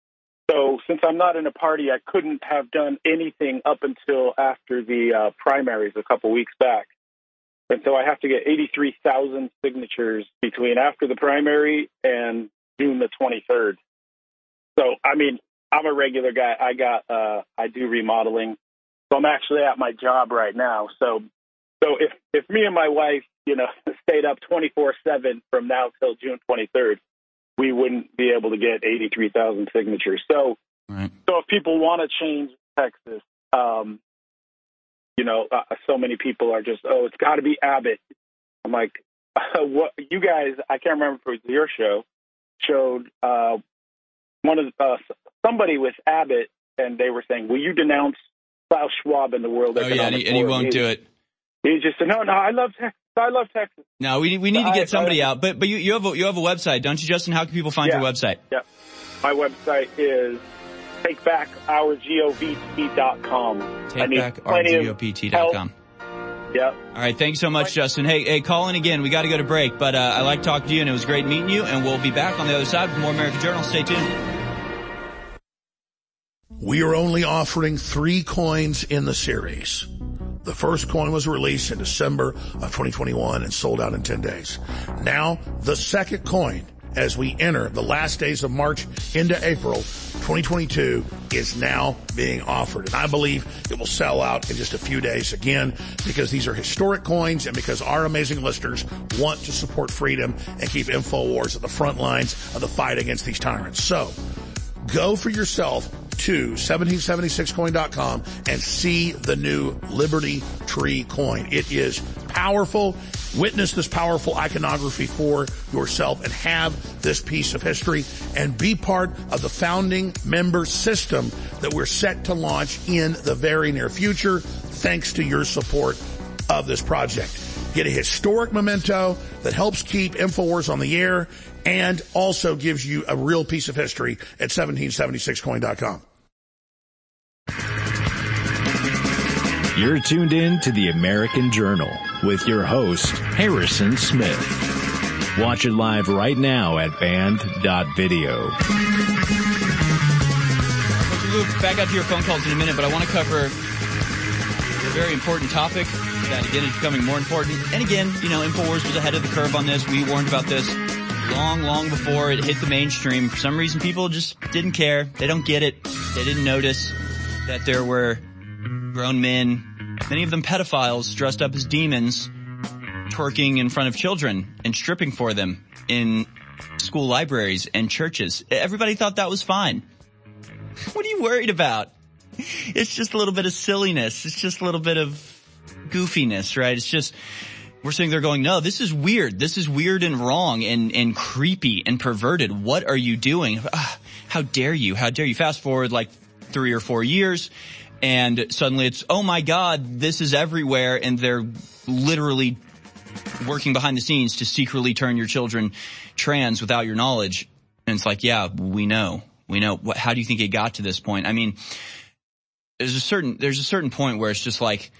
So since I'm not in a party, I couldn't have done anything up until after the uh, primaries a couple weeks back. And so I have to get eighty-three thousand signatures between after the primary and June the twenty-third. So, I mean, I'm a regular guy. I got, uh, I do remodeling. So I'm actually at my job right now. So, so if, if me and my wife, you know, stayed up twenty-four seven from now till June twenty-third, we wouldn't be able to get eighty-three thousand signatures. So, right. so if people want to change Texas, um, you know, uh, so many people are just, oh, it's got to be Abbott. I'm like, uh, what? You guys, I can't remember if it was your show, showed uh, one of uh, somebody with Abbott, and they were saying, "Will you denounce Klaus Schwab in the World Oh, Economic yeah, and he, and he Forum?" won't do it. He just said, "No, no, I love Texas. I love Texas." No, we we need to get I- somebody I- out. But but you, you have a, you have a website, don't you, Justin? How can people find Yeah. your website? Yeah. My website is take back our govt dot com. take back our G O P T dot com. Yep. All right, thanks so much, Justin. Hey, hey, call in again. We got to go to break, but uh, I like talking to you, and it was great meeting you, and we'll be back on the other side with more American Journal. Stay tuned. We are only offering three coins in the series. The first coin was released in December of twenty twenty-one and sold out in ten days. Now, the second coin, as we enter the last days of March into April twenty twenty-two, is now being offered. And I believe it will sell out in just a few days again, because these are historic coins and because our amazing listeners want to support freedom and keep InfoWars at the front lines of the fight against these tyrants. So, go for yourself to seventeen seventy-six coin dot com and see the new Liberty Tree coin. It is powerful. Witness this powerful iconography for yourself and have this piece of history and be part of the founding member system that we're set to launch in the very near future, thanks to your support of this project. Get a historic memento that helps keep InfoWars on the air and also gives you a real piece of history at seventeen seventy-six coin dot com. You're tuned in to the American Journal with your host, Harrison Smith. Watch it live right now at band dot video. We'll move back out to your phone calls in a minute, but I want to cover a very important topic that, again, is becoming more important. And again, you know, InfoWars was ahead of the curve on this. We warned about this long, long before it hit the mainstream. For some reason, people just didn't care. They don't get it. They didn't notice that there were grown men, many of them pedophiles, dressed up as demons, twerking in front of children and stripping for them in school libraries and churches. Everybody thought that was fine. What are you worried about? It's just a little bit of silliness. It's just a little bit of goofiness, right? It's just, we're sitting there going, no, this is weird. This is weird and wrong and, and creepy and perverted. What are you doing? Ah, how dare you? How dare you? Fast forward like three or four years and suddenly it's, oh my God, this is everywhere. And they're literally working behind the scenes to secretly turn your children trans without your knowledge. And it's like, yeah, we know, we know. What, how do you think it got to this point? I mean, there's a certain, there's a certain point where it's just like,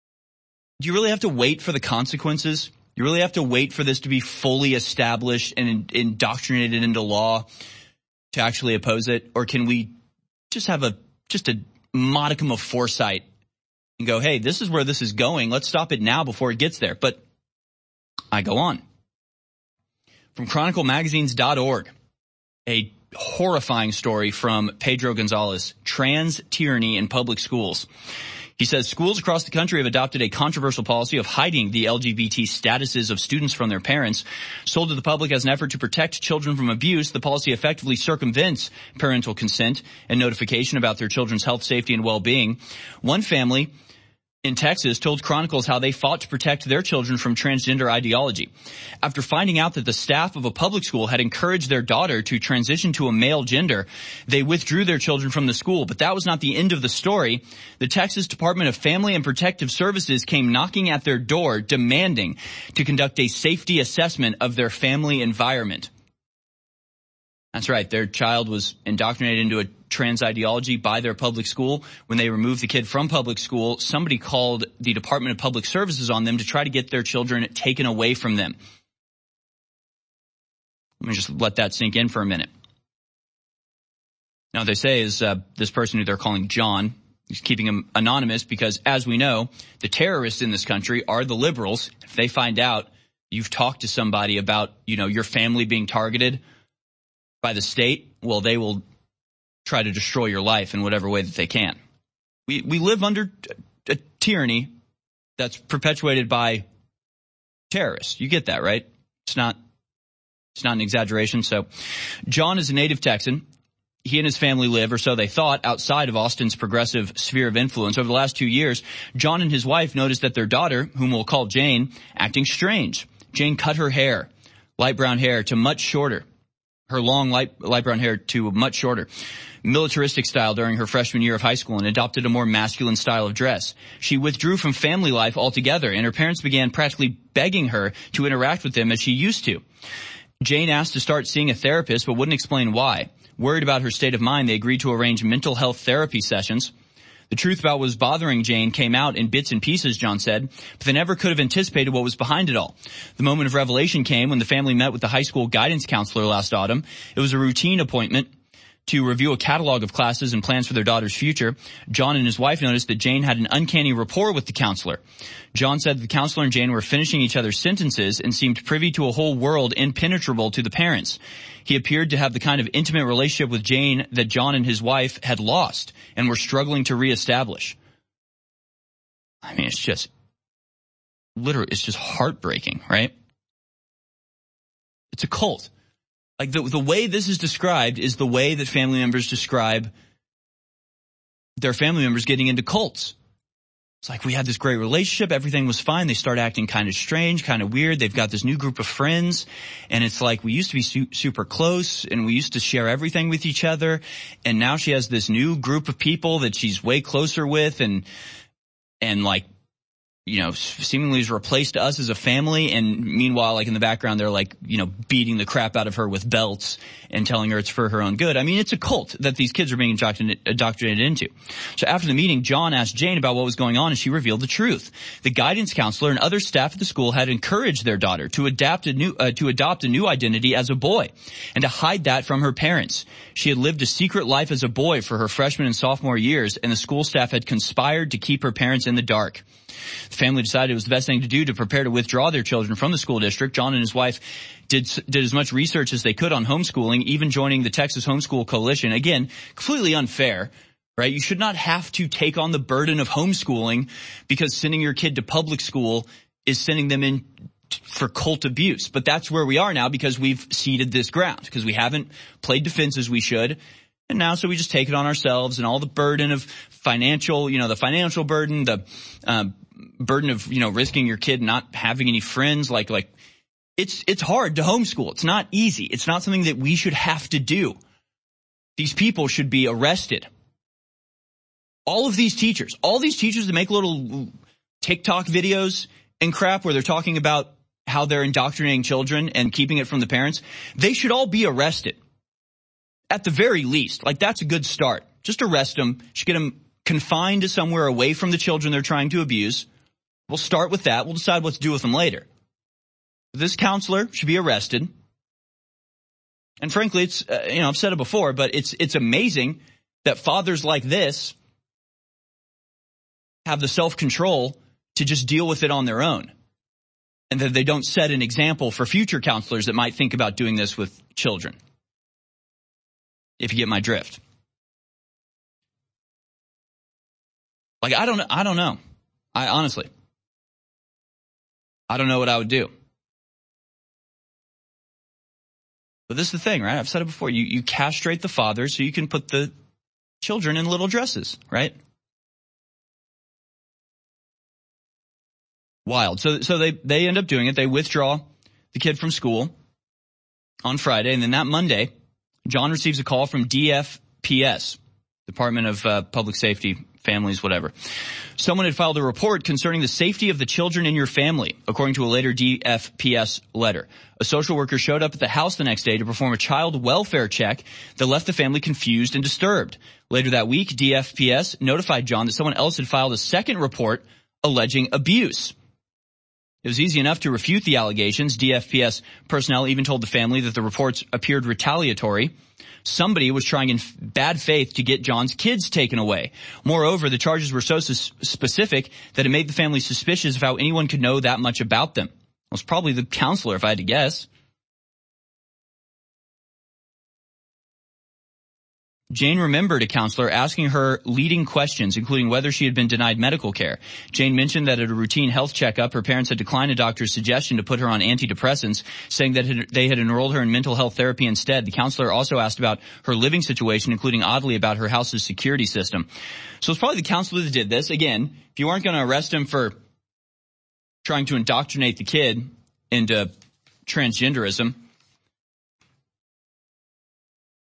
do you really have to wait for the consequences? You really have to wait for this to be fully established and indoctrinated into law to actually oppose it? Or can we just have a, just a modicum of foresight and go, hey, this is where this is going. Let's stop it now before it gets there. But I go on. From chronicle magazines dot org, a horrifying story from Pedro Gonzalez, trans tyranny in public schools. He says schools across the country have adopted a controversial policy of hiding the L G B T statuses of students from their parents. Sold to the public as an effort to protect children from abuse, the policy effectively circumvents parental consent and notification about their children's health, safety, and well-being. One family in Texas told Chronicles how they fought to protect their children from transgender ideology. After finding out that the staff of a public school had encouraged their daughter to transition to a male gender, they withdrew their children from the school. But that was not the end of the story. The Texas Department of Family and Protective Services came knocking at their door, demanding to conduct a safety assessment of their family environment. That's right. Their child was indoctrinated into a trans ideology by their public school. When they removed the kid from public school, somebody called the Department of Public Services on them to try to get their children taken away from them. Let me just let that sink in for a minute. Now, what they say is uh, this person who they're calling John, he's keeping him anonymous because, as we know, the terrorists in this country are the liberals. If they find out you've talked to somebody about, you know, your family being targeted by the state, well, they will try to destroy your life in whatever way that they can. We we live under a tyranny that's perpetuated by terrorists. You get that, right? It's not it's not an exaggeration. So John is a native Texan. He and his family live, or so they thought, outside of Austin's progressive sphere of influence. Over the last two years, John and his wife noticed that their daughter, whom we'll call Jane, acting strange. Jane cut her hair, light brown hair, to much shorter. her long light, light brown hair to much shorter, militaristic style during her freshman year of high school and adopted a more masculine style of dress. She withdrew from family life altogether, and her parents began practically begging her to interact with them as she used to. Jane asked to start seeing a therapist, but wouldn't explain why. Worried about her state of mind, they agreed to arrange mental health therapy sessions. The truth about what was bothering Jane came out in bits and pieces, John said, but they never could have anticipated what was behind it all. The moment of revelation came when the family met with the high school guidance counselor last autumn. It was a routine appointment to review a catalog of classes and plans for their daughter's future. John and his wife noticed that Jane had an uncanny rapport with the counselor. John said the counselor and Jane were finishing each other's sentences and seemed privy to a whole world impenetrable to the parents. He appeared to have the kind of intimate relationship with Jane that John and his wife had lost and were struggling to reestablish. I mean, it's just, literally, it's just heartbreaking, right? It's a cult. Like the, the way this is described is the way that family members describe their family members getting into cults. It's like, we had this great relationship. Everything was fine. They start acting kind of strange, kind of weird. They've got this new group of friends. And it's like, we used to be su- super close and we used to share everything with each other. And now she has this new group of people that she's way closer with and, and like, you know, seemingly has replaced us as a family. And meanwhile, like in the background, they're like, you know, beating the crap out of her with belts and telling her it's for her own good. I mean, it's a cult that these kids are being indoctrinated into. So after the meeting, John asked Jane about what was going on and she revealed the truth. The guidance counselor and other staff at the school had encouraged their daughter to adapt a new, uh, to adopt a new identity as a boy and to hide that from her parents. She had lived a secret life as a boy for her freshman and sophomore years, and the school staff had conspired to keep her parents in the dark. The family decided it was the best thing to do to prepare to withdraw their children from the school district. John and his wife did did as much research as they could on homeschooling, even joining the Texas Homeschool Coalition. Again, completely unfair, right? You should not have to take on the burden of homeschooling because sending your kid to public school is sending them in for cult abuse. But that's where we are now because we've ceded this ground, because we haven't played defense as we should. And now, so we just take it on ourselves, and all the burden of financial, you know, the financial burden, the um, burden of, you know, risking your kid not having any friends. Like, like it's, it's hard to homeschool. It's not easy. It's not something that we should have to do. These people should be arrested. All of these teachers, all these teachers that make little TikTok videos and crap where they're talking about how they're indoctrinating children and keeping it from the parents, they should all be arrested. At the very least, like that's a good start. Just arrest them. Should get them confined to somewhere away from the children they're trying to abuse. We'll start with that. We'll decide what to do with them later. This counselor should be arrested. And frankly, it's, uh, you know, I've said it before, but it's, it's amazing that fathers like this have the self-control to just deal with it on their own. And that they don't set an example for future counselors that might think about doing this with children. If you get my drift. Like, I don't, I don't know. I honestly, I don't know what I would do. But this is the thing, right? I've said it before. You, you castrate the father so you can put the children in little dresses, right? Wild. So, so they, they end up doing it. They withdraw the kid from school on Friday, and then that Monday, John receives a call from D F P S, Department of uh, Public Safety, Families, whatever. Someone had filed a report concerning the safety of the children in your family, according to a later D F P S letter. A social worker showed up at the house the next day to perform a child welfare check that left the family confused and disturbed. Later that week, D F P S notified John that someone else had filed a second report alleging abuse. It was easy enough to refute the allegations. D F P S personnel even told the family that the reports appeared retaliatory. Somebody was trying in bad faith to get John's kids taken away. Moreover, the charges were so sus- specific that it made the family suspicious of how anyone could know that much about them. It was probably the counselor, if I had to guess. Jane remembered a counselor asking her leading questions, including whether she had been denied medical care. Jane mentioned that at a routine health checkup, her parents had declined a doctor's suggestion to put her on antidepressants, saying that they had enrolled her in mental health therapy instead. The counselor also asked about her living situation, including, oddly, about her house's security system. So it's probably the counselor that did this. Again, if you weren't going to arrest him for trying to indoctrinate the kid into transgenderism,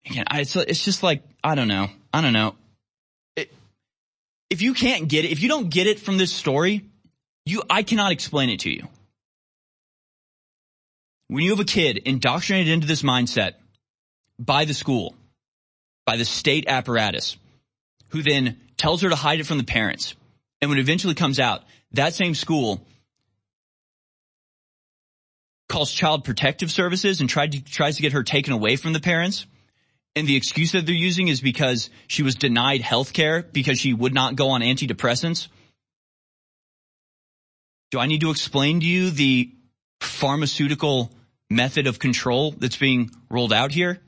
again, I, it's, it's just like, I don't know. I don't know. It, if you can't get it, if you don't get it from this story, you, I cannot explain it to you. When you have a kid indoctrinated into this mindset by the school, by the state apparatus, who then tells her to hide it from the parents, and when it eventually comes out, that same school calls Child Protective Services and tried to, tries to get her taken away from the parents, and the excuse that they're using is because she was denied health care because she would not go on antidepressants. Do I need to explain to you the pharmaceutical method of control that's being rolled out here?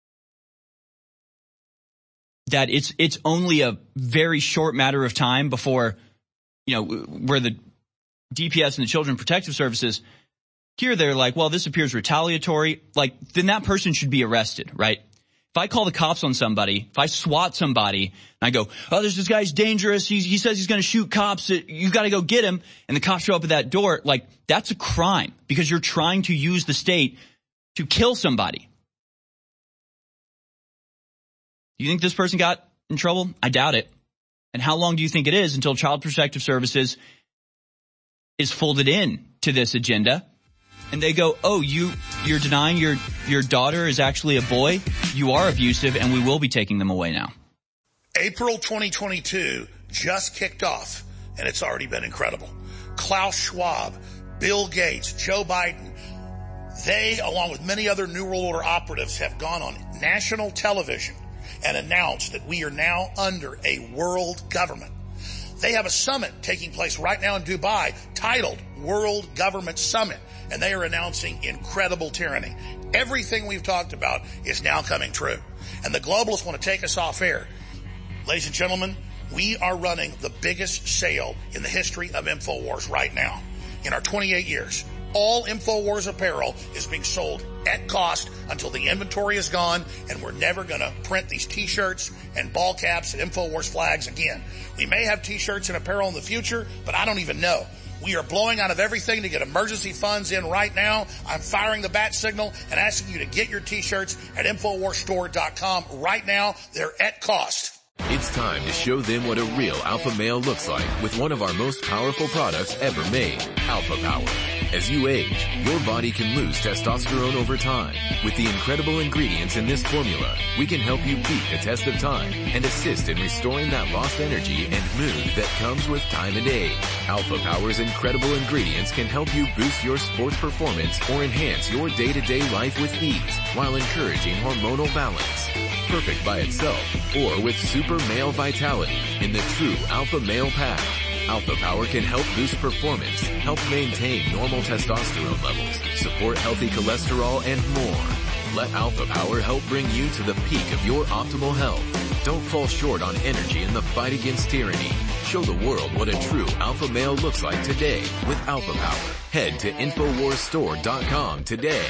That it's it's only a very short matter of time before, you know, where the D P S and the Children Protective Services, here they're like, well, this appears retaliatory. Like, then that person should be arrested, right? If I call the cops on somebody, if I SWAT somebody, and I go, oh, there's this guy's dangerous, he's, he says he's going to shoot cops, you got to go get him, and the cops show up at that door, like, that's a crime, because you're trying to use the state to kill somebody. You think this person got in trouble? I doubt it. And how long do you think it is until Child Protective Services is folded in to this agenda? And they go, oh, you, you're denying your, your daughter is actually a boy? You are abusive, and we will be taking them away now. April twenty twenty-two just kicked off, and it's already been incredible. Klaus Schwab, Bill Gates, Joe Biden, they, along with many other New World Order operatives, have gone on national television and announced that we are now under a world government. They have a summit taking place right now in Dubai titled World Government Summit, and they are announcing incredible tyranny. Everything we've talked about is now coming true. And the globalists want to take us off air. Ladies and gentlemen, we are running the biggest sale in the history of InfoWars right now. In our twenty-eight years, all InfoWars apparel is being sold at cost until the inventory is gone, and we're never going to print these T-shirts and ball caps and InfoWars flags again. We may have T-shirts and apparel in the future, but I don't even know. We are blowing out of everything to get emergency funds in right now. I'm firing the bat signal and asking you to get your T-shirts at InfoWars Store dot com right now. They're at cost. It's time to show them what a real alpha male looks like with one of our most powerful products ever made, Alpha Power. As you age, your body can lose testosterone over time. With the incredible ingredients in this formula, we can help you beat the test of time and assist in restoring that lost energy and mood that comes with time and age. Alpha Power's incredible ingredients can help you boost your sports performance or enhance your day-to-day life with ease while encouraging hormonal balance. Perfect by itself or with super male vitality in the true Alpha Male Pack. Alpha Power can help boost performance, help maintain normal testosterone levels, support healthy cholesterol, and more. Let Alpha Power help bring you to the peak of your optimal health. Don't fall short on energy in the fight against tyranny. Show the world what a true alpha male looks like today with Alpha Power. Head to InfoWars Store dot com today.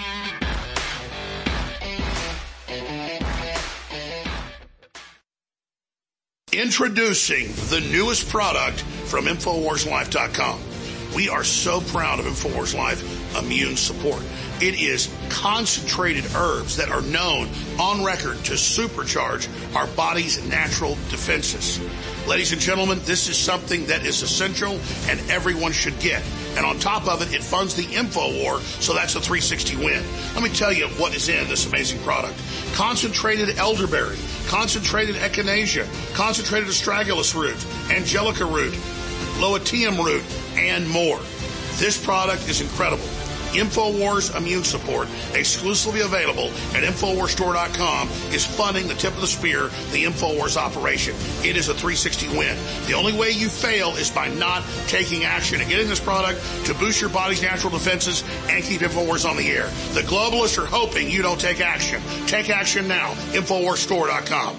Introducing the newest product from InfoWars Life dot com. We are so proud of InfoWars Life Immune Support. It is concentrated herbs that are known on record to supercharge our body's natural defenses. Ladies and gentlemen, this is something that is essential and everyone should get. And on top of it, it funds the InfoWar, so that's a three sixty win. Let me tell you what is in this amazing product. Concentrated elderberry, concentrated echinacea, concentrated astragalus root, angelica root, loetium root, and more. This product is incredible. InfoWars Immune Support, exclusively available at InfoWars Store dot com, is funding the tip of the spear, the InfoWars operation. It is a three sixty win. The only way you fail is by not taking action and getting this product to boost your body's natural defenses and keep InfoWars on the air. The globalists are hoping you don't take action. Take action now. InfoWars Store dot com.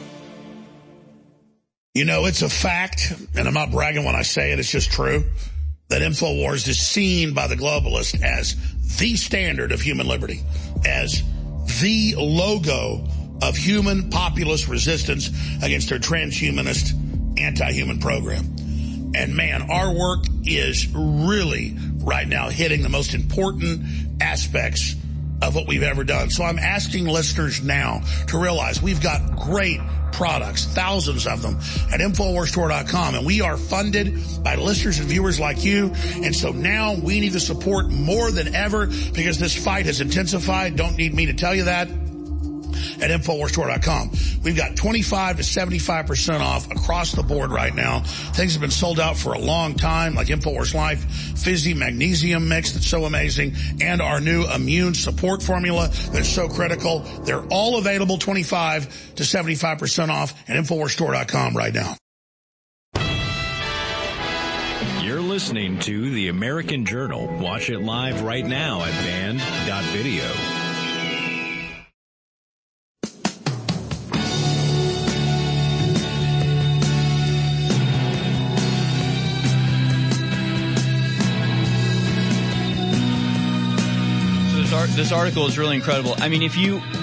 You know, it's a fact, and I'm not bragging when I say it, it's just true, that InfoWars is seen by the globalists as the standard of human liberty, as the logo of human populist resistance against their transhumanist anti-human program. And man, our work is really right now hitting the most important aspects of what we've ever done. So I'm asking listeners now to realize we've got great products, thousands of them, at Infowars Store dot com, and we are funded by listeners and viewers like you. And so now we need the support more than ever because this fight has intensified. Don't need me to tell you that. At Infowars Store dot com. We've got twenty-five to seventy-five percent off across the board right now. Things have been sold out for a long time, like Infowars Life Fizzy Magnesium Mix that's so amazing, and our new immune support formula that's so critical. They're all available twenty-five to seventy-five percent off at Infowars Store dot com right now. You're listening to The American Journal. Watch it live right now at band dot video. This article is really incredible. I mean, if you, I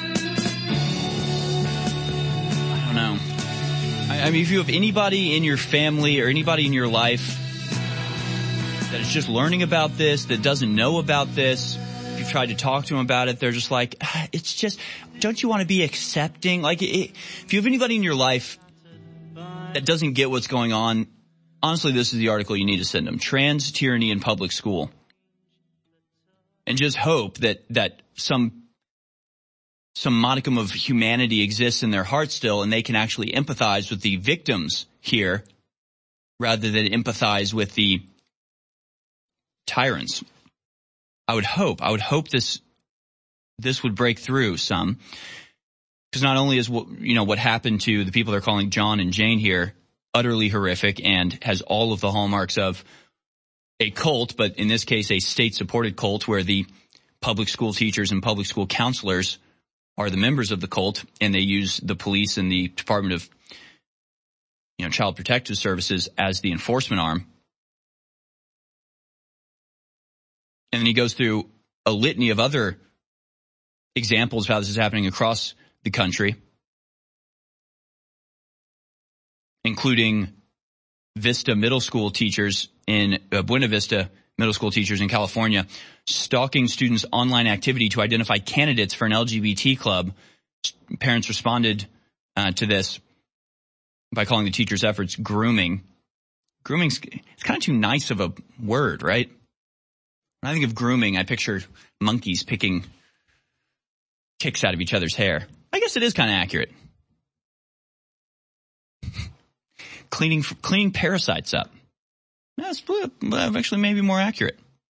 don't know. I, I mean, if you have anybody in your family or anybody in your life that is just learning about this, that doesn't know about this, if you've tried to talk to them about it, they're just like, ah, it's just, don't you want to be accepting? Like, it, if you have anybody in your life that doesn't get what's going on, honestly, this is the article you need to send them. Trans tyranny in public school. And just hope that, that some, some modicum of humanity exists in their heart still, and they can actually empathize with the victims here rather than empathize with the tyrants. I would hope, I would hope this, this would break through some. Because not only is what, you know, what happened to the people they're calling John and Jane here utterly horrific and has all of the hallmarks of a cult, but in this case, a state-supported cult where the public school teachers and public school counselors are the members of the cult, and they use the police and the Department of, you know, Child Protective Services as the enforcement arm. And then he goes through a litany of other examples of how this is happening across the country, including Vista Middle School teachers in uh, Buena Vista Middle School teachers in California stalking students' online activity to identify candidates for an L G B T club. Parents responded uh, to this by calling the teachers' efforts grooming. Grooming's it's kind of too nice of a word, right? When I think of grooming, I picture monkeys picking ticks out of each other's hair. I guess it is kind of accurate. Cleaning cleaning parasites up. That's actually maybe more accurate.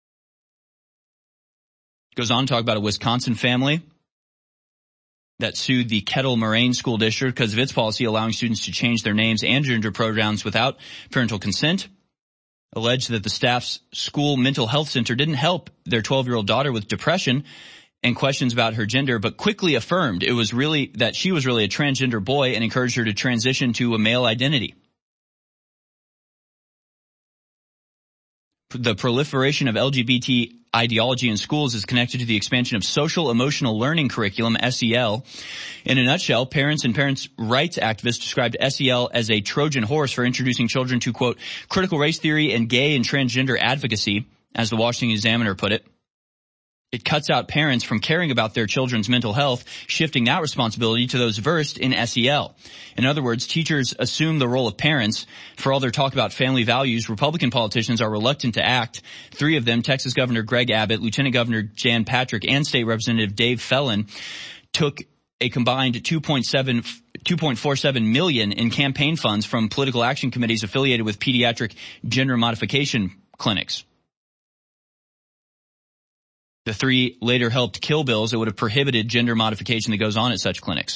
Goes on to talk about a Wisconsin family that sued the Kettle Moraine School District because of its policy allowing students to change their names and gender pronouns without parental consent. Alleged that the staff's school mental health center didn't help their twelve-year-old daughter with depression and questions about her gender, but quickly affirmed it was really that she was really a transgender boy and encouraged her to transition to a male identity. The proliferation of L G B T ideology in schools is connected to the expansion of social emotional learning curriculum, S E L. In a nutshell, parents and parents' rights activists described S E L as a Trojan horse for introducing children to, quote, critical race theory and gay and transgender advocacy, as the Washington Examiner put it. It cuts out parents from caring about their children's mental health, shifting that responsibility to those versed in S E L. In other words, teachers assume the role of parents. For all their talk about family values, Republican politicians are reluctant to act. Three of them, Texas Governor Greg Abbott, Lieutenant Governor Jan Patrick, and State Representative Dave Fellon, took a combined two point four seven million in campaign funds from political action committees affiliated with pediatric gender modification clinics. The three later helped kill bills that would have prohibited gender modification that goes on at such clinics.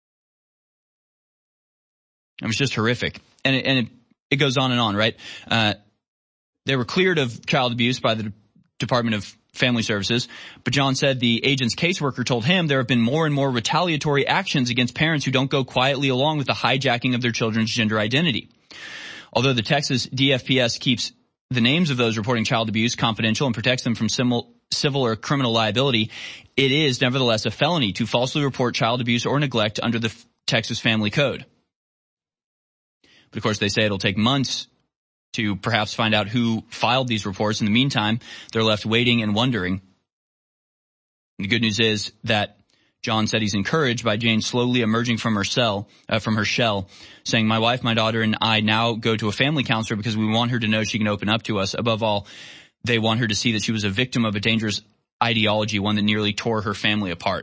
It was just horrific. And it, and it, it goes on and on, right? Uh, they were cleared of child abuse by the Department of Family Services, but John said the agent's caseworker told him there have been more and more retaliatory actions against parents who don't go quietly along with the hijacking of their children's gender identity. Although the Texas D F P S keeps the names of those reporting child abuse confidential and protects them from similar civil or criminal liability, it is nevertheless a felony to falsely report child abuse or neglect under the Texas Family Code. But of course, they say it'll take months to perhaps find out who filed these reports. In the meantime, they're left waiting and wondering The good news is that John said he's encouraged by Jane slowly emerging from her cell, uh, from her shell, saying, my wife, my daughter, and I now go to a family counselor because we want her to know she can open up to us. Above all, they want her to see that she was a victim of a dangerous ideology, one that nearly tore her family apart.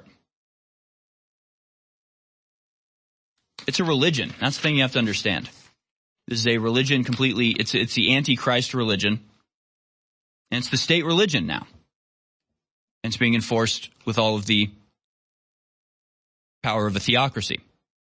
It's a religion. That's the thing you have to understand. This is a religion completely, it's, it's the Antichrist religion. And it's the state religion now. And it's being enforced with all of the power of a theocracy.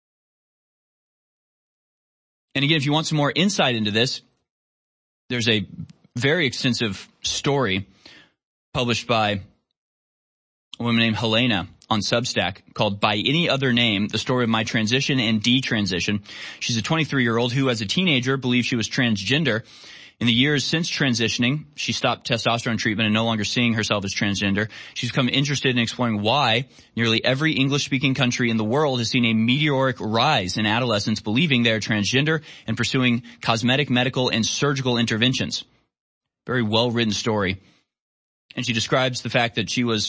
And again, if you want some more insight into this, there's a very extensive story published by a woman named Helena on Substack called By Any Other Name, The Story of My Transition and Detransition. She's a twenty-three-year-old who, as a teenager, believed she was transgender. In the years since transitioning, she stopped testosterone treatment and no longer seeing herself as transgender. She's become interested in exploring why nearly every English-speaking country in the world has seen a meteoric rise in adolescents believing they are transgender and pursuing cosmetic, medical, and surgical interventions. Very well-written story. And she describes the fact that she was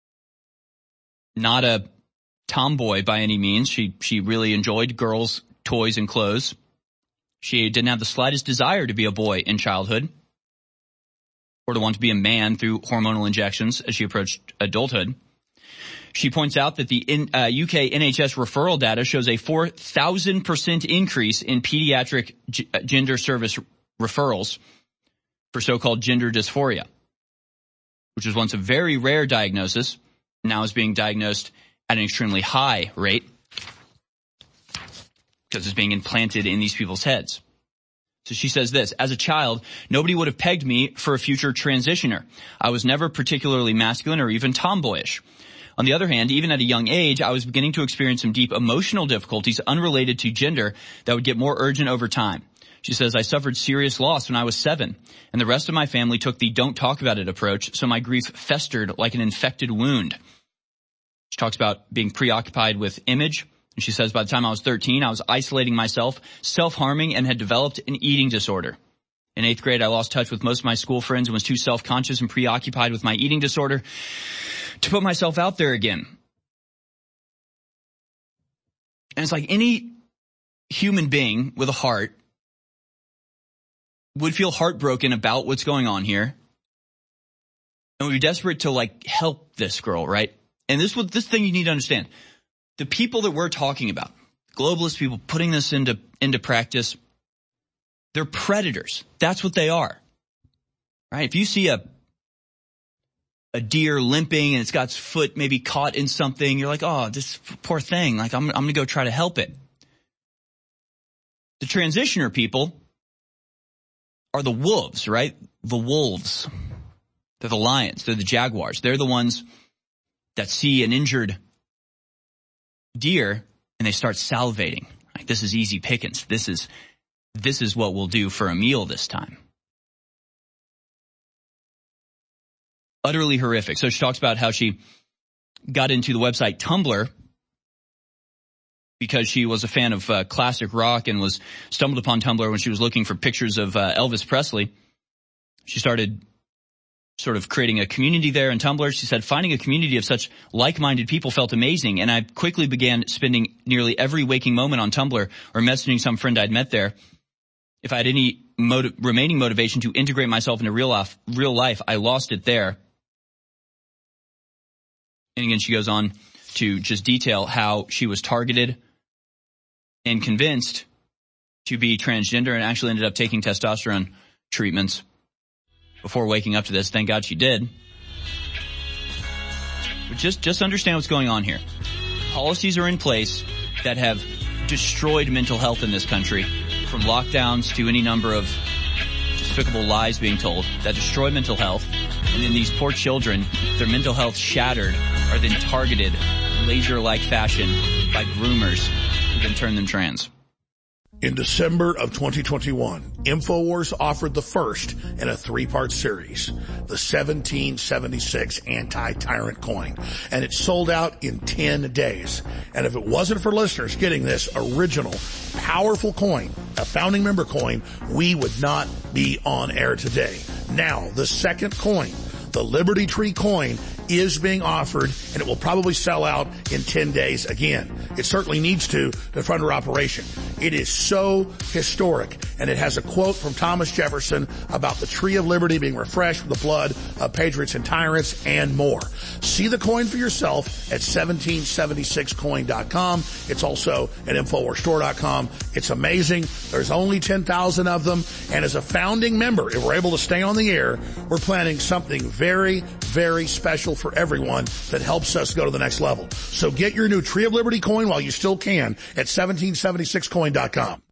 not a tomboy by any means. She, she really enjoyed girls' toys and clothes. She didn't have the slightest desire to be a boy in childhood or to want to be a man through hormonal injections as she approached adulthood. She points out that the in, uh, U K N H S referral data shows a four thousand percent increase in pediatric g- gender service referrals for so-called gender dysphoria, which was once a very rare diagnosis, now is being diagnosed at an extremely high rate because it's being implanted in these people's heads. So she says this, as a child, nobody would have pegged me for a future transitioner. I was never particularly masculine or even tomboyish. On the other hand, even at a young age, I was beginning to experience some deep emotional difficulties unrelated to gender that would get more urgent over time. She says, I suffered serious loss when I was seven, and the rest of my family took the don't talk about it approach, so my grief festered like an infected wound. She talks about being preoccupied with image. And she says, by the time I was thirteen, I was isolating myself, self-harming, and had developed an eating disorder. In eighth grade, I lost touch with most of my school friends and was too self-conscious and preoccupied with my eating disorder to put myself out there again. And it's like any human being with a heart would feel heartbroken about what's going on here and would be desperate to like help this girl, right? And this was this thing you need to understand. The people that we're talking about, globalist people putting this into, into practice, they're predators. That's what they are. Right? If you see a, a deer limping and it's got its foot maybe caught in something, you're like, oh, this poor thing. Like, I'm, I'm going to go try to help it. The transitioner people are the wolves, right? The wolves. They're the lions. They're the jaguars. They're the ones that see an injured deer and they start salivating. Like, this is easy pickings. This is, this is what we'll do for a meal this time. Utterly horrific. So she talks about how she got into the website Tumblr because she was a fan of uh, classic rock and was stumbled upon Tumblr when she was looking for pictures of uh, Elvis Presley. She started sort of creating a community there in Tumblr. She said, finding a community of such like-minded people felt amazing, and I quickly began spending nearly every waking moment on Tumblr or messaging some friend I'd met there. If I had any motiv- remaining motivation to integrate myself into real life, real life, I lost it there. And again, she goes on to just detail how she was targeted and convinced to be transgender and actually ended up taking testosterone treatments before waking up to this. Thank God she did. But just, just understand what's going on here. Policies are in place that have destroyed mental health in this country, from lockdowns to any number of despicable lies being told that destroy mental health. And then these poor children, their mental health shattered, are then targeted laser-like fashion by groomers who then turn them trans. In December of twenty twenty-one, InfoWars offered the first in a three-part series, the seventeen seventy-six Anti-Tyrant coin, and it sold out in ten days. And if it wasn't for listeners getting this original, powerful coin, a founding member coin, we would not be on air today. Now, the second coin, The Liberty Tree coin is being offered, and it will probably sell out in ten days again. It certainly needs to to fund our operation. It is so historic, and it has a quote from Thomas Jefferson about the Tree of Liberty being refreshed with the blood of patriots and tyrants and more. See the coin for yourself at seventeen seventy-six coin dot com. It's also at infowars store dot com. It's amazing. There's only ten thousand of them, and as a founding member, if we're able to stay on the air, we're planning something very, very special for everyone that helps us go to the next level. So get your new Tree of Liberty coin while you still can at seventeen seventy-six coin dot com.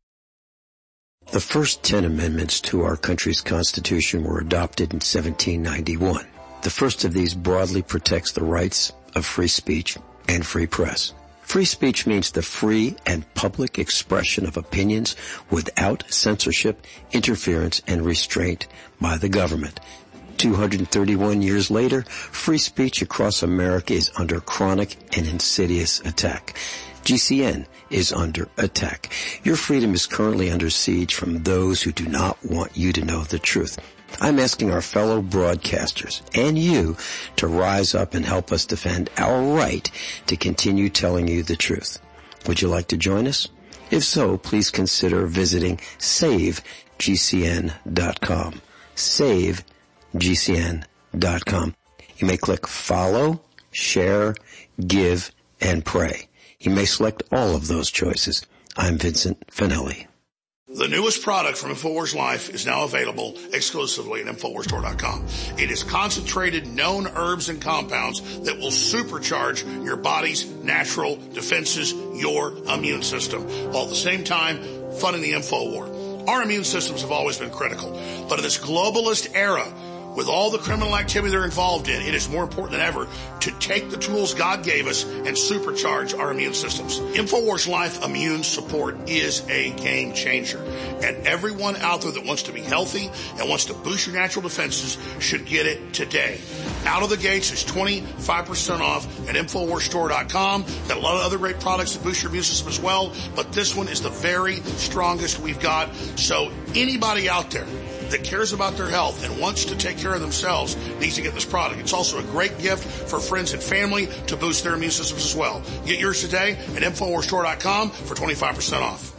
The first ten amendments to our country's Constitution were adopted in seventeen ninety-one. The first of these broadly protects the rights of free speech and free press. Free speech means the free and public expression of opinions without censorship, interference, and restraint by the government. two hundred thirty-one years later, free speech across America is under chronic and insidious attack. G C N is under attack. Your freedom is currently under siege from those who do not want you to know the truth. I'm asking our fellow broadcasters and you to rise up and help us defend our right to continue telling you the truth. Would you like to join us? If so, please consider visiting save G C N dot com. save G C N dot com. You may click follow, share, give, and pray. You may select all of those choices. I'm Vincent Finelli. The newest product from InfoWars Life is now available exclusively at infowars store dot com. It is concentrated known herbs and compounds that will supercharge your body's natural defenses, your immune system, while at the same time funding the info war. Our immune systems have always been critical, but in this globalist era, with all the criminal activity they're involved in, it is more important than ever to take the tools God gave us and supercharge our immune systems. InfoWars Life Immune Support is a game changer. And everyone out there that wants to be healthy and wants to boost your natural defenses should get it today. Out of the gates is twenty-five percent off at infowars store dot com. Got a lot of other great products that boost your immune system as well, but this one is the very strongest we've got. So anybody out there that cares about their health and wants to take care of themselves needs to get this product. It's also a great gift for friends and family to boost their immune systems as well. Get yours today at infowars store dot com for twenty-five percent off.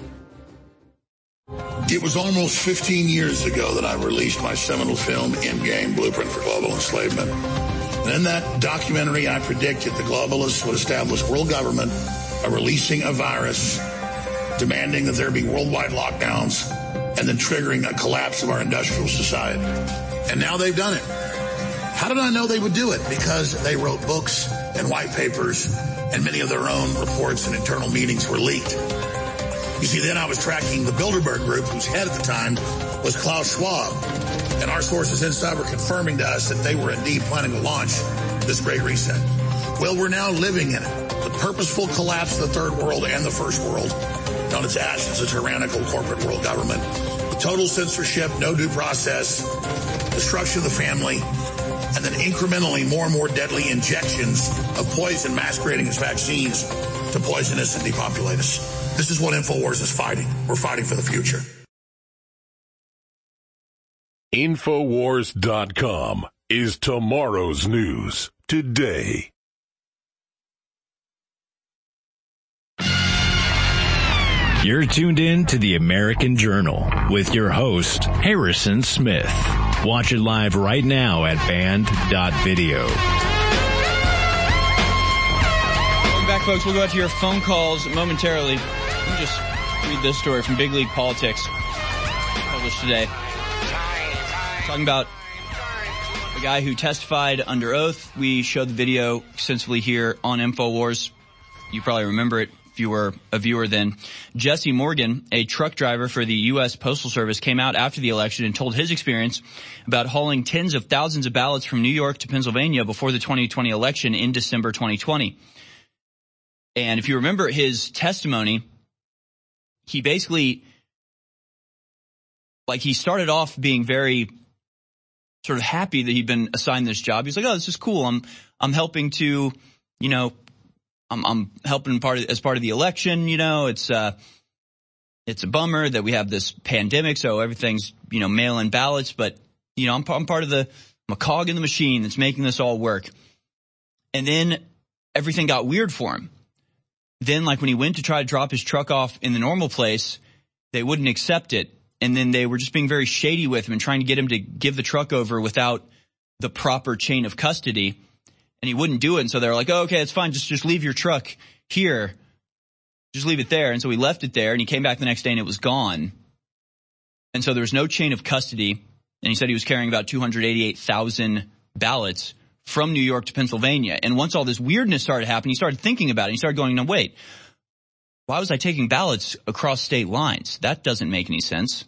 It was almost fifteen years ago that I released my seminal film, Endgame: Blueprint for Global Enslavement. And in that documentary, I predicted the globalists would establish world government by releasing a virus, demanding that there be worldwide lockdowns, and then triggering a collapse of our industrial society. And now they've done it. How did I know they would do it? Because they wrote books and white papers, and many of their own reports and internal meetings were leaked. You see, then I was tracking the Bilderberg Group, whose head at the time was Klaus Schwab. And our sources inside were confirming to us that they were indeed planning to launch this Great Reset. Well, we're now living in it. The purposeful collapse of the third world and the first world, on its ass as a tyrannical corporate world government. Total censorship, no due process, destruction of the family, and then incrementally more and more deadly injections of poison masquerading as vaccines to poison us and depopulate us. This is what InfoWars is fighting. We're fighting for the future. infowars dot com is tomorrow's news today. You're tuned in to the American Journal with your host, Harrison Smith. Watch it live right now at band dot video. Welcome back, folks. We'll go out to your phone calls momentarily. Let me just read this story from Big League Politics, published today. Talking about a guy who testified under oath. We showed the video extensively here on InfoWars. You probably remember it. If you were a viewer then. Jesse Morgan, a truck driver for the U S Postal Service, came out after the election and told his experience about hauling tens of thousands of ballots from New York to Pennsylvania before the twenty twenty election in December twenty twenty. And if you remember his testimony, he basically, like, he started off being very sort of happy that he'd been assigned this job. He's like, oh, this is cool. I'm, I'm helping to, you know, I'm, I'm helping part of, as part of the election. You know, it's, uh, it's a bummer that we have this pandemic. So everything's, you know, mail-in ballots, but, you know, I'm, I'm part of the, I'm a cog in the machine that's making this all work. And then everything got weird for him. Then, like when he went to try to drop his truck off in the normal place, they wouldn't accept it. And then they were just being very shady with him and trying to get him to give the truck over without the proper chain of custody. And he wouldn't do it. And so they were like, oh, okay, it's fine. Just, just leave your truck here. Just leave it there. And so he left it there and he came back the next day and it was gone. And so there was no chain of custody. And he said he was carrying about two hundred eighty-eight thousand ballots from New York to Pennsylvania. And once all this weirdness started happening, he started thinking about it. He started going, no, wait, why was I taking ballots across state lines? That doesn't make any sense.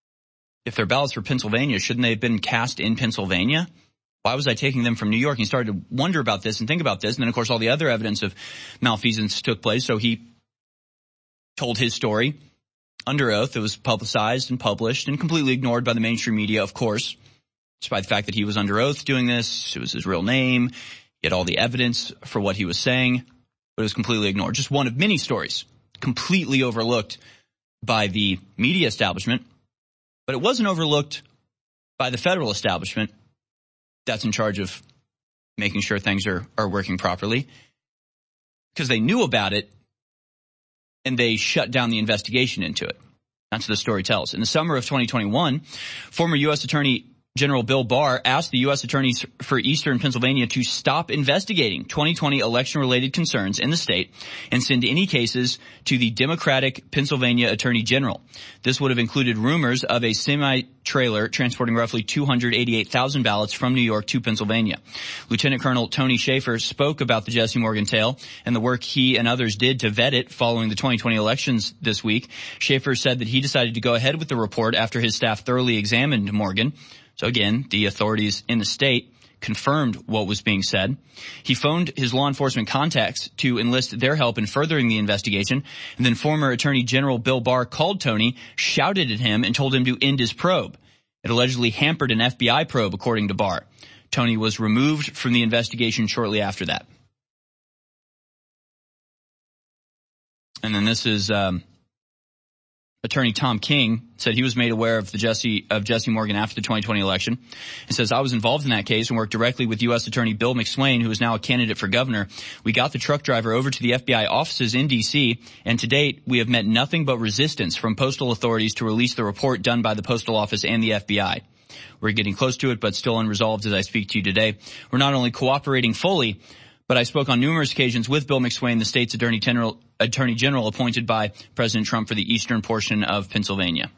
If they're ballots for Pennsylvania, shouldn't they have been cast in Pennsylvania? Why was I taking them from New York? And he started to wonder about this and think about this. And then, of course, all the other evidence of malfeasance took place. So he told his story under oath. It was publicized and published and completely ignored by the mainstream media, of course, despite the fact that he was under oath doing this. It was his real name. He had all the evidence for what he was saying, but it was completely ignored. Just one of many stories completely overlooked by the media establishment, but it wasn't overlooked by the federal establishment that's in charge of making sure things are, are working properly, because they knew about it and they shut down the investigation into it. That's what the story tells. In the summer of twenty twenty-one, former U S Attorney General Bill Barr asked the U S attorneys for Eastern Pennsylvania to stop investigating twenty twenty election-related concerns in the state and send any cases to the Democratic Pennsylvania Attorney General. This would have included rumors of a semi-trailer transporting roughly two hundred eighty-eight thousand ballots from New York to Pennsylvania. Lieutenant Colonel Tony Shaffer spoke about the Jesse Morgan tale and the work he and others did to vet it following the twenty twenty elections this week. Shaffer said that he decided to go ahead with the report after his staff thoroughly examined Morgan. So again, the authorities in the state confirmed what was being said. He phoned his law enforcement contacts to enlist their help in furthering the investigation. And then former Attorney General Bill Barr called Tony, shouted at him, and told him to end his probe. It allegedly hampered an F B I probe, according to Barr. Tony was removed from the investigation shortly after that. And then this is um, Attorney Tom King said he was made aware of the Jesse of Jesse Morgan after the twenty twenty election. He says, I was involved in that case and worked directly with U S Attorney Bill McSwain, who is now a candidate for governor. We got the truck driver over to the F B I offices in D C, and to date, we have met nothing but resistance from postal authorities to release the report done by the Postal Office and the F B I. We're getting close to it, but still unresolved as I speak to you today. We're not only cooperating fully, but I spoke on numerous occasions with Bill McSwain, the state's Attorney General, Attorney General appointed by President Trump for the eastern portion of Pennsylvania.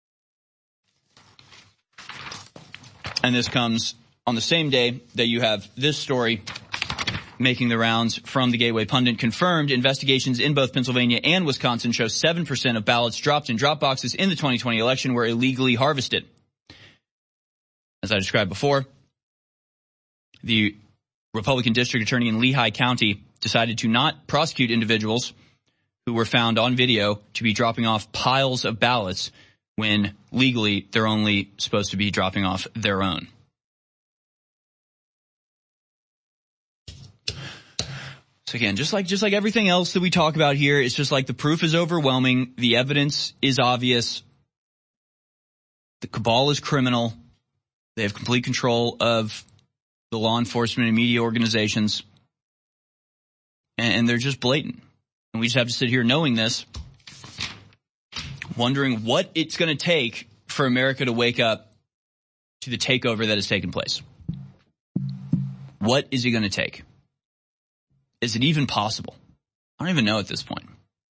And this comes on the same day that you have this story making the rounds from the Gateway Pundit. Confirmed investigations in both Pennsylvania and Wisconsin show seven percent of ballots dropped in drop boxes in the twenty twenty election were illegally harvested. As I described before, the Republican district attorney in Lehigh County decided to not prosecute individuals who were found on video to be dropping off piles of ballots when legally they're only supposed to be dropping off their own. So again, just like just like everything else that we talk about here, it's just like the proof is overwhelming, the evidence is obvious, the cabal is criminal, they have complete control of the law enforcement and media organizations, and, and they're just blatant. And we just have to sit here knowing this, wondering what it's going to take for America to wake up to the takeover that has taken place. What is it going to take? Is it even possible? I don't even know at this point.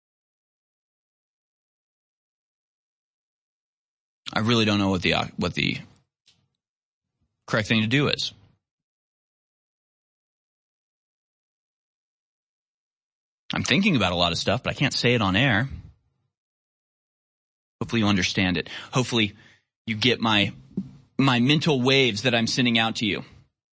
I really don't know what the what the correct thing to do is. I'm thinking about a lot of stuff, but I can't say it on air. Hopefully you understand it. Hopefully you get my my mental waves that I'm sending out to you.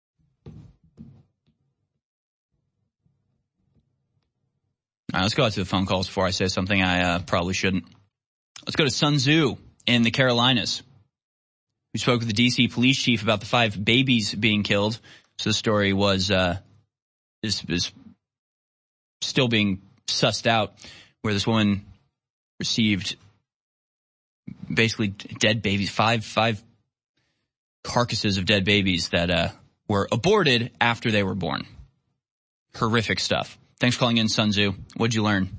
All right, let's go out to the phone calls before I say something I uh, probably shouldn't. Let's go to Sun Tzu in the Carolinas, who spoke with the D C police chief about the five babies being killed. So the story was uh, is, is still being sussed out, where this woman received basically dead babies, five five carcasses of dead babies that uh were aborted after they were born. Horrific stuff. Thanks for calling in, Sun Tzu. What'd you learn?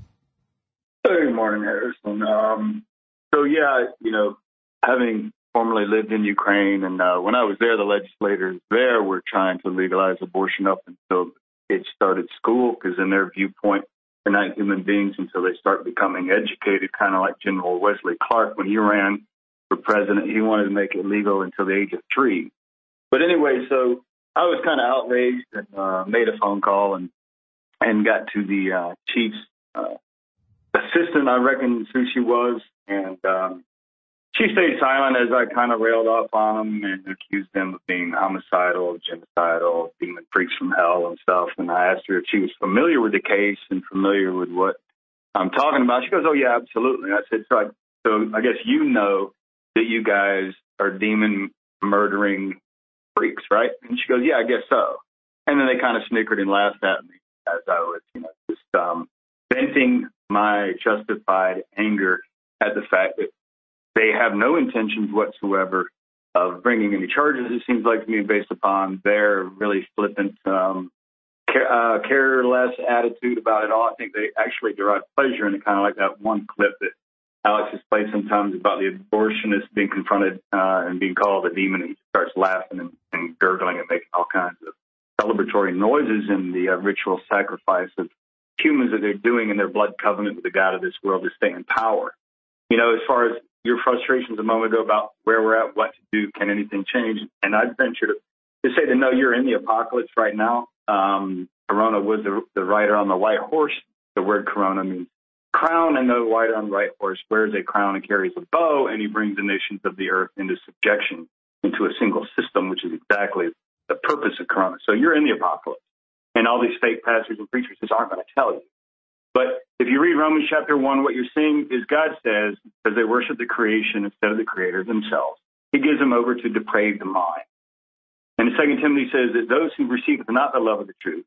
Hey, good morning, Harrison. Um, so, yeah, you know, having formerly lived in Ukraine, and uh, when I was there, the legislators there were trying to legalize abortion up until kids started school, because in their viewpoint, they're not human beings until they start becoming educated, kind of like General Wesley Clark. When he ran for president, he wanted to make it legal until the age of three. But anyway, so I was kind of outraged and uh, made a phone call and and got to the uh, chief's uh, assistant, I reckon who she was, and um, she stayed silent as I kind of railed off on them and accused them of being homicidal, genocidal, demon freaks from hell and stuff. And I asked her if she was familiar with the case and familiar with what I'm talking about. She goes, "Oh, yeah, absolutely." I said, so I, so I guess you know that you guys are demon murdering freaks, right? And she goes, "Yeah, I guess so." And then they kind of snickered and laughed at me as I was, you know, just um, venting my justified anger at the fact that they have no intentions whatsoever of bringing any charges, it seems like to me, based upon their really flippant, um, care, uh, careless attitude about it all. I think they actually derive pleasure in it, kind of like that one clip that Alex has played sometimes about the abortionist being confronted uh, and being called a demon, and he starts laughing and, and gurgling and making all kinds of celebratory noises in the uh, ritual sacrifice of humans that they're doing in their blood covenant with the God of this world to stay in power. You know, as far as your frustrations a moment ago about where we're at, what to do, can anything change? And I'd venture to, to say that, no, you're in the apocalypse right now. Um, Corona was the, the rider on the white horse. The word Corona means crown, and the rider on the white horse wears a crown and carries a bow, and he brings the nations of the earth into subjection, into a single system, which is exactly the purpose of Corona. So you're in the apocalypse. And all these fake pastors and preachers just aren't going to tell you. But if you read Romans chapter one, what you're seeing is God says, because they worship the creation instead of the creator themselves, he gives them over to depraved mind. And Second Timothy says that those who receive not the love of the truth,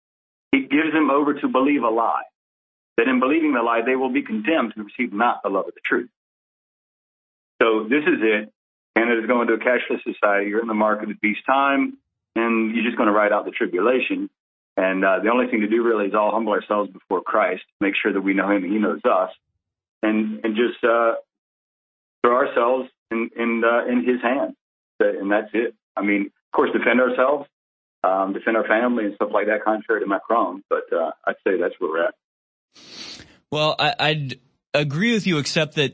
he gives them over to believe a lie. That in believing the lie, they will be condemned who receive not the love of the truth. So this is it. Canada's going to a cashless society. You're in the mark of the beast time, and you're just going to ride out the tribulation. And uh, the only thing to do really is all humble ourselves before Christ, make sure that we know him and he knows us, and and just uh, throw ourselves in in, uh, in his hands. And that's it. I mean, of course, defend ourselves, um, defend our family and stuff like that, contrary to Macron. But uh, I'd say that's where we're at. Well, I, I'd agree with you, except that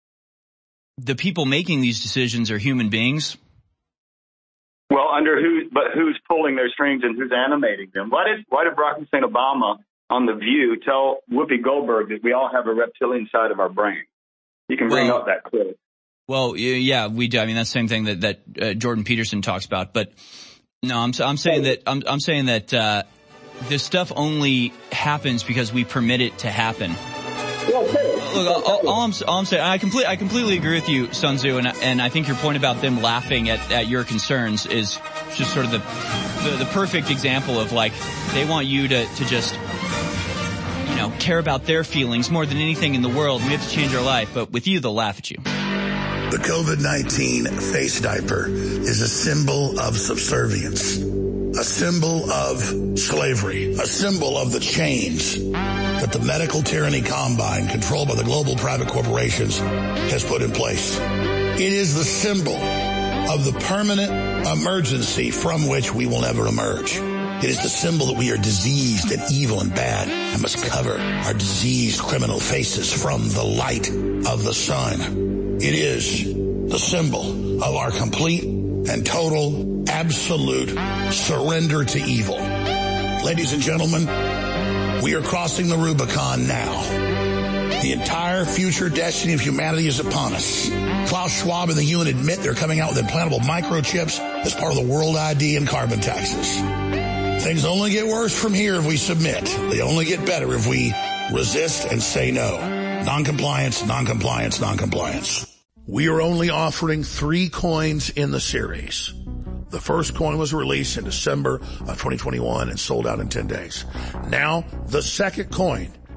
the people making these decisions are human beings. Well, under who, but who's pulling their strings and who's animating them? Why did why did Barack Hussein Obama on The View tell Whoopi Goldberg that we all have a reptilian side of our brain? You can bring well, up that clip. Well, yeah, we do. I mean, that's the same thing that that uh, Jordan Peterson talks about. But no, I'm I'm saying that I'm I'm saying that uh, this stuff only happens because we permit it to happen. Look, all, all, I'm, all I'm saying, I completely, I completely agree with you, Sun Tzu, and and I think your point about them laughing at, at your concerns is just sort of the, the the perfect example of, like, they want you to to just, you know, care about their feelings more than anything in the world. We have to change our life, but with you, they'll laugh at you. The COVID nineteen face diaper is a symbol of subservience, a symbol of slavery, a symbol of the chains that the medical tyranny combine, controlled by the global private corporations, has put in place. It is the symbol of the permanent emergency from which we will never emerge. It is the symbol that we are diseased and evil and bad and must cover our diseased criminal faces from the light of the sun. It is the symbol of our complete and total, absolute surrender to evil. Ladies and gentlemen, we are crossing the Rubicon now. The entire future destiny of humanity is upon us. Klaus Schwab and the U N admit they're coming out with implantable microchips as part of the World I D and carbon taxes. Things only get worse from here if we submit. They only get better if we resist and say no. Non-compliance, non-compliance, non-compliance. We are only offering three coins in the series. The first coin was released in December of twenty twenty-one and sold out in ten days. Now, the second coin,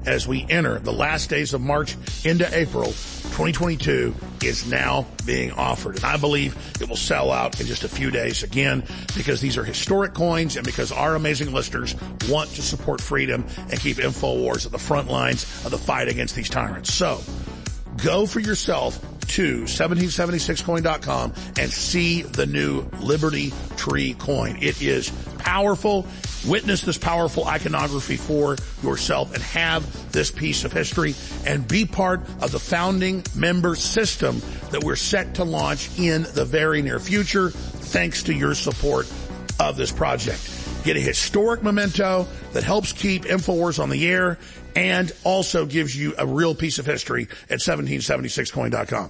as we enter the last days of March into April twenty twenty-two is now being offered. And I believe it will sell out in just a few days again, because these are historic coins and because our amazing listeners want to support freedom and keep InfoWars at the front lines of the fight against these tyrants. So go for yourself to seventeen seventy-six coin dot com and see the new Liberty Tree coin. It is powerful. Witness this powerful iconography for yourself and have this piece of history and be part of the founding member system that we're set to launch in the very near future, thanks to your support of this project. Get a historic memento that helps keep InfoWars on the air and also gives you a real piece of history at seventeen seventy-six coin dot com.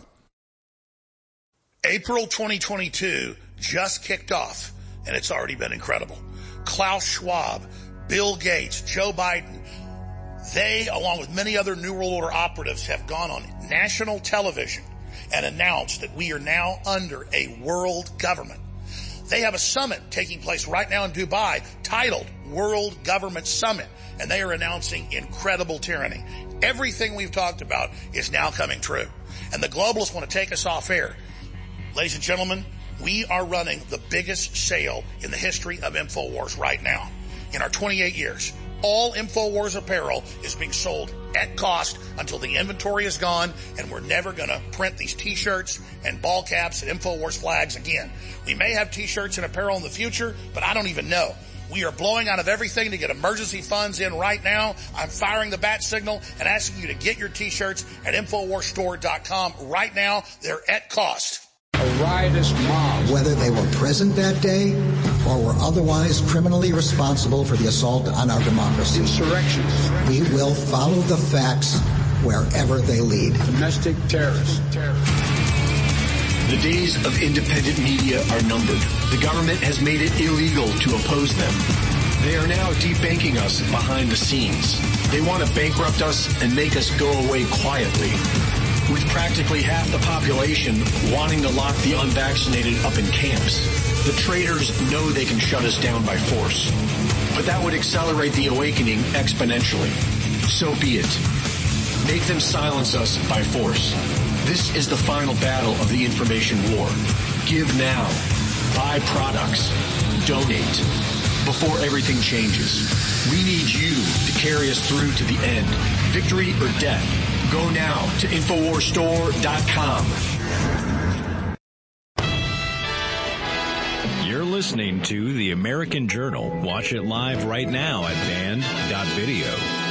April twenty twenty-two just kicked off, and it's already been incredible. Klaus Schwab, Bill Gates, Joe Biden, they, along with many other New World Order operatives, have gone on national television and announced that we are now under a world government. They have a summit taking place right now in Dubai titled World Government Summit, and they are announcing incredible tyranny. Everything we've talked about is now coming true. And the globalists want to take us off air. Ladies and gentlemen, we are running the biggest sale in the history of InfoWars right now. In our twenty-eight years, all InfoWars apparel is being sold at cost until the inventory is gone, and we're never going to print these T-shirts and ball caps and InfoWars flags again. We may have T-shirts and apparel in the future, but I don't even know. We are blowing out of everything to get emergency funds in right now. I'm firing the bat signal and asking you to get your T-shirts at InfoWars Store dot com right now. They're at cost. A riotous mob. Whether they were present that day or were otherwise criminally responsible for the assault on our democracy. Insurrections. We will follow the facts wherever they lead. Domestic terrorists. The days of independent media are numbered. The government has made it illegal to oppose them. They are now debanking us behind the scenes. They want to bankrupt us and make us go away quietly. With practically half the population wanting to lock the unvaccinated up in camps, the traitors know they can shut us down by force. But that would accelerate the awakening exponentially. So be it. Make them silence us by force. This is the final battle of the information war. Give now. Buy products. Donate. Before everything changes. We need you to carry us through to the end. Victory or death. Go now to InfoWars Store dot com. You're listening to The American Journal. Watch it live right now at band dot video.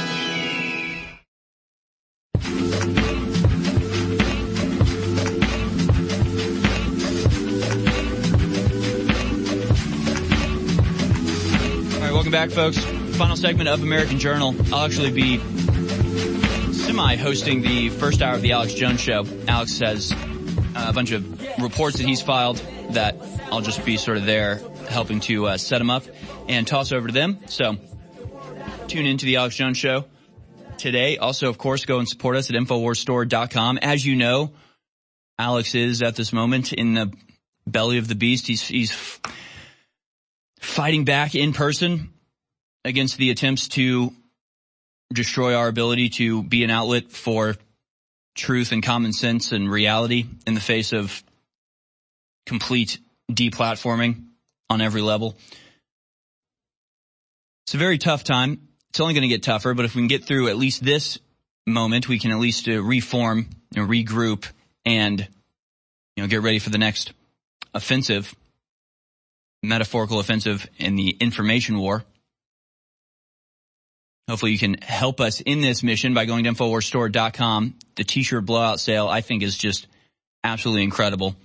All right, welcome back, folks. Final segment of American Journal. I'll actually be semi-hosting the first hour of the Alex Jones Show. Alex has uh, a bunch of reports that he's filed that I'll just be sort of there helping to uh, set them up and toss over to them. So tune into the Alex Jones Show today. Also, of course, go and support us at InfoWars Store dot com. As you know, Alex is at this moment in the belly of the beast. He's, he's f- fighting back in person against the attempts to destroy our ability to be an outlet for truth and common sense and reality in the face of complete deplatforming on every level. It's a very tough time. It's only going to get tougher, but if we can get through at least this moment, we can at least uh, reform and regroup and, you know, get ready for the next offensive, metaphorical offensive in the information war. Hopefully you can help us in this mission by going to InfoWars Store dot com. The t-shirt blowout sale, I think, is just absolutely incredible.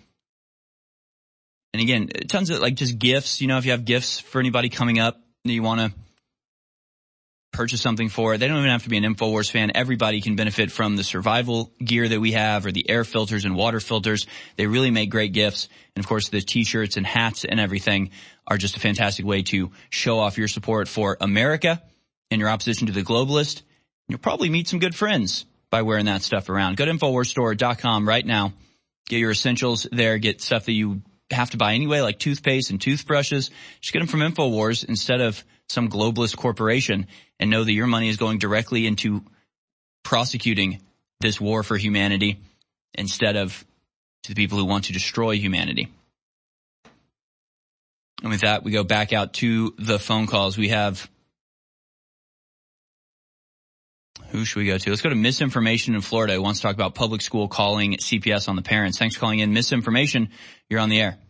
And again, tons of like just gifts. You know, if you have gifts for anybody coming up that you want to purchase something for, they don't even have to be an InfoWars fan. Everybody can benefit from the survival gear that we have or the air filters and water filters. They really make great gifts. And of course, the t-shirts and hats and everything are just a fantastic way to show off your support for America and your opposition to the globalist. You'll probably meet some good friends by wearing that stuff around. Go to InfoWars Store dot com right now. Get your essentials there. Get stuff that you have to buy anyway, like toothpaste and toothbrushes. Just get them from InfoWars instead of some globalist corporation, and know that your money is going directly into prosecuting this war for humanity instead of to the people who want to destroy humanity. And with that, we go back out to the phone calls. We have, who should we go to? Let's go to Misinformation in Florida, who wants to talk about public school calling C P S on the parents. Thanks for calling in. Misinformation, you're on the air.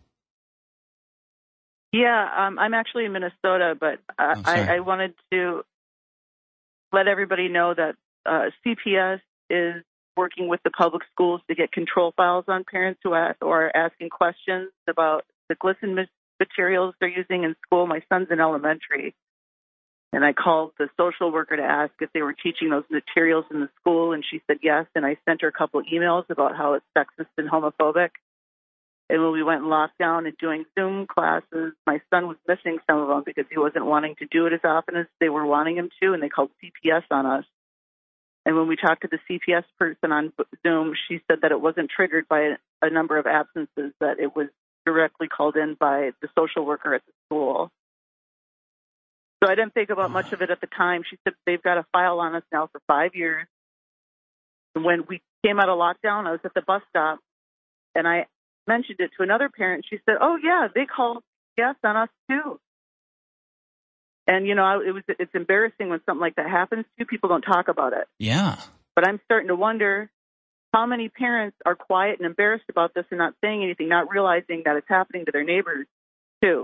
Yeah, um, I'm actually in Minnesota, but uh, oh, I, I wanted to let everybody know that uh, C P S is working with the public schools to get control files on parents who ask, or are asking questions about the glisten materials they're using in school. My son's in elementary, and I called the social worker to ask if they were teaching those materials in the school, and she said yes, and I sent her a couple of emails about how it's sexist and homophobic. And when we went in lockdown and doing Zoom classes, my son was missing some of them because he wasn't wanting to do it as often as they were wanting him to, and they called C P S on us. And when we talked to the C P S person on Zoom, she said that it wasn't triggered by a number of absences, that it was directly called in by the social worker at the school. So I didn't think about much of it at the time. She said they've got a file on us now for five years. And when we came out of lockdown, I was at the bus stop, and I mentioned it to another parent. She said, oh, yeah, they called C P S on us, too. And, you know, it was it's embarrassing when something like that happens to you. People don't talk about it. Yeah. But I'm starting to wonder how many parents are quiet and embarrassed about this and not saying anything, not realizing that it's happening to their neighbors, too.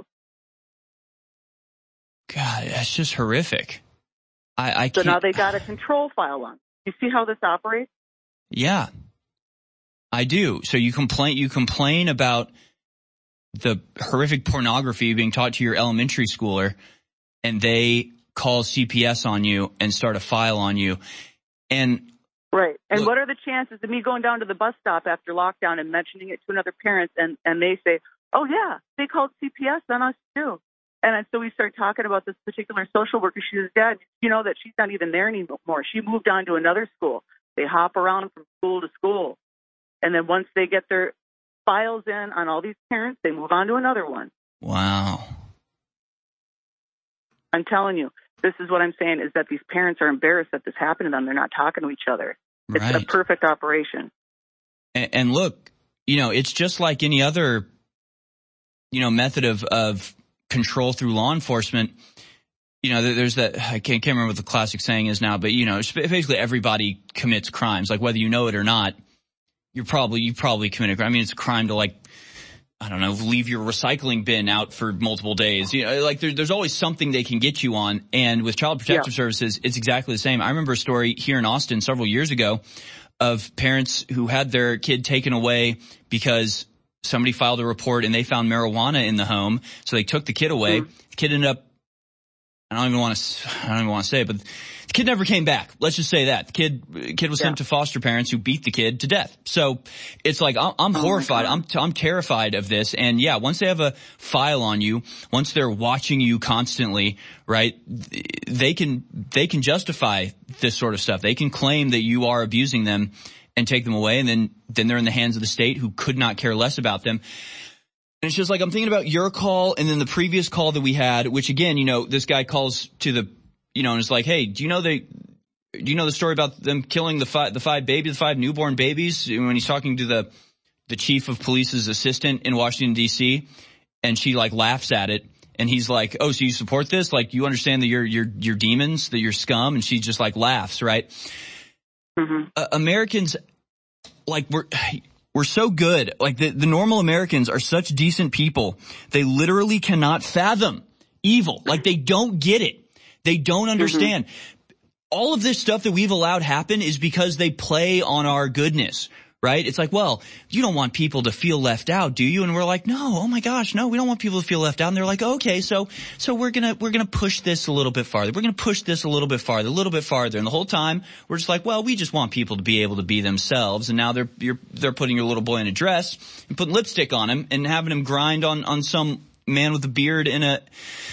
God, that's just horrific. I, I so can't... now they got a control file on. You see how this operates? Yeah, I do. So you complain, you complain about the horrific pornography being taught to your elementary schooler, and they call C P S on you and start a file on you. And right. And look, what are the chances of me going down to the bus stop after lockdown and mentioning it to another parent, and, and they say, oh, yeah, they called C P S on us, too. And so we start talking about this particular social worker. She says, Dad, you know that she's not even there anymore. She moved on to another school. They hop around from school to school. And then once they get their files in on all these parents, they move on to another one. Wow. I'm telling you, this is what I'm saying, is that these parents are embarrassed that this happened to them. They're not talking to each other. It's right. a perfect operation. And, and look, you know, it's just like any other, you know, method of, of control through law enforcement. You know, there's that, I can't, can't remember what the classic saying is now, but, you know, basically everybody commits crimes. Like, whether you know it or not, you're probably, you probably committed a crime. I mean, it's a crime to, like, I don't know, leave your recycling bin out for multiple days. You know, like there, there's always something they can get you on. And with Child Protective yeah. Services, it's exactly the same. I remember a story here in Austin several years ago of parents who had their kid taken away because somebody filed a report and they found marijuana in the home. So they took the kid away. Mm-hmm. The kid ended up, I don't even want to, I don't even want to say it, but the kid never came back. Let's just say that. The kid, kid was yeah. sent to foster parents who beat the kid to death. So it's like, I'm, I'm oh horrified. I'm, I'm terrified of this. And yeah, once they have a file on you, once they're watching you constantly, right, they can, they can justify this sort of stuff. They can claim that you are abusing them and take them away. And then, then they're in the hands of the state, who could not care less about them. And it's just like, I'm thinking about your call and then the previous call that we had, which again, you know, this guy calls to the, you know, and it's like, hey, do you know they, do you know the story about them killing the five, the five babies, the five newborn babies? When he's talking to the, the chief of police's assistant in Washington, D C, and she like laughs at it. And he's like, oh, so you support this? Like, you understand that you're, you're, you're demons, that you're scum? And she just like laughs, right? Mm-hmm. Uh, Americans, like, we're, we're so good. Like, the, the normal Americans are such decent people. They literally cannot fathom evil. Like, they don't get it. They don't understand. Mm-hmm. All of this stuff that we've allowed happen is because they play on our goodness, right? It's like, well, you don't want people to feel left out, do you? And we're like, no, oh my gosh, no, we don't want people to feel left out. And they're like, okay, so, so we're gonna, we're gonna push this a little bit farther. We're gonna push this a little bit farther, a little bit farther. And the whole time we're just like, well, we just want people to be able to be themselves. And now they're, you're, they're putting your little boy in a dress and putting lipstick on him and having him grind on, on some man with a beard in a,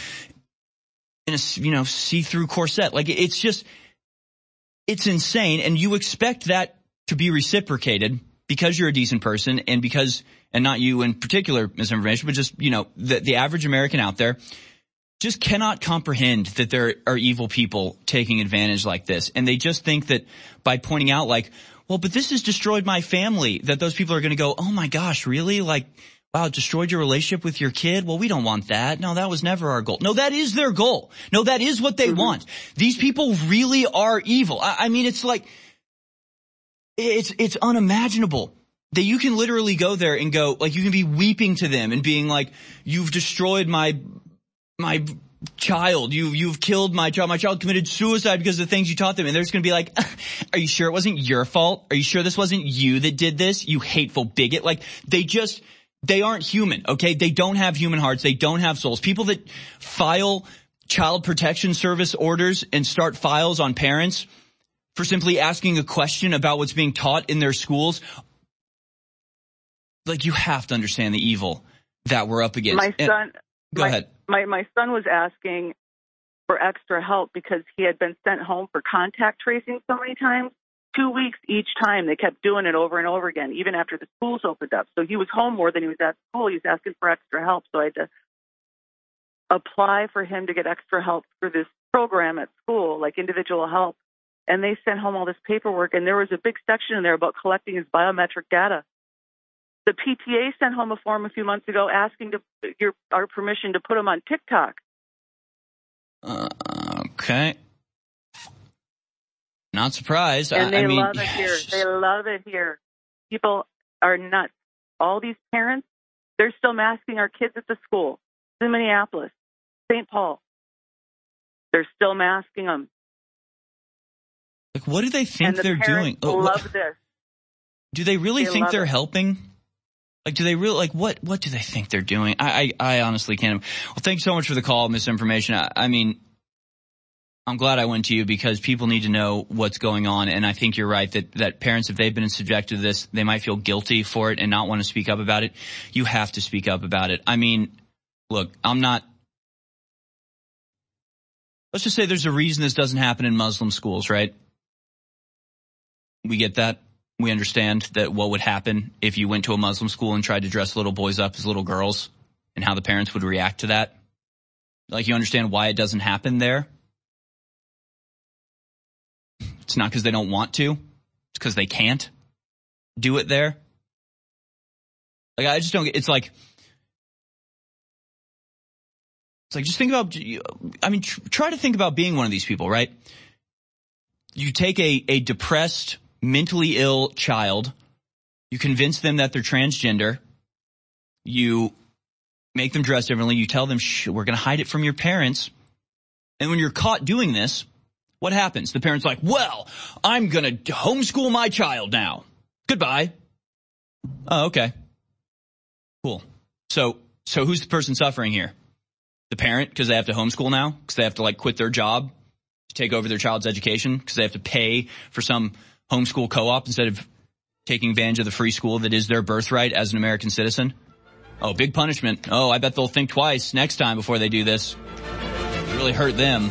in a, you know, see-through corset. Like, it's just, it's insane. And you expect that to be reciprocated because you're a decent person and because, and not you in particular, misinformation, but just, you know, the, the average American out there, just cannot comprehend that there are evil people taking advantage like this. And they just think that by pointing out like, well, but this has destroyed my family, that those people are going to go, oh my gosh, really? Like, wow, it destroyed your relationship with your kid? Well, we don't want that. No, that was never our goal. No, that is their goal. No, that is what they mm-hmm. want. These people really are evil. I, I mean, it's like, it's, it's unimaginable that you can literally go there and go, like, you can be weeping to them and being like, you've destroyed my, my child. You, you've killed my child. My child committed suicide because of the things you taught them. And they're just going to be like, are you sure it wasn't your fault? Are you sure this wasn't you that did this? You hateful bigot. Like, they just, they aren't human, okay? They don't have human hearts. They don't have souls. People that file child protection service orders and start files on parents for simply asking a question about what's being taught in their schools, like, you have to understand the evil that we're up against. My son, and, go my, ahead. My, my son was asking for extra help because he had been sent home for contact tracing so many times. Two weeks each time. They kept doing it over and over again, even after the schools opened up. So he was home more than he was at school. He was asking for extra help. So I had to apply for him to get extra help for this program at school, like individual help. And they sent home all this paperwork. And there was a big section in there about collecting his biometric data. The P T A sent home a form a few months ago asking to, your, our permission to put him on TikTok. Uh, okay. Not surprised. And I, they I mean, love it here. They love it here. People are nuts. All these parents, they're still masking our kids at the school. In Minneapolis, Saint Paul. They're still masking them. Like, what do they think the they're doing? Oh, love what, this. Do they really they think they're it. helping? Like, do they really, like, what, what do they think they're doing? I, I, I honestly can't. Well, thanks so much for the call, misinformation. I, I mean, I'm glad I went to you because people need to know what's going on. And I think you're right that, that parents, if they've been subjected to this, they might feel guilty for it and not want to speak up about it. You have to speak up about it. I mean, look, I'm not, let's just say there's a reason this doesn't happen in Muslim schools, right? We get that. We understand that what would happen if you went to a Muslim school and tried to dress little boys up as little girls and how the parents would react to that. Like, you understand why it doesn't happen there. It's not because they don't want to. It's because they can't do it there. Like, I just don't get, it's like, it's like, just think about, I mean, tr- try to think about being one of these people, right? You take a, a depressed, mentally ill child, you convince them that they're transgender, you make them dress differently, you tell them, shh, we're going to hide it from your parents. And when you're caught doing this, what happens? The parent's like, well, I'm going to homeschool my child now. Goodbye. Oh, okay. Cool. So, so who's the person suffering here? The parent, because they have to homeschool now? Because they have to, like, quit their job to take over their child's education? Because they have to pay for some homeschool co-op instead of taking advantage of the free school that is their birthright as an American citizen? Oh, big punishment. Oh, I bet they'll think twice next time before they do this. It really hurt them.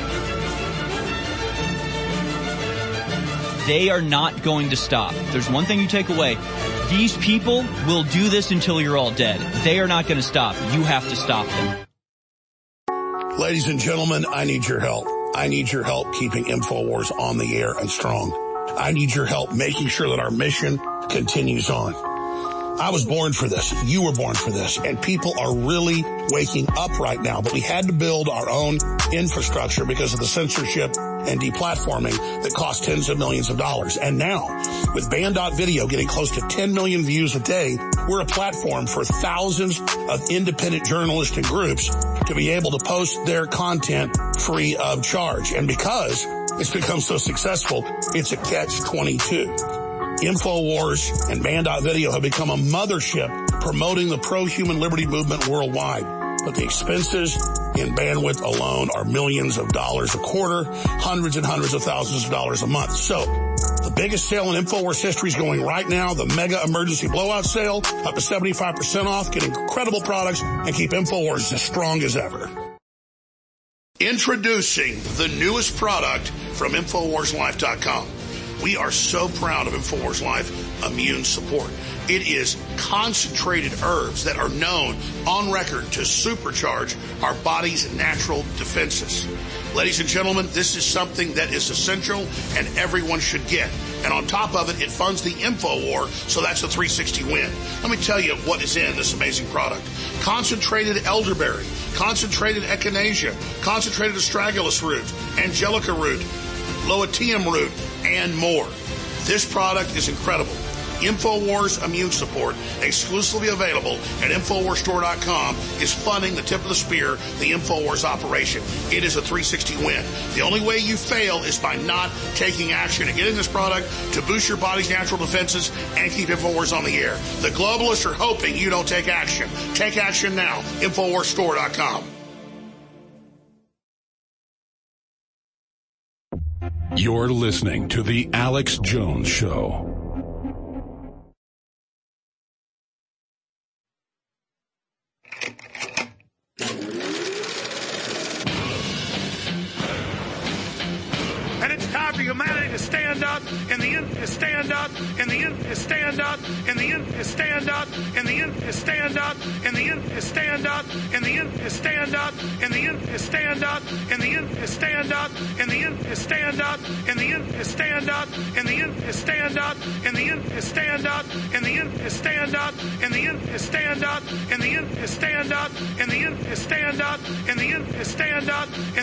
They are not going to stop. There's one thing you take away. These people will do this until you're all dead. They are not going to stop. You have to stop them. Ladies and gentlemen, I need your help. I need your help keeping InfoWars on the air and strong. I need your help making sure that our mission continues on. I was born for this. You were born for this. And people are really waking up right now. But we had to build our own infrastructure because of the censorship and deplatforming that cost tens of millions of dollars. And now, with Band dot Video getting close to ten million views a day, we're a platform for thousands of independent journalists and groups to be able to post their content free of charge. And because it's become so successful, it's a catch twenty-two. InfoWars and Band dot Video have become a mothership promoting the pro-human liberty movement worldwide. But the expenses in bandwidth alone are millions of dollars a quarter, hundreds and hundreds of thousands of dollars a month. So the biggest sale in InfoWars history is going right now, the mega emergency blowout sale, up to seventy-five percent off, get incredible products, and keep InfoWars as strong as ever. Introducing the newest product from InfoWars Life dot com. We are so proud of InfoWars Life Immune Support. It is concentrated herbs that are known on record to supercharge our body's natural defenses. Ladies and gentlemen, this is something that is essential and everyone should get. And on top of it, it funds the InfoWar, so that's a three sixty win. Let me tell you what is in this amazing product. Concentrated elderberry, concentrated echinacea, concentrated astragalus root, angelica root, loetium root, and more. This product is incredible. InfoWars Immune Support, exclusively available at InfoWars Store dot com, is funding the tip of the spear, the InfoWars operation. It is a three sixty win. The only way you fail is by not taking action and getting this product to boost your body's natural defenses and keep InfoWars on the air. The globalists are hoping you don't take action. Take action now. InfoWars Store dot com. You're listening to The Alex Jones Show. And it's time for humanity to stand up, and the infant to stand up, and the infant to stand up, and the infant to stand up, and the infant to stand up, and the infant to stand up, and the infant to stand up, and the infant to stand up, and the infant to stand up, and the infant to stand up, and the infant to stand up, and the infant to stand up, and the infant to stand up, and the infant to stand up, and the infant to stand up, and the infant to stand up, and the infant to stand up, and the infant to stand up, and